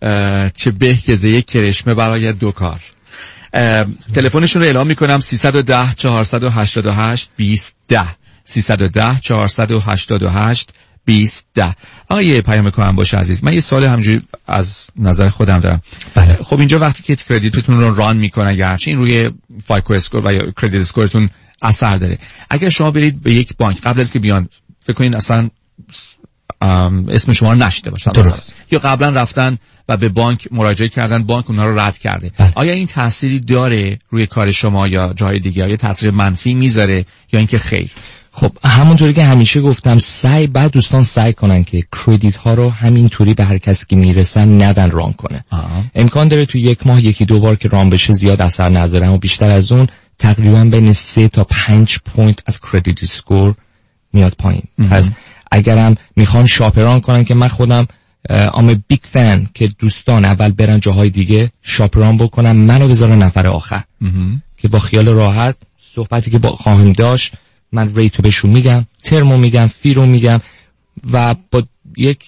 چه به که ز یک کرشمه برای 2 کار. تلفنشون رو اعلام میکنم 310 488 2010 310 488 آقای پیام کهن باش عزیز، من یه سوال همینجوری از نظر خودم دارم. بله. خب اینجا وقتی که کردیتتون رو ران میکنن، گرچه این روی فایکو اسکور و یا کردیت اسکورتون اثر داره، اگر شما برید به یک بانک قبل از که بیان، فکر کنین اصلا اسم شما رو نشیده باشن یا قبلا رفتن و به بانک مراجعه کردن، بانک اونها رو رد کرده، آیا این تأثیری داره روی کار شما یا جای دیگه؟ آیا تأثیر منفی میذاره یا اینکه خیر؟ خب همونطوری که همیشه گفتم، بعد دوستان سعی کنن که کردیت ها رو همینطوری به هر کسی که میرسن ندن ران کنه. امکان داره تو یک ماه 1-2 بار که ران بشه زیاد اثر نداره، اما بیشتر از اون تقریبا بین 3 تا 5 پوینت از کردیت اسکور میاد پایین. پس اگرم میخوان شاپران کنن، که من خودم I'm a big fan که دوستان اول برن جاهای دیگه شاپران بکنن، منو بذارن نفر آخر که با خیال راحت صحبتی که با خواهم داشت من ریتو بهشون میگم، ترمو میگم، فیرو میگم و با یک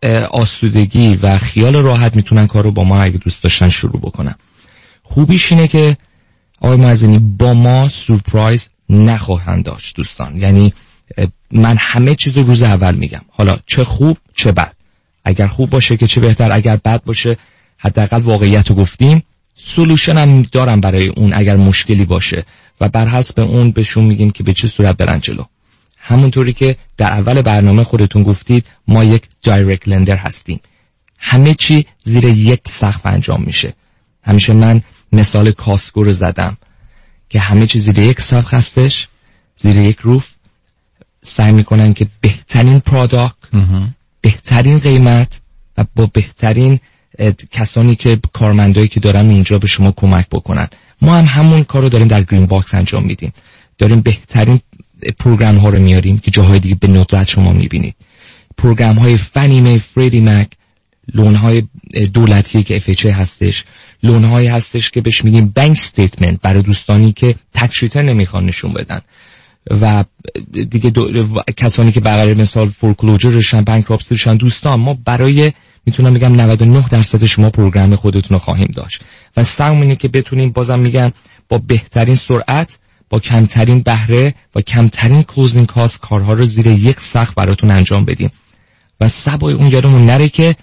آسودگی و خیال راحت میتونن کارو با ما اگه دوست داشتن شروع بکنن. خوبیش اینه که آقای معزنی با ما سورپرایز نخواهند داشت دوستان. یعنی من همه چیز رو روز اول میگم، حالا چه خوب چه بد. اگر خوب باشه که چه بهتر، اگر بد باشه حداقل واقعیت رو گفتیم، سولوشن هم دارم برای اون اگر مشکلی باشه و بر حسب اون بهشون میگیم که به چه صورت برن جلو. همونطوری که در اول برنامه خودتون گفتید ما یک دایرکت لندر هستیم، همه چی زیر یک سقف انجام میشه. همیشه من مثال کاسکو رو زدم که همه چی زیر یک سقف هستش، زیر یک روف، سعی میکنن که بهترین پروداکت، بهترین قیمت و با بهترین کسانی که کارمندایی که دارن اونجا به شما کمک بکنن. ما هم همون کارو داریم در گرین باکس انجام میدیم، داریم بهترین پروگرام ها رو میاریم که جاهای دیگه به ندرت شما میبینید. پروگرام های فنی می، فریدی مک، لون های دولتی که FHA هستش، لون های هستش که بهش میگیم بانک استیتمنت برای دوستانی که تکس ریترن نمیخوان نشون بدن و دیگه کسانی که برای مثال فورکلوزرشن، بانکراپسیشن. دوستان ما برای میتونم بگم 99% شما پروگرام خودتون رو خواهیم داشت و سعی اینه که بتونیم، بازم میگم، با بهترین سرعت، با کمترین بهره و کمترین کلوزینگ کاست کارها رو زیر یک سقف براتون انجام بدیم و سبای اون یادمون نره که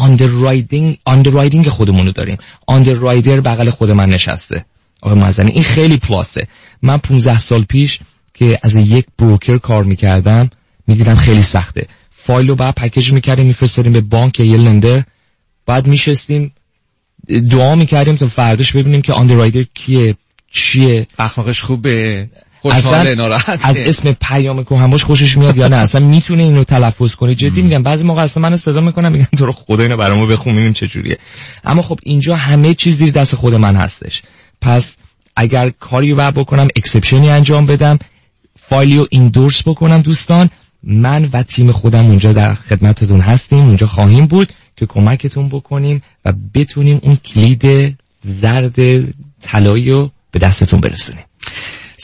آندررایدینگ خودمون رو داریم. آندررایدر بغل خود من نشسته آقای معزنی، این خیلی پلاسه. من 15 سال پیش که از یک بروکر کار میکردم میدیدم خیلی سخته. فایل رو بعد پکیج میکردیم میفرستادیم به بانک یا یه لندر، بعد میشستیم دعا میکردیم تا فرداش ببینیم که آندررایدر کیه، چیه، اخلاقش خوبه، خوشحاله، ناراحته، از اسم پیام کهنباش خوشش میاد یا نه، اصلا میتونه اینو تلفظ کنه. جدی میگم بعضی موقع اصلا منو صدا میکنم میگن تو رو خدا اینو برامو بخون ببینیم چه جوریه. اما خب اینجا همه چیز زیر دست خود من هستش. پس اگر کاری رو بکنم، اکسپشنی انجام بدم، فایلیو ایندورس بکنم، دوستان من و تیم خودم اونجا در خدمتتون هستیم، اونجا خواهیم بود که کمکتون بکنیم و بتونیم اون کلید زرد طلایی رو به دستتون برسونیم. 310-488-2010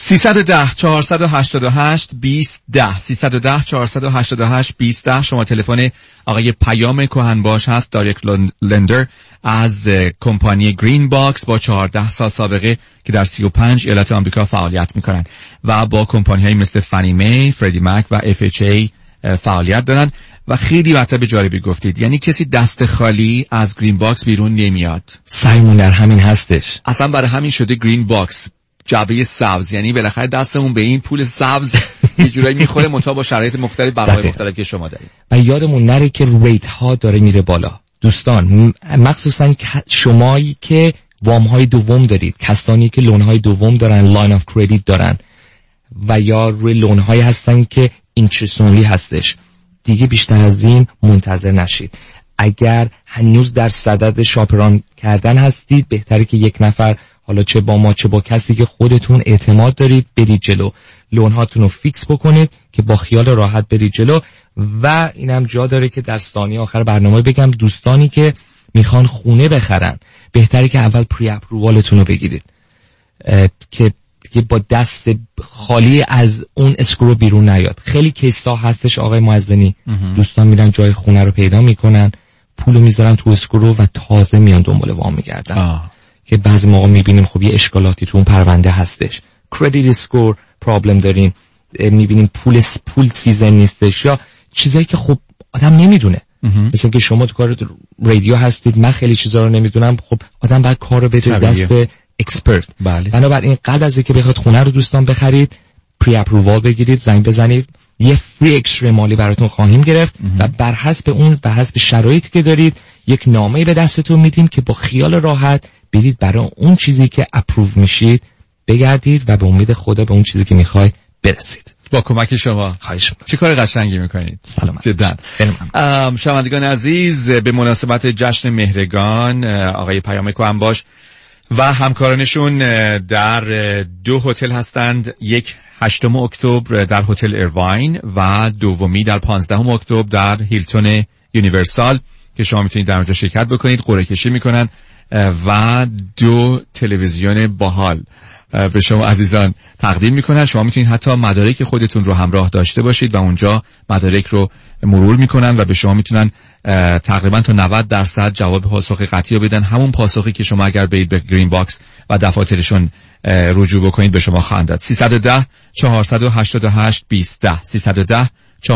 310-488-2010 شما تلفن آقای پیام کهنباش هست، دایرکت لندر از کمپانی گرین باکس با 14 سال سابقه که در 35 ایالت آمریکا فعالیت میکنن و با کمپانی های مثل فنی می، فریدی مک و FHA فعالیت دارن و خیلی مطلب جالبی گفتید، یعنی کسی دست خالی از گرین باکس بیرون نمیاد. سعیمون در همین هستش، اصلا برای همین شده گرین باکس جعبه سبز، یعنی بالاخره دستمون به این پول سبز یه جورایی میخوره مطابق با شرایط مختلف، بهای مختلف که شما دارید. و یادمون نره که ریت ها داره میره بالا دوستان، مخصوصا شمایی که وام های دوم دارید، کسانی که لون های دوم دارن، لاین آف کردیت دارن و یا روی لون های هستن که اینترست اونلی هستش، دیگه بیشتر از این منتظر نشید. اگر هنوز در صدد شاپران کردن هستید، بهتره که یک نفر، حالا چه با ما چه با کسی که خودتون اعتماد دارید، برید جلو، لون هاتون رو فیکس بکنید که با خیال راحت برید جلو. و اینم جا داره که در ثانیه آخر برنامه بگم دوستانی که میخوان خونه بخرن، بهتره که اول پری اپرووالتون رو بگیرید که با دست خالی از اون اسکرو بیرون نیاد. خیلی کیسا هستش آقای معزنی، دوستان میرن جای خونه رو پیدا میکنن، پولو میذارن تو اسکرو و تازه میان دنبال وام میگردن که بعضی موقع میبینیم خب یه اشکالاتی تو اون پرونده هستش، کردیت اسکور پرابلم داریم، میبینیم پول سیزن نیستش یا چیزایی که خب آدم نمیدونه. مثلا که شما تو کار رادیو هستید، من خیلی چیزا رو نمیدونم، خب آدم باید کار رو بده دست اکسپرت. بله. بنابراین قبل از اینکه بخواد خونه رو دوستان بخرید، پری اپرووال بگیرید، زنگ بزنید، یه فری اکسترا مالی براتون خواهیم گرفت و بر حسب شرایطی که دارید یک نامه‌ای به دستتون میدیم که با خیال راحت برید برای اون چیزی که اپروو میشید بگردید و به امید خدا به اون چیزی که میخواید برسید. با کمک شما. خواهش می‌کنم. چه کار قشنگی میکنید. سلام. جدا. شنوندگان عزیز، به مناسبت جشن مهرگان آقای پیامک کوهنباش و همکارانشون در 2 هتل هستند. یک 8 اکتبر در هتل ایرواین و دومی در 15 اکتبر در هیلتون یونیورسال که شما میتونید در اونجا شرکت بکنید. قرعه کشی میکنن و 2 تلویزیون باحال به شما عزیزان تقدیم میکنن. شما میتونید حتی مدارک خودتون رو همراه داشته باشید و اونجا مدارک رو مرور میکنن و به شما میتونن تقریبا تا 90% جواب پاسخ قطعی رو بدن. همون پاسخی که شما اگر برید به گرین باکس و دفاترشون رجوع بکنید به شما خواهند داد. 310 488 2010 310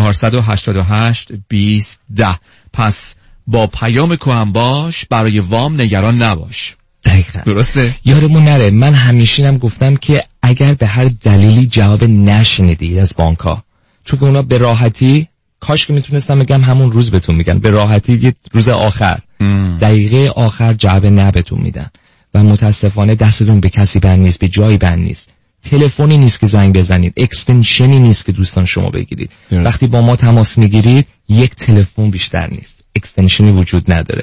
488 2010. پس با پیام کوهنباش برای وام نگران نباش. دقیقاً. درسته؟ یادمون نره، من همیشینم گفتم که اگر به هر دلیلی جواب نشنیدید از بانک‌ها، چون اونا به راحتی، کاش که میتونستم بگم همون روز بهتون میگن، به راحتی یه روز آخر دقیقه آخر جواب نه بهتون میدن و متاسفانه دستتون به کسی بند نیست، به جایی بند نیست، تلفنی نیست که زنگ بزنید، اکستنشنی نیست که دوستان شما بگیرید. وقتی با ما تماس میگیرید یک تلفن بیشتر نیست، اکستنشنی وجود نداره.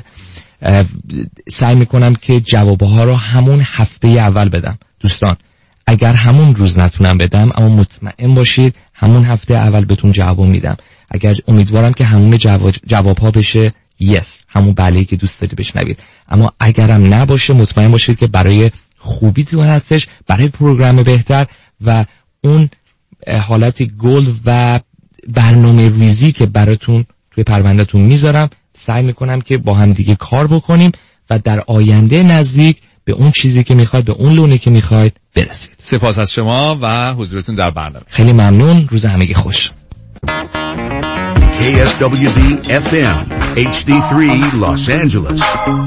سعی میکنم که جوابها رو همون هفته اول بدم دوستان. اگر همون روز نتونم بدم، اما مطمئن باشید همون هفته اول بهتون جواب میدم. اگر امیدوارم که همون جوابها بشه yes، همون بله‌ای که دوست دارید بشنوید. اما اگرم نباشه، مطمئن باشید که برای خوبی تو هستش، برای پروگرام بهتر و اون حالت گل و برنامه ریزی که براتون توی پروندهتون میذارم، سعی میکنم که با هم دیگه کار بکنیم و در آینده نزدیک به اون چیزی که میخواید، به اون لونی که میخواید برسید. سپاس از شما و حضورتون در برنامه. خیلی ممنون. روز همگی خوش. KSWB FM HD3 Los Angeles.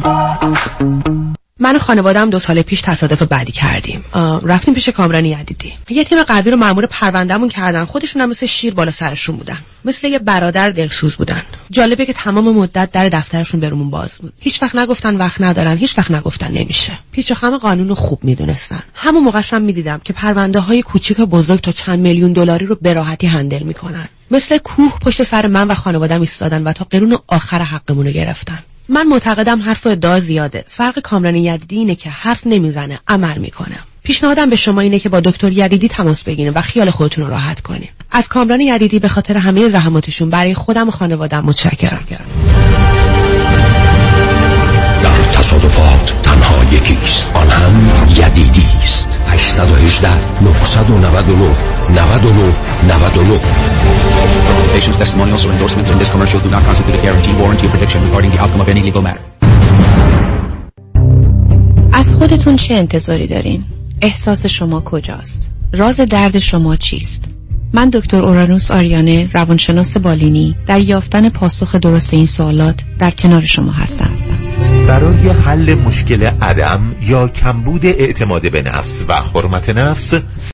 من و خانواده‌ام 2 سال پیش تصادف بعدی کردیم. رفتیم پیش کامران یدیدی. یه تیم قوی رو مأمور پروندهمون کردن. خودشون هم مثل شیر بالا سرشون بودن. مثل یه برادر دلسوز بودن. جالبه که تمام مدت در دفترشون برامون باز بود. هیچ وقت نگفتن وقت ندارن، هیچ وقت نگفتن نمیشه. پیچ و خم قانون رو خوب میدونستن. همون موقعش هم میدیدم که پرونده‌های کوچیک و بزرگ تا چند میلیون دلاری رو به راحتی هندل میکنن. مثل کوه پشت سر من و خانواده‌ام ایستادن و تا قرون آخر حقمون رو گرفتن. من معتقدم حرف و ادعا زیاده. فرق کامران یدیدی اینه که حرف نمیزنه، عمل میکنه. پیشنهادم به شما اینه که با دکتر یدیدی تماس بگیرید و خیال خودتون رو راحت کنید. از کامران یدیدی به خاطر همه زحماتشون برای خودم و خانواده‌ام متشکرم. در تصادفات تنها یکیست، آن هم یدیدی است. 818 999 99 99. Patients' testimonials or endorsements in this commercial do not constitute a guarantee, warranty, or prediction regarding the outcome of any legal matter. از خودتون چه انتظاری دارین؟ احساس شما کجاست؟ راز درد شما چیست؟ من دکتر اورانوس آریانه، روانشناس بالینی، در یافتن پاسخ درست این سوالات در کنار شما هستم. برای حل مشکل عدم یا کمبود اعتماد به نفس و حرمت نفس